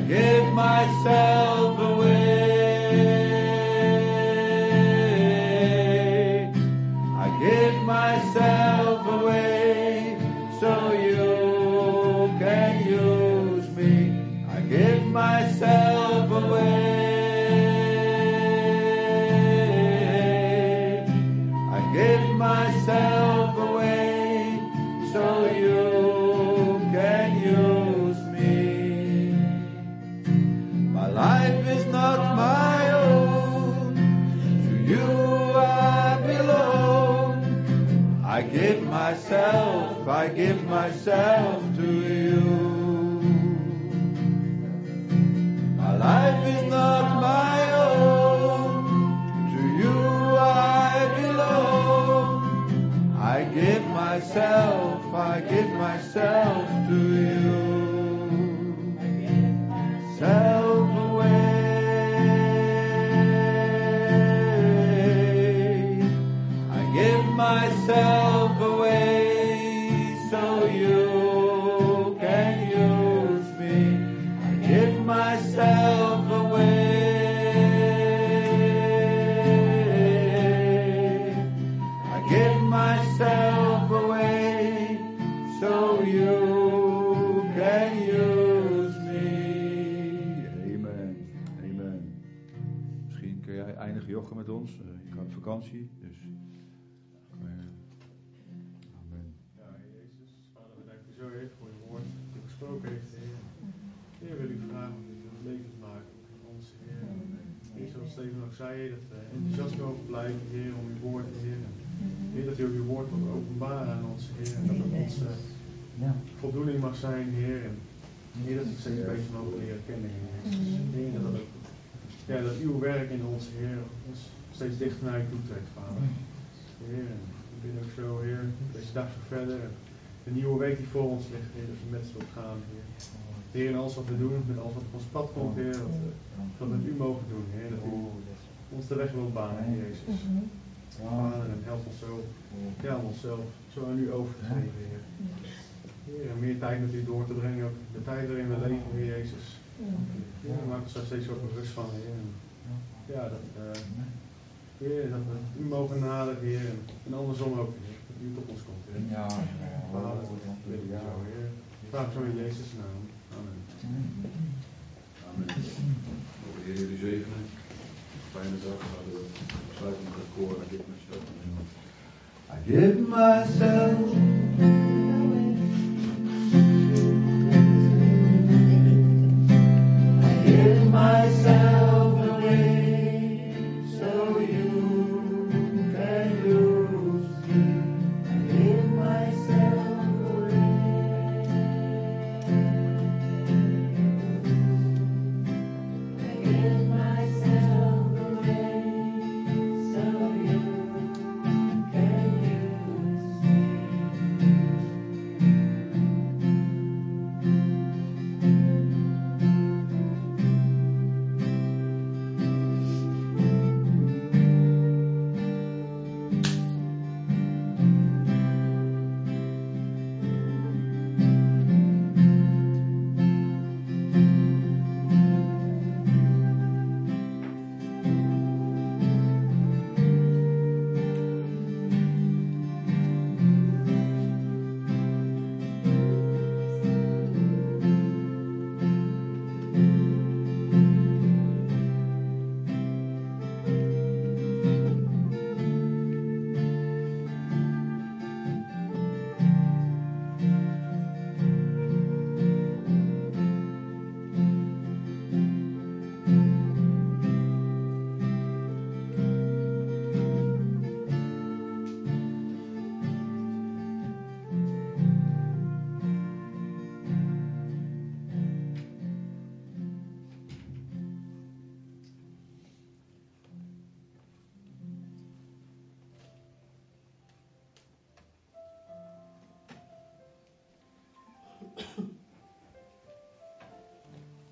give myself away. I give myself away so you can use me. I give myself away. I give myself away so you can use me. My life is not my own. To you I belong. I give myself, I give myself to you. My life is not my own. To you I belong. I give myself, I give myself to you. Self away. I give myself away so you can use me. I give myself away. I give myself away so you can use me. Amen. Amen. Misschien kun jij eindigen Jochem met ons. Uh, je gaat op vakantie, dus. Uh, amen. Ja, Jezus, Vader, we danken u zo heer voor uw woord dat u gesproken heeft, Heer. Heer, wil u vragen om dit in het leven te maken in ons, Heer. Heer, zoals Steven ook zei, dat we enthousiast mogen blijven, Heer, om uw woord, Heer. Heer, dat u ook uw woord wilt openbaren aan ons, Heer. En dat het onze voldoening mag zijn, Heer. En Heer, dat we steeds beter mogen leren kennen, Heer. Heer, dat, dat, ook, ja, dat uw werk in ons, Heer, ons steeds dichter naar u toe trekt, Vader. Heer, en ik ben ook zo, Heer, deze dag zo verder. En de nieuwe week die voor ons ligt, Heer, dat we met z'n op gaan, Heer. Heer, in alles wat we doen, met alles wat op ons pad komt, Heer, dat we dat met u mogen doen, Heer. Dat u ons de weg wilt banen, Heer Jezus. Vader, en help ons zo, ja, om onszelf zo aan u over te geven, Heer. Heer, en meer tijd met u door te brengen, ook de tijd waarin we leven, Heer Jezus. Heer, maak ons daar steeds ook bewust van, Heer. En ja, dat, uh, Heer, dat we u mogen naderen, Heer, en, en andersom ook, Heer. Dat u tot ons komt, Heer. Ja, Vader, dat wil ik zo, Heer. Vraag zo in Jezus' naam. Amen. Amen. Mogen de Heer jullie zegenen. Fijne dag. Gaan we sluiten met het koor. I give myself. I give myself. I give myself away so you can use me. I give myself away. I give myself away so you can use me.